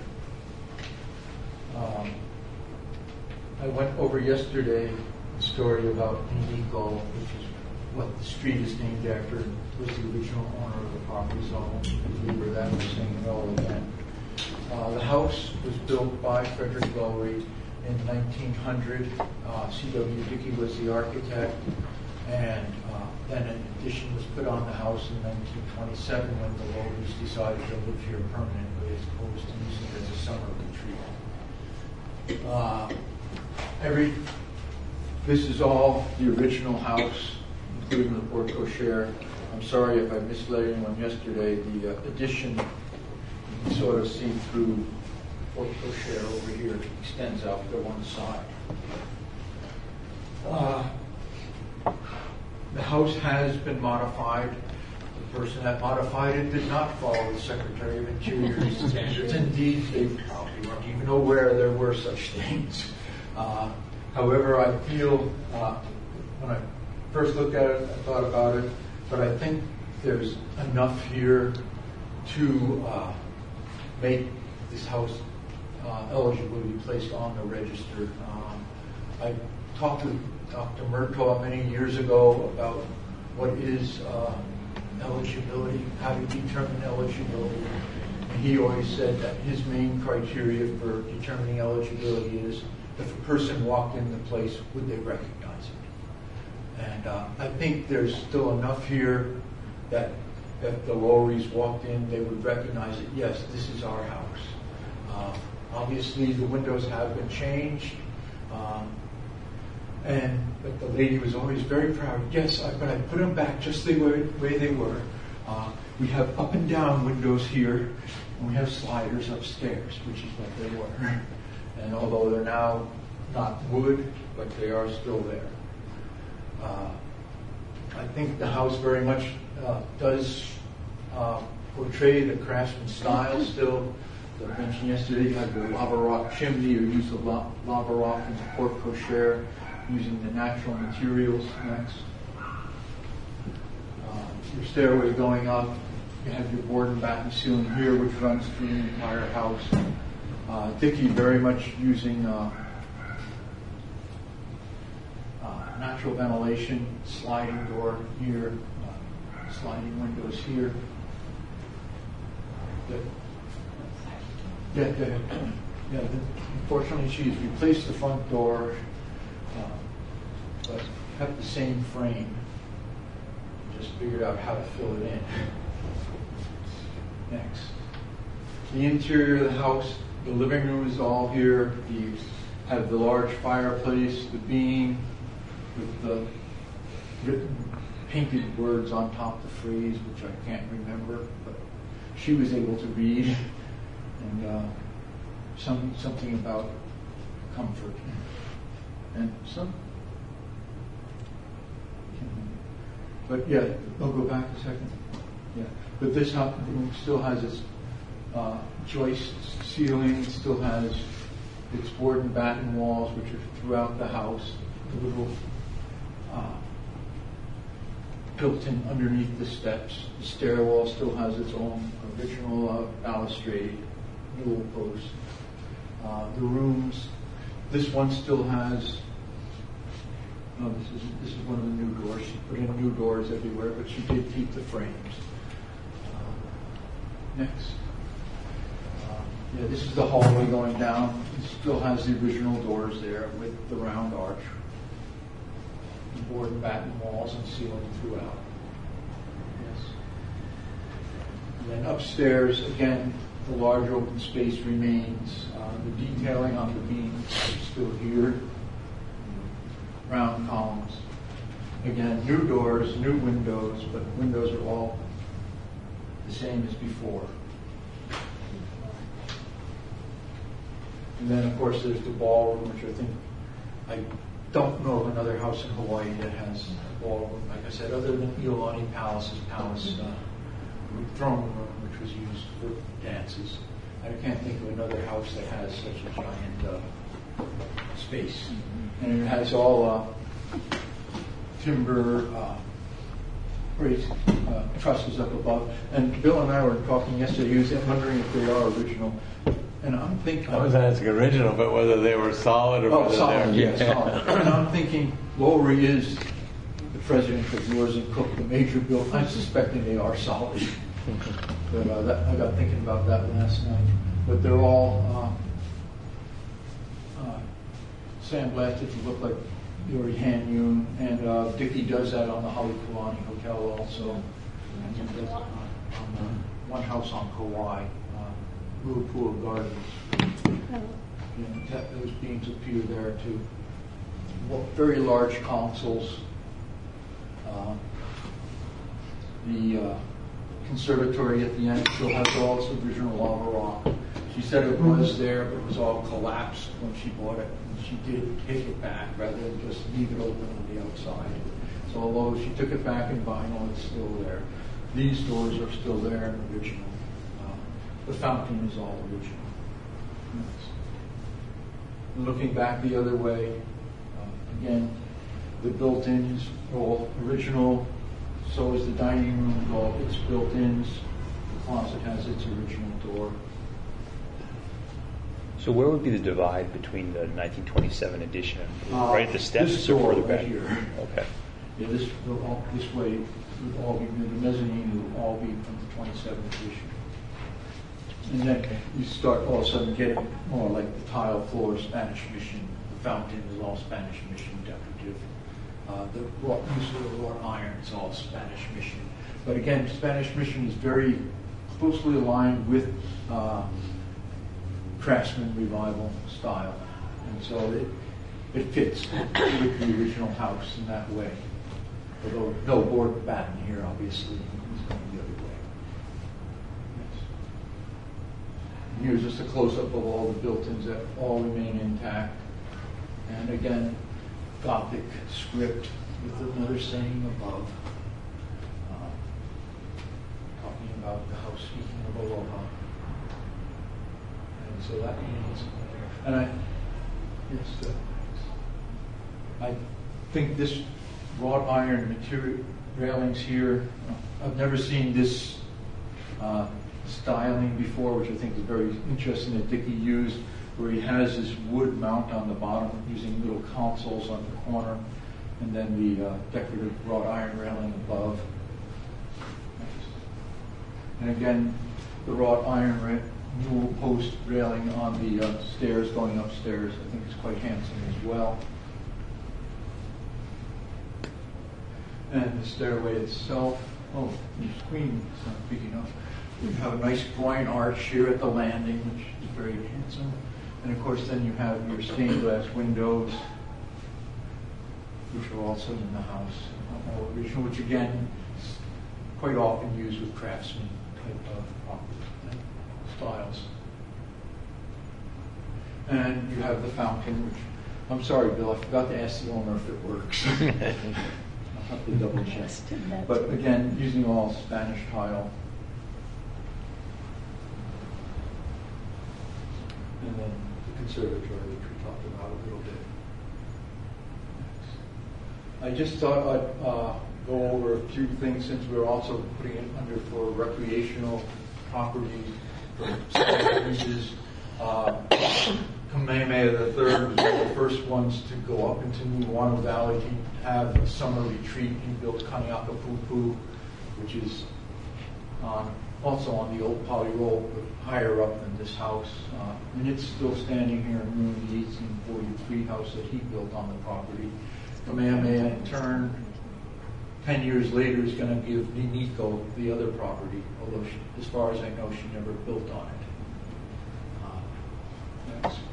S18: Um, I went over yesterday the story about Indigo, which is what the street is named after, was the original owner of the property zone. We were that was saying it all again. Uh, the house was built by Frederick Lowry in nineteen hundred. Uh, C W Dickey was the architect, and uh, then an addition was put on the house in nineteen twenty-seven when the Lowrys decided to live here permanently as opposed to using it as a summer retreat. Uh, every This is all the original house, including the porte cochere. I'm sorry if I misled anyone yesterday. The uh, addition, you can sort of see through porte cochere over here, extends out to one side. Uh, the house has been modified. The person that modified it did not follow the Secretary of Interior's standards. Indeed, they probably weren't even aware there were such things. Uh, However, I feel, uh, when I first looked at it, I thought about it, but I think there's enough here to uh, make this house uh, eligible to be placed on the register. Um, I talked to Doctor Murtaugh many years ago about what is uh, eligibility, how to determine eligibility. And he always said that his main criteria for determining eligibility is if a person walked in the place, would they recognize it? And uh, I think there's still enough here that if the Lowrys walked in, they would recognize it. Yes, this is our house. Uh, Obviously, the windows have been changed. Um, and but the lady was always very proud. Yes, I, but I put them back just the way, way they were. Uh, we have up and down windows here, and we have sliders upstairs, which is what they were. And although they're now not wood, but they are still there. Uh, I think the house very much uh, does uh, portray the craftsman style still. As I mentioned yesterday, you have the lava rock chimney, or use of la- lava rock in the porte cochere, using the natural materials next. Uh, your stairway going up, you have your board and batten ceiling here, which runs through the entire house. Uh, Dickey very much using uh, uh, natural ventilation, sliding door here, uh, sliding windows here. The, yeah, go ahead. Yeah, the, unfortunately, she's replaced the front door, uh, but kept the same frame. Just figured out how to fill it in. Next. The interior of the house, the living room is all here. You have the large fireplace, the beam with the written painted words on top of the phrase, which I can't remember, but she was able to read. And uh, some something about comfort, and some. But yeah, I'll go back a second. Yeah, but this house still has its uh, joist ceiling. It still has its board and batten walls, which are throughout the house. The little uh, built in underneath the steps. The stairwell still has its own original uh, balustrade. Newel post. Uh, the rooms, this one still has, no, this is this is one of the new doors. She put in new doors everywhere, but she did keep the frames. Uh, next. Uh, yeah, this is the hallway going down. It still has the original doors there with the round arch. The board and batten walls and ceiling throughout. Yes. And then upstairs, again, the large open space remains. Uh, the detailing on the beams is still here. Round columns. Again, new doors, new windows, but windows are all the same as before. And then, of course, there's the ballroom, which I think, I don't know of another house in Hawaii that has a ballroom. Like I said, other than Iolani Palace's palace uh, throne room, which was used for dances. I can't think of another house that has such a giant uh, space. And it has all uh, timber uh, raised uh, trusses up above. And Bill and I were talking yesterday. He was wondering if they are original. And I'm thinking.
S6: I was asking original, but whether they were solid or
S18: oh,
S6: whether
S18: solid,
S6: they're.
S18: Yeah, solid. And I'm thinking Lowry is the president of Yours and Cook, the major bill. I'm suspecting they are solid. But uh, that, I got thinking about that last night. But they're all uh, uh, sandblasted to look like Yuri hand-hewn, and uh, Dickey does that on the Halekulani Hotel also. And he does it on, on uh, one house on Kauai, uh, Ruapua Gardens. And that, those beams appear there too. Well, very large consoles. Uh, the uh, conservatory at the end still has all its original lava rock. She said it was there, but it was all collapsed when she bought it. And she did take it back rather than just leave it open on the outside. So although she took it back in vinyl, it's still there. These doors are still there and original. Uh, the fountain is all original. Yes. Looking back the other way, uh, again, the built-ins are all original. So is the dining room with all its built-ins. The closet has its original door.
S4: So where would be the divide between the nineteen twenty-seven edition and
S18: Uh,
S4: right at the steps
S18: this
S4: or
S18: door
S4: further
S18: right
S4: back?
S18: here.
S4: Okay.
S18: Yeah, this will all, this way would all be the mezzanine would all be from the twenty-seven edition. And then you start all of a sudden getting more like the tile floor Spanish Mission. The fountain is all Spanish Mission decorative. Uh, the wrought, use of the wrought iron is all Spanish Mission. But again, Spanish Mission is very closely aligned with uh, Craftsman Revival style. And so it, it fits with the original house in that way. Although no board batten here, obviously, it's going the other way. Yes. And here's just a close-up of all the built-ins that all remain intact. And again, Gothic script with another saying above, uh, talking about the house speaking of aloha. And so that means, and I, yes, uh, I think this wrought iron material railings here, I've never seen this uh, styling before, which I think is very interesting that Dickey used, where he has this wood mount on the bottom using little consoles on the corner, and then the uh, decorative wrought iron railing above. And again, the wrought iron ra- newel post railing on the uh, stairs going upstairs. I think it's quite handsome as well. And the stairway itself, oh, the screen is not big enough. You have a nice groin arch here at the landing, which is very handsome. And of course, then you have your stained glass windows, which are also in the house, all original, which again, is quite often used with craftsman type of styles. And you have the fountain, which, I'm sorry, Bill, I forgot to ask the owner if it works. I'll have to double check. But again, using all Spanish tile. And then the conservatory, which we talked about a little bit. I just thought I'd uh, go over a few things since we're also putting it under for recreational property for special uses. Uh, Kamehameha the Third was one of the first ones to go up into Nuuanu Valley to have a summer retreat. He built Kaniaka Pupu, which is on, also on the old Poly Roll, but higher up than this house. Uh, and it's still standing here in Room the eighteen forty-three house that he built on the property. Kamehameha, in turn, ten years later, is going to give Niniko the other property, although, she, as far as I know, she never built on it. Uh, next.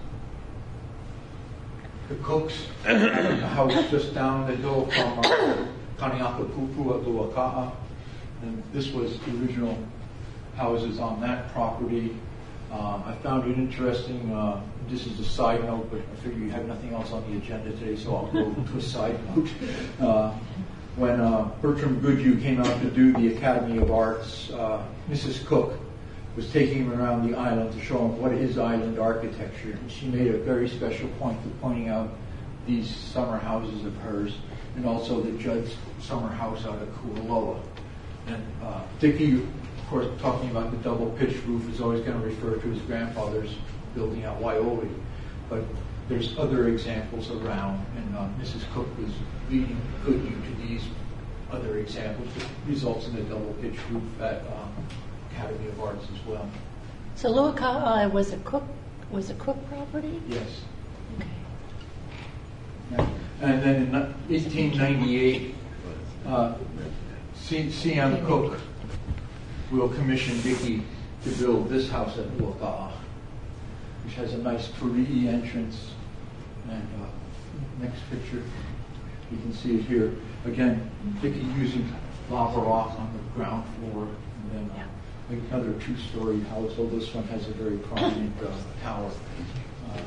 S18: The Cooks have a house just down the hill from uh, Kaniaka Pupu at Luaka'a. And this was the original houses on that property. Um, I found it interesting. Uh, this is a side note, but I figure you have nothing else on the agenda today, so I'll go to a side note. Uh, when uh, Bertram Goodhue came out to do the Academy of Arts, uh, Missus Cook was taking him around the island to show him what is island architecture. And she made a very special point of pointing out these summer houses of hers, and also the Judd's summer house out of Kualoa. And uh, Dickey, of course, talking about the double pitched roof, is always going to refer to his grandfather's building out Waioli. But there's other examples around, and uh, Missus Cook was leading Goodhue to these other examples, which results in a double pitched roof at um, Academy of Arts as well.
S1: So Luaka'a was a Cook was a Cook property?
S18: Yes. Okay. Yeah. And then in eighteen ninety-eight, uh, C M Cook will commission Dickey to build this house at Luaka'a, which has a nice kuri'i entrance. And uh, next picture, you can see it here. Again, Dickey using lava rock on the ground floor, and then uh, another two-story house, although this one has a very prominent uh, tower. Uh,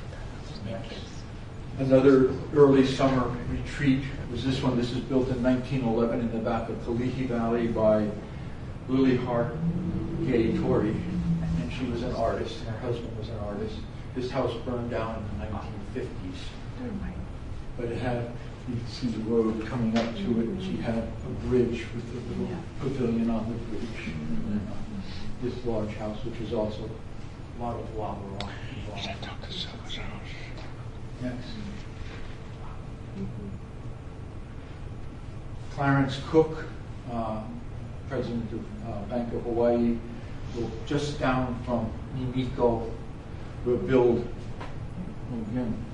S18: Another early summer retreat was this one. This is built in nineteen eleven in the back of Kalihi Valley by Lily Hart Gay Torrey, and she was an artist, and her husband was an artist. This house burned down in the nineteen fifties, but it had, you can see the road coming up to it, and she had a bridge with a little pavilion on the bridge, and then uh, this large house, which is also a lot of lava rock involved. Next. Clarence Cook, uh, president of uh, Bank of Hawaii, will just down from Niniko will build oh, again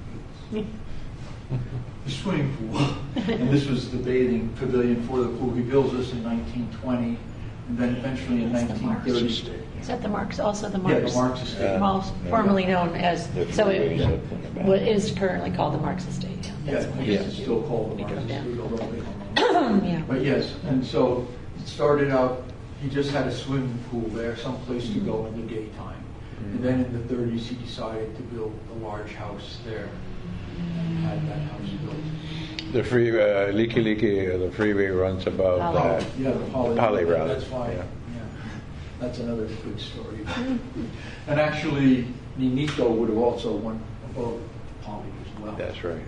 S18: the swimming pool, and this was the bathing pavilion for the pool. He builds this in nineteen twenty. and then eventually in nineteen thirty.
S1: Is that the Marx, also the
S18: Yeah,
S1: Marx?
S18: the Marx Estate.
S1: Well, formerly known as,
S6: The
S1: so
S6: freeways
S1: it
S6: up in the back.
S1: what is currently called the Marx Estate, yeah.
S18: Yeah,
S1: That's
S18: I
S1: what
S18: guess
S1: it
S18: it's
S1: is.
S18: still called the
S1: We
S18: Marx
S1: drove
S18: Estate,
S1: down.
S18: although they don't know.
S1: Yeah.
S18: But yes, and so it started out, he just had a swimming pool there, someplace to go in the daytime. And then in the thirties, he decided to build a large house there. And had that house built.
S6: The free, uh, Leaky Leaky, uh, the freeway runs above that.
S18: Yeah, the Poly.
S6: Poly Route.
S18: That's fine.
S6: Yeah.
S18: Yeah. That's another good story. And actually, Ninito would have also went above Poly as well.
S6: That's right.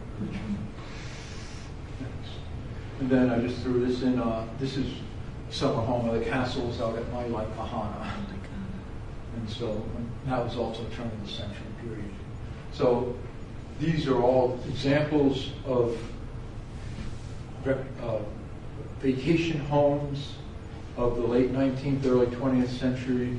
S18: And then I just threw this in. Uh, this is summer home of the castles out at my Lake Kahana. And so and that was also turn of the century period. So these are all examples of uh, vacation homes of the late nineteenth, early twentieth century.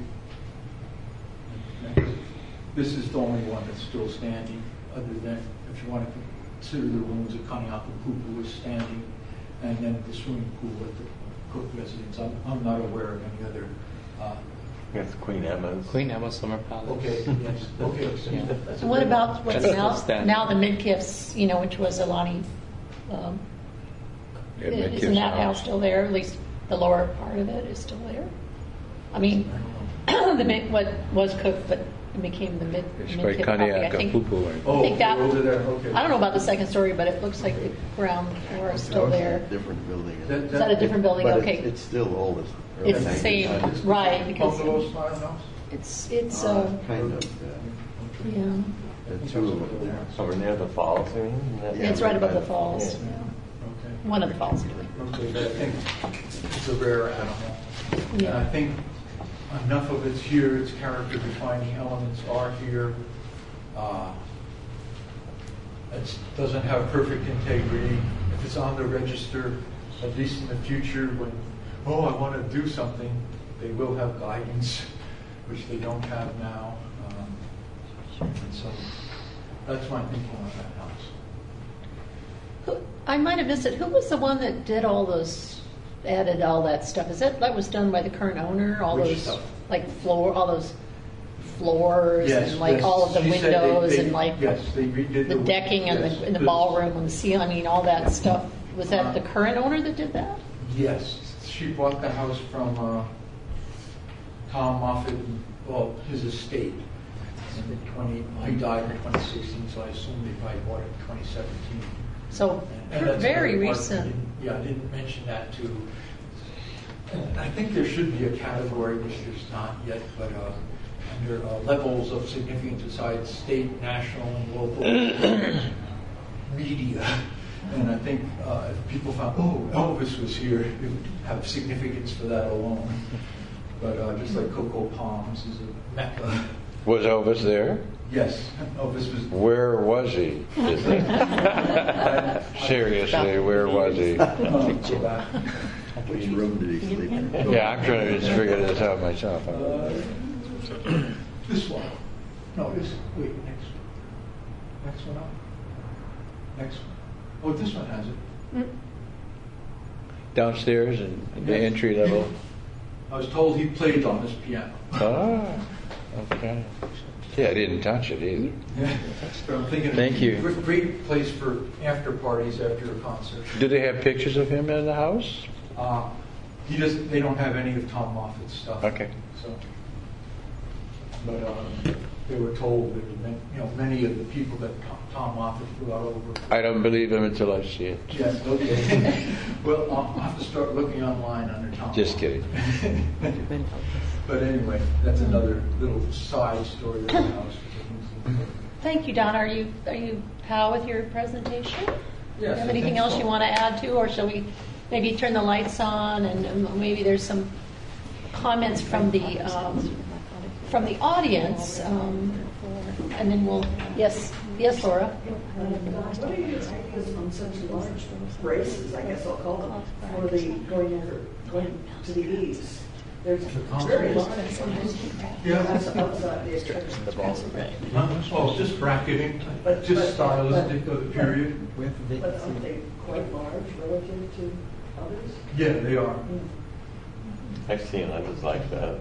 S18: This is the only one that's still standing, other than if you want to consider the ruins of Kaniakapupu was standing, and then the swimming pool at the Cook residence. I'm, I'm not aware of any other. Uh,
S12: That's Queen Emma's.
S2: Queen Emma Summer Palace.
S18: Okay, yes, okay.
S2: Yeah.
S1: And what about what's
S2: That's
S1: now,
S2: still standing.
S1: now the Midkiffs, you know, which was Alani, um,
S6: Yeah, Midkiff's
S1: isn't that
S6: house.
S1: house still there? At least the lower part of it is still there? I mean, the mid, what was Cook, but it became the mid,
S6: It's by
S1: Midkiff property. I think,
S6: Kaniakapupu.
S1: I
S18: Oh,
S1: think that,
S18: over there, okay.
S1: I don't know about the second story, but it looks like the ground floor is still there.
S5: Different building.
S18: That-
S1: Is that a different building?
S5: But
S1: Okay.
S5: it's, it's still old. It's
S1: It's the
S5: early
S1: same,
S5: nineteen hundreds.
S1: right, because
S18: Bungalow style house?
S1: it's, it's,
S5: Uh,
S1: uh,
S5: kind of. Yeah.
S1: yeah.
S12: The two of them there. Over near the falls, I mean? That-
S1: It's right above the falls.
S12: Yeah.
S18: Okay.
S1: One of the falls, anyway.
S18: Okay, but I think it's a rare animal. And
S1: Yeah.
S18: I think enough of it's here, its character defining elements are here. Uh, It doesn't have perfect integrity. If it's on the register, at least in the future, when, oh, I want to do something, they will have guidance, which they don't have now. Um, and so that's my thinking on that house.
S1: Who, I might have missed it. Who was the one that did all those, added all that stuff? Is that, that was done by the current owner? All
S18: Which
S1: those,
S18: stuff?
S1: like floor, all those floors
S18: Yes,
S1: and like
S18: yes.
S1: all of the
S18: She said they-
S1: windows
S18: they-
S1: and like
S18: yes, they redid
S1: the
S18: the-
S1: decking and
S18: yes,
S1: the, and the
S18: the-
S1: ballroom and the ceiling, I mean, all that stuff. Was that
S18: Uh,
S1: the current owner that did that?
S18: Yes, she bought the house from uh, Tom Moffett, well, his estate. In twenty, he died in twenty sixteen, so I assume they probably bought it in twenty seventeen.
S1: So
S18: And that's
S1: very
S18: another part I
S1: recent.
S18: didn't- Yeah, I didn't mention that too. And I think there should be a category, which there's not yet, but uh, under uh, levels of significance besides state, national, and local media. And I think uh, if people found, oh, Elvis was here, it would have significance for that alone. But uh, just like Cocoa Palms is a mecca.
S6: Was Elvis there?
S18: Yes, Elvis was.
S6: Where was he? Is it- Seriously, where was he?
S5: Which room did he sleep in?
S6: Yeah, I'm trying to just figure this out myself.
S18: Uh, this one. No, this. Wait, next. Next one up. Next one. Oh, this one has it.
S6: Downstairs and the entry level.
S18: I was told he played on this piano.
S6: Ah, okay. Yeah, I didn't touch it either.
S18: But I'm thinking.
S6: Thank you.
S18: Great, great place for after parties after a concert.
S6: Do they have pictures of him in the house?
S18: Uh, he doesn't. They don't have any of Tom Moffat's stuff.
S6: Okay.
S18: So, but uh, they were told that many, you know many of the people that Tom, Tom Moffat brought over.
S6: I don't believe him until I see it.
S18: Yes. Okay. Well, I'll have to start looking online under Tom.
S6: Just kidding.
S18: But anyway, that's another little side story of the house.
S1: Thank you, Don. Are you, are you how with your presentation? Do you
S18: Yes,
S1: have
S18: I
S1: anything
S18: think
S1: else
S18: so.
S1: you want to add to, or shall we maybe turn the lights on and um, maybe there's some comments from the um, from the audience, um, and then we'll yes yes Laura.
S9: What are your ideas on such large braces, I guess I'll call them, for the going over, going to the eaves? There's very large.
S18: Yeah.
S9: That's outside the church.
S18: Huh? Oh, just bracketing,
S9: But-
S18: just
S9: but-
S18: stylistic of the period.
S9: But aren't they quite large relative to others?
S18: Yeah, they are.
S12: I've seen others like that.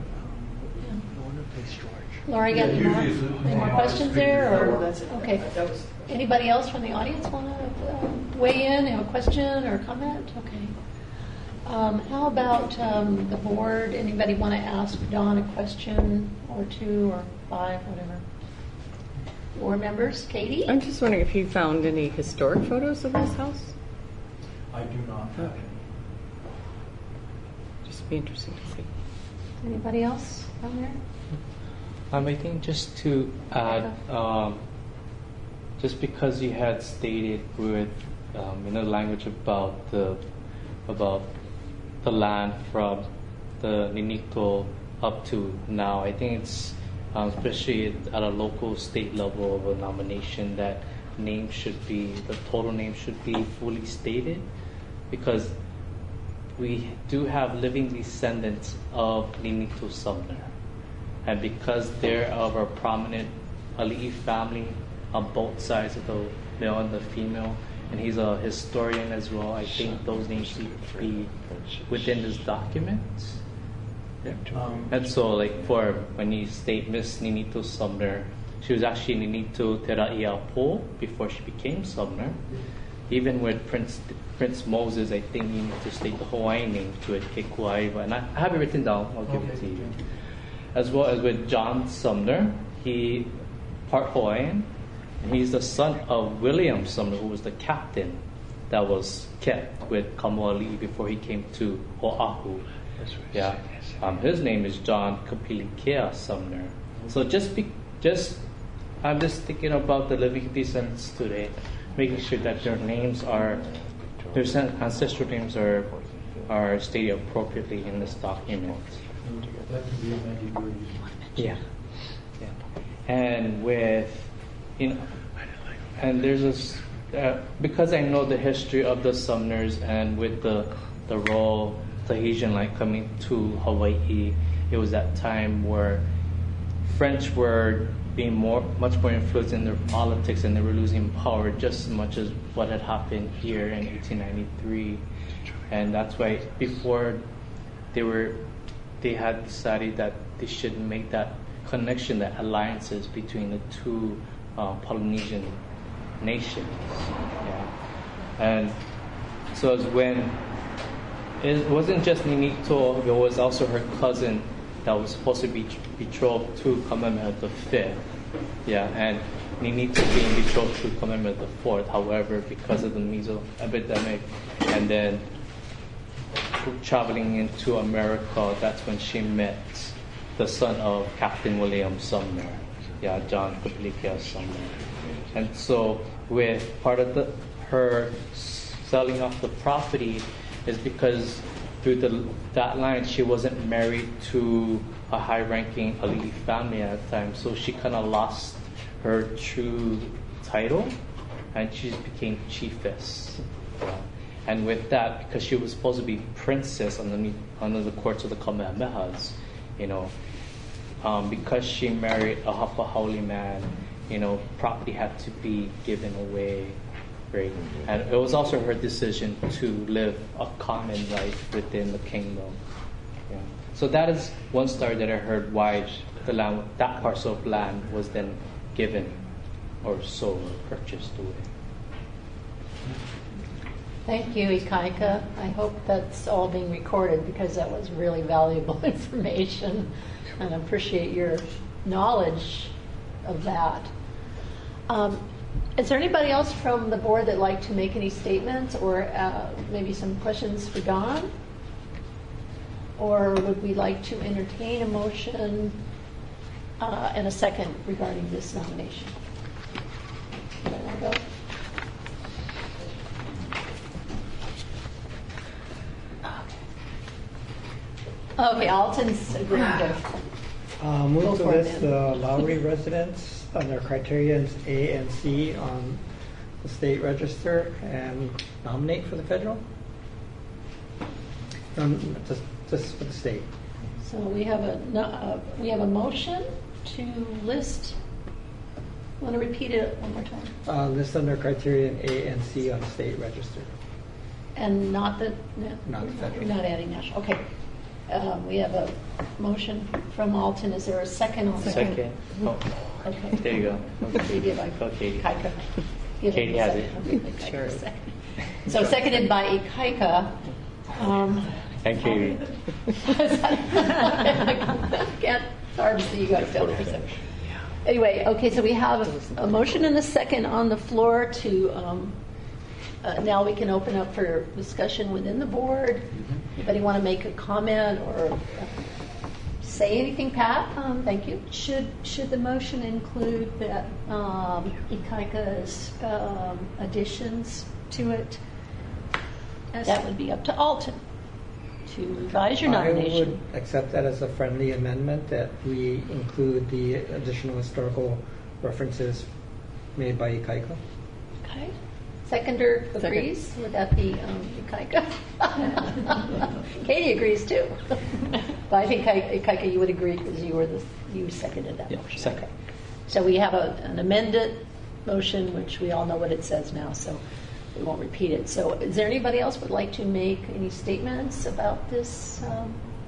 S1: Laura, you got any more, any more questions there? Or? Okay. Anybody else from the audience want to uh, weigh in, have a question or comment? Okay. Um, how about um, the board? Anybody want to ask Dawn a question or two or five, whatever? Board members? Katie?
S3: I'm just wondering if you found any historic photos of this house?
S18: I do not have any.
S3: Just be interesting to see.
S1: Anybody else down there?
S2: Um, I think just to add, um, just because you had stated with um, in the language about the about the land from the Ninito up to now, I think it's um, especially at a local state level of a nomination that name should be the total name should be fully stated, because we do have living descendants of Ninito Sumner. And because they're of a prominent Ali'i family on both sides of the male and the female, and he's a historian as well, I think those names need to be within this document. Um, and so, like, for when you state Miss Ninito Sumner, she was actually Ninito Teraiapo before she became Sumner. Even with Prince Prince Moses, I think you need to state the Hawaiian name to it, Kekuaiwa. And I have it written down, I'll give it to you. As well as with John Sumner, he part Hawaiian, and he's the son of William Sumner, who was the captain that was kept with Kamoali'i before he came to Oahu. Yeah, um, his name is John Kapilikea Sumner. So just be, just I'm just thinking about the living descendants today, making sure that their names are, their ancestral names are are stated appropriately in this document.
S18: That can be amended very easily.
S2: Yeah. Yeah. And with, you know, and there's this, uh, because I know the history of the Sumners and with the the role Tahitian like coming to Hawaii, it was that time where French were being more, much more influenced in their politics, and they were losing power just as much as what had happened here in eighteen ninety-three. And that's why before they were, they had decided that they should make that connection, that alliances between the two uh, Polynesian nations. Yeah. And so it was when it wasn't just Ninito, it was also her cousin that was supposed to be betrothed to Kamehameha the Fifth. Yeah, and Ninito being betrothed to Kamehameha the Fourth. However, because of the measles epidemic, and then traveling into America, that's when she met the son of Captain William Sumner. Yeah, John Kapilikea Sumner. And so, with part of the her selling off the property is because through the, that line, she wasn't married to a high-ranking Ali'i family at the time, so she kind of lost her true title, and she became chiefess. Yeah. And with that, because she was supposed to be princess underneath, under the courts of the Kamehamehas, you know, um, because she married a Hapahaole man, you know, property had to be given away. Right? And it was also her decision to live a common life within the kingdom. Yeah. So that is one story that I heard why the land, that parcel of land was then given or sold or purchased away.
S1: Thank you, Ikaika. I hope that's all being recorded because that was really valuable information, and I appreciate your knowledge of that. Um, Is there anybody else from the board that'd like to make any statements or uh, maybe some questions for Dawn? Or would we like to entertain a motion uh, and a second regarding this nomination? Anybody want to go? Okay, Alton's agreeing to
S19: Uh, move
S1: go
S19: to
S1: for it
S19: list
S1: then.
S19: the Lowry residents under criterions A and C on the state register and nominate for the federal? Um, just, just for the state.
S1: So we have a, no, uh, we have a motion to list, want to repeat it one more time?
S19: Uh, list under criterion A and C on the state register.
S1: And not the, no,
S19: Not the
S1: you're
S19: federal.
S1: not adding national, okay. Um, We have a motion from Alton. Is there a second on that?
S2: Second. Oh,
S1: Okay.
S2: there you go.
S1: Seconded by
S2: Go, Katie.
S1: Ikaika. Give
S2: Katie
S1: him a
S2: has
S1: second.
S2: it.
S1: I'll give Ikaika a
S2: Sure.
S1: second. So seconded by Ikaika. Um,
S2: And Katie.
S1: Can't, it's hard to see you guys down there. So. Anyway, okay, so we have a, a motion and a second on the floor to, um, uh, now we can open up for discussion within the board. Anybody want to make a comment or uh, say anything, Pat? Um, Thank you.
S14: Should, should the motion include that um, Ikaika's um, additions to it? As-
S1: That would be up to Alton to revise your
S19: I
S1: nomination.
S19: would accept that as a friendly amendment, that we include the additional historical references made by Ikaika.
S1: Okay. Seconder agrees? Would that be um, Ikaika? Katie agrees too. But I think Ika- Ikaika, you would agree because you were the, you seconded that
S2: Yeah,
S1: motion.
S2: second.
S1: Okay. So we have a, an amended motion, which we all know what it says now, so we won't repeat it. So is there anybody else would like to make any statements about this? Um,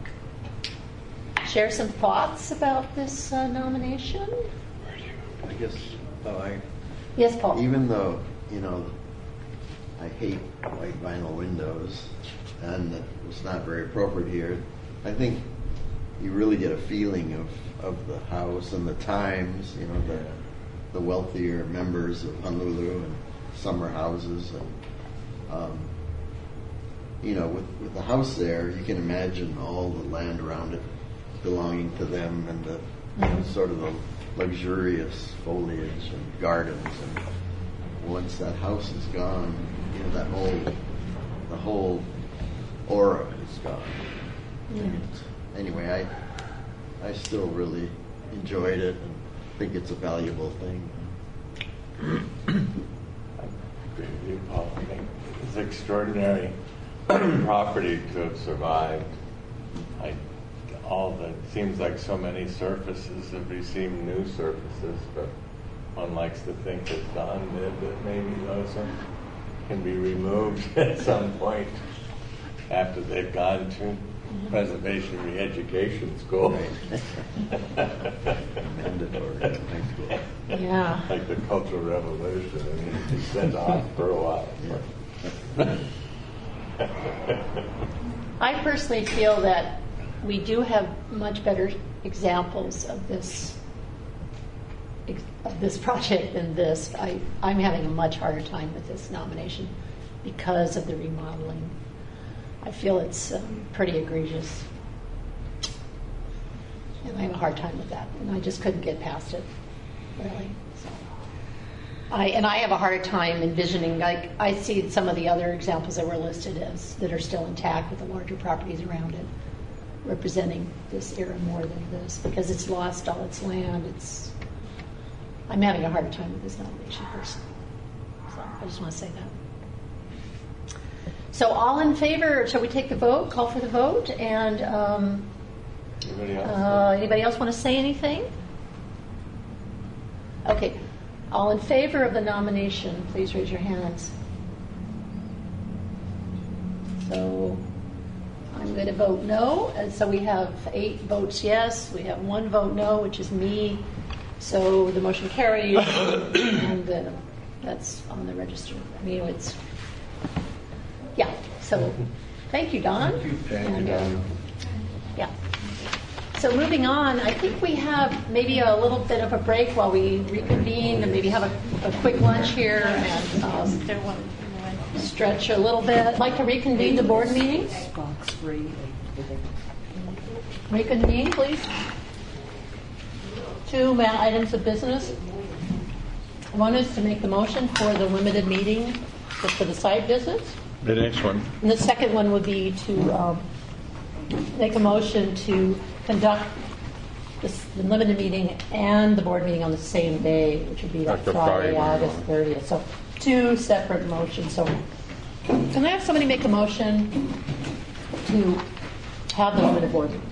S1: share some thoughts about this uh, nomination?
S5: I guess, though, I,
S1: Yes, Paul.
S5: even though, you know, I hate white vinyl windows, and it's not very appropriate here, I think you really get a feeling of, of the house and the times, you know, the, the wealthier members of Honolulu and summer houses. And, um, you know, with, with the house there, you can imagine all the land around it belonging to them and the you know, sort of the luxurious foliage and gardens. And once that house is gone, you know, that whole, the whole aura is gone. And anyway, I, I still really enjoyed it and think it's a valuable thing.
S12: Agree with you, Paul. I think it's extraordinary property to have survived. I, all the seems like so many surfaces have received new surfaces, but one likes to think that Don did that maybe those are, can be removed at some point after they've gone to preservation re-education school.
S5: Mandatory high school.
S1: Yeah.
S12: Like the Cultural Revolution, I mean, be sent off for a while.
S1: I personally feel that we do have much better examples of this of this project than this. I, I'm having a much harder time with this nomination because of the remodeling. I feel it's um, pretty egregious. And I have a hard time with that. And I just couldn't get past it, really. So, I, and I have a harder time envisioning, like, I see some of the other examples that were listed as that are still intact with the larger properties around it, representing this era more than this, because it's lost all its land. It's, I'm having a harder time with this nomination personally. So I just want to say that. So all in favor, shall we take the vote, call for the vote? And um,
S12: Anybody else?
S1: uh, anybody else want to say anything? Okay. All in favor of the nomination, please raise your hands. So I'm going to vote no. And so we have eight votes yes. We have one vote no, which is me. So the motion carries. And uh, that's on the register. I mean, it's... Yeah, so thank you, Don.
S6: Thank you. Thank you,
S1: And,
S6: Don.
S1: um, yeah. So moving on, I think we have maybe a little bit of a break while we reconvene and maybe have a, a quick lunch here and um, stretch a little bit. I'd like to reconvene the board meeting. Reconvene, please. Two ma- items of business. One is to make the motion for the limited meeting for the site visits.
S6: The next one.
S1: And the second one would be to um, make a motion to conduct this, the limited meeting and the board meeting on the same day, which would be that
S6: Like the
S1: Friday,
S6: Friday one.
S1: August thirtieth. So two separate motions. So can I have somebody make a motion to have the limited board meeting?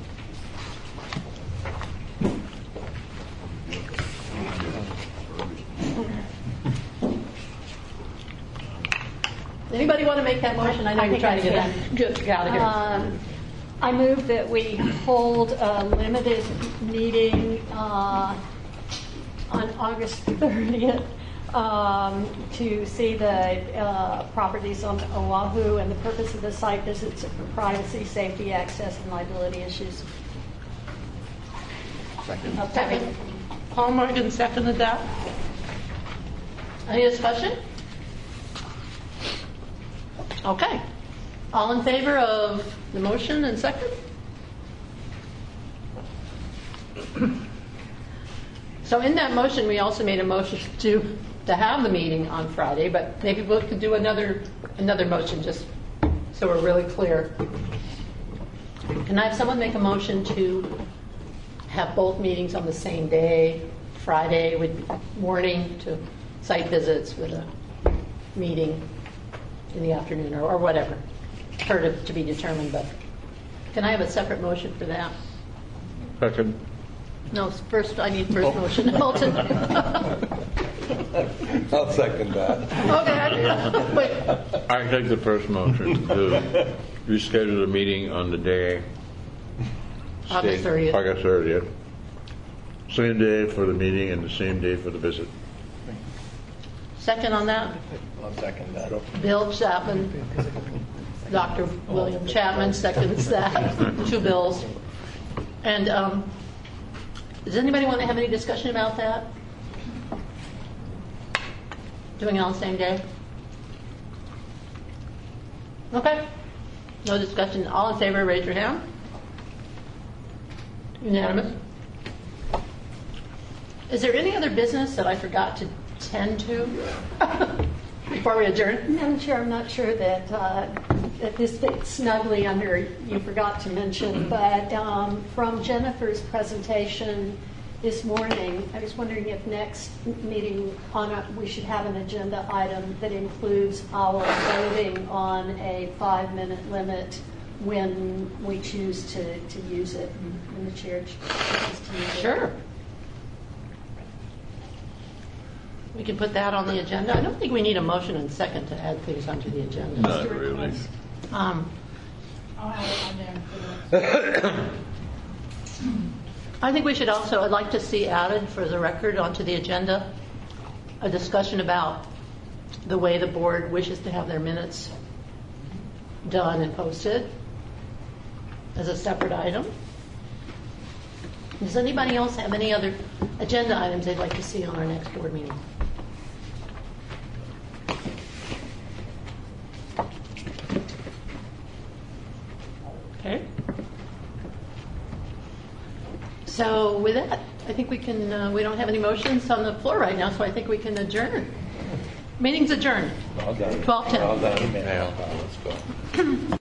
S1: Anybody want to make that motion? I know
S14: I
S1: you're
S14: think
S1: trying to
S14: I
S1: get,
S14: can.
S1: out, get out of here.
S14: Um, I move that we hold a limited meeting uh, on August thirtieth um, to see the uh, properties on Oahu, and the purpose of the site visits are for privacy, safety, access, and liability issues.
S5: Second.
S1: Okay. Paul Morgan seconded that. Any discussion? Okay. All in favor of the motion and second? So in that motion, we also made a motion to to have the meeting on Friday, but maybe we could do another another motion just so we're really clear. Can I have someone make a motion to have both meetings on the same day, Friday with morning to site visits with a meeting in the afternoon or, or whatever, for to, to be determined, but can I have a separate motion for that?
S6: Second.
S1: No, first, I need first motion. Hilton.
S12: I'll second that.
S1: Okay. Wait.
S6: I take the first motion to reschedule the meeting on the day.
S1: August
S6: state-
S1: thirtieth.
S6: August thirtieth. Same day for the meeting and the same day for the visit.
S1: Second on that?
S4: I'll second that.
S1: Bill Chapman. Doctor William Chapman seconds that. Two bills. And um, does anybody want to have any discussion about that? Doing it on the same day? Okay. No discussion. All in favor, raise your hand. Unanimous. Is there any other business that I forgot to tend to before we adjourn?
S14: Madam Chair, I'm not sure that, uh, that this fits snugly under you forgot to mention, but um, from Jennifer's presentation this morning, I was wondering if next meeting on a, we should have an agenda item that includes our voting on a five-minute limit when we choose to, to use it, when the chair chooses to use it.
S1: Sure. We can put that on the agenda. I don't think we need a motion and second to add things onto the agenda.
S6: Not really.
S1: Um,
S11: I'll have it on there for the next.
S1: I think we should also, I'd like to see added for the record onto the agenda, a discussion about the way the board wishes to have their minutes done and posted as a separate item. Does anybody else have any other agenda items they'd like to see on our next board meeting? Okay. So with that, I think we can, uh, we don't have any motions on the floor right now, so I think we can adjourn. Meeting's adjourned.
S4: Well done.
S1: twelve ten.
S4: Well done. Let's go.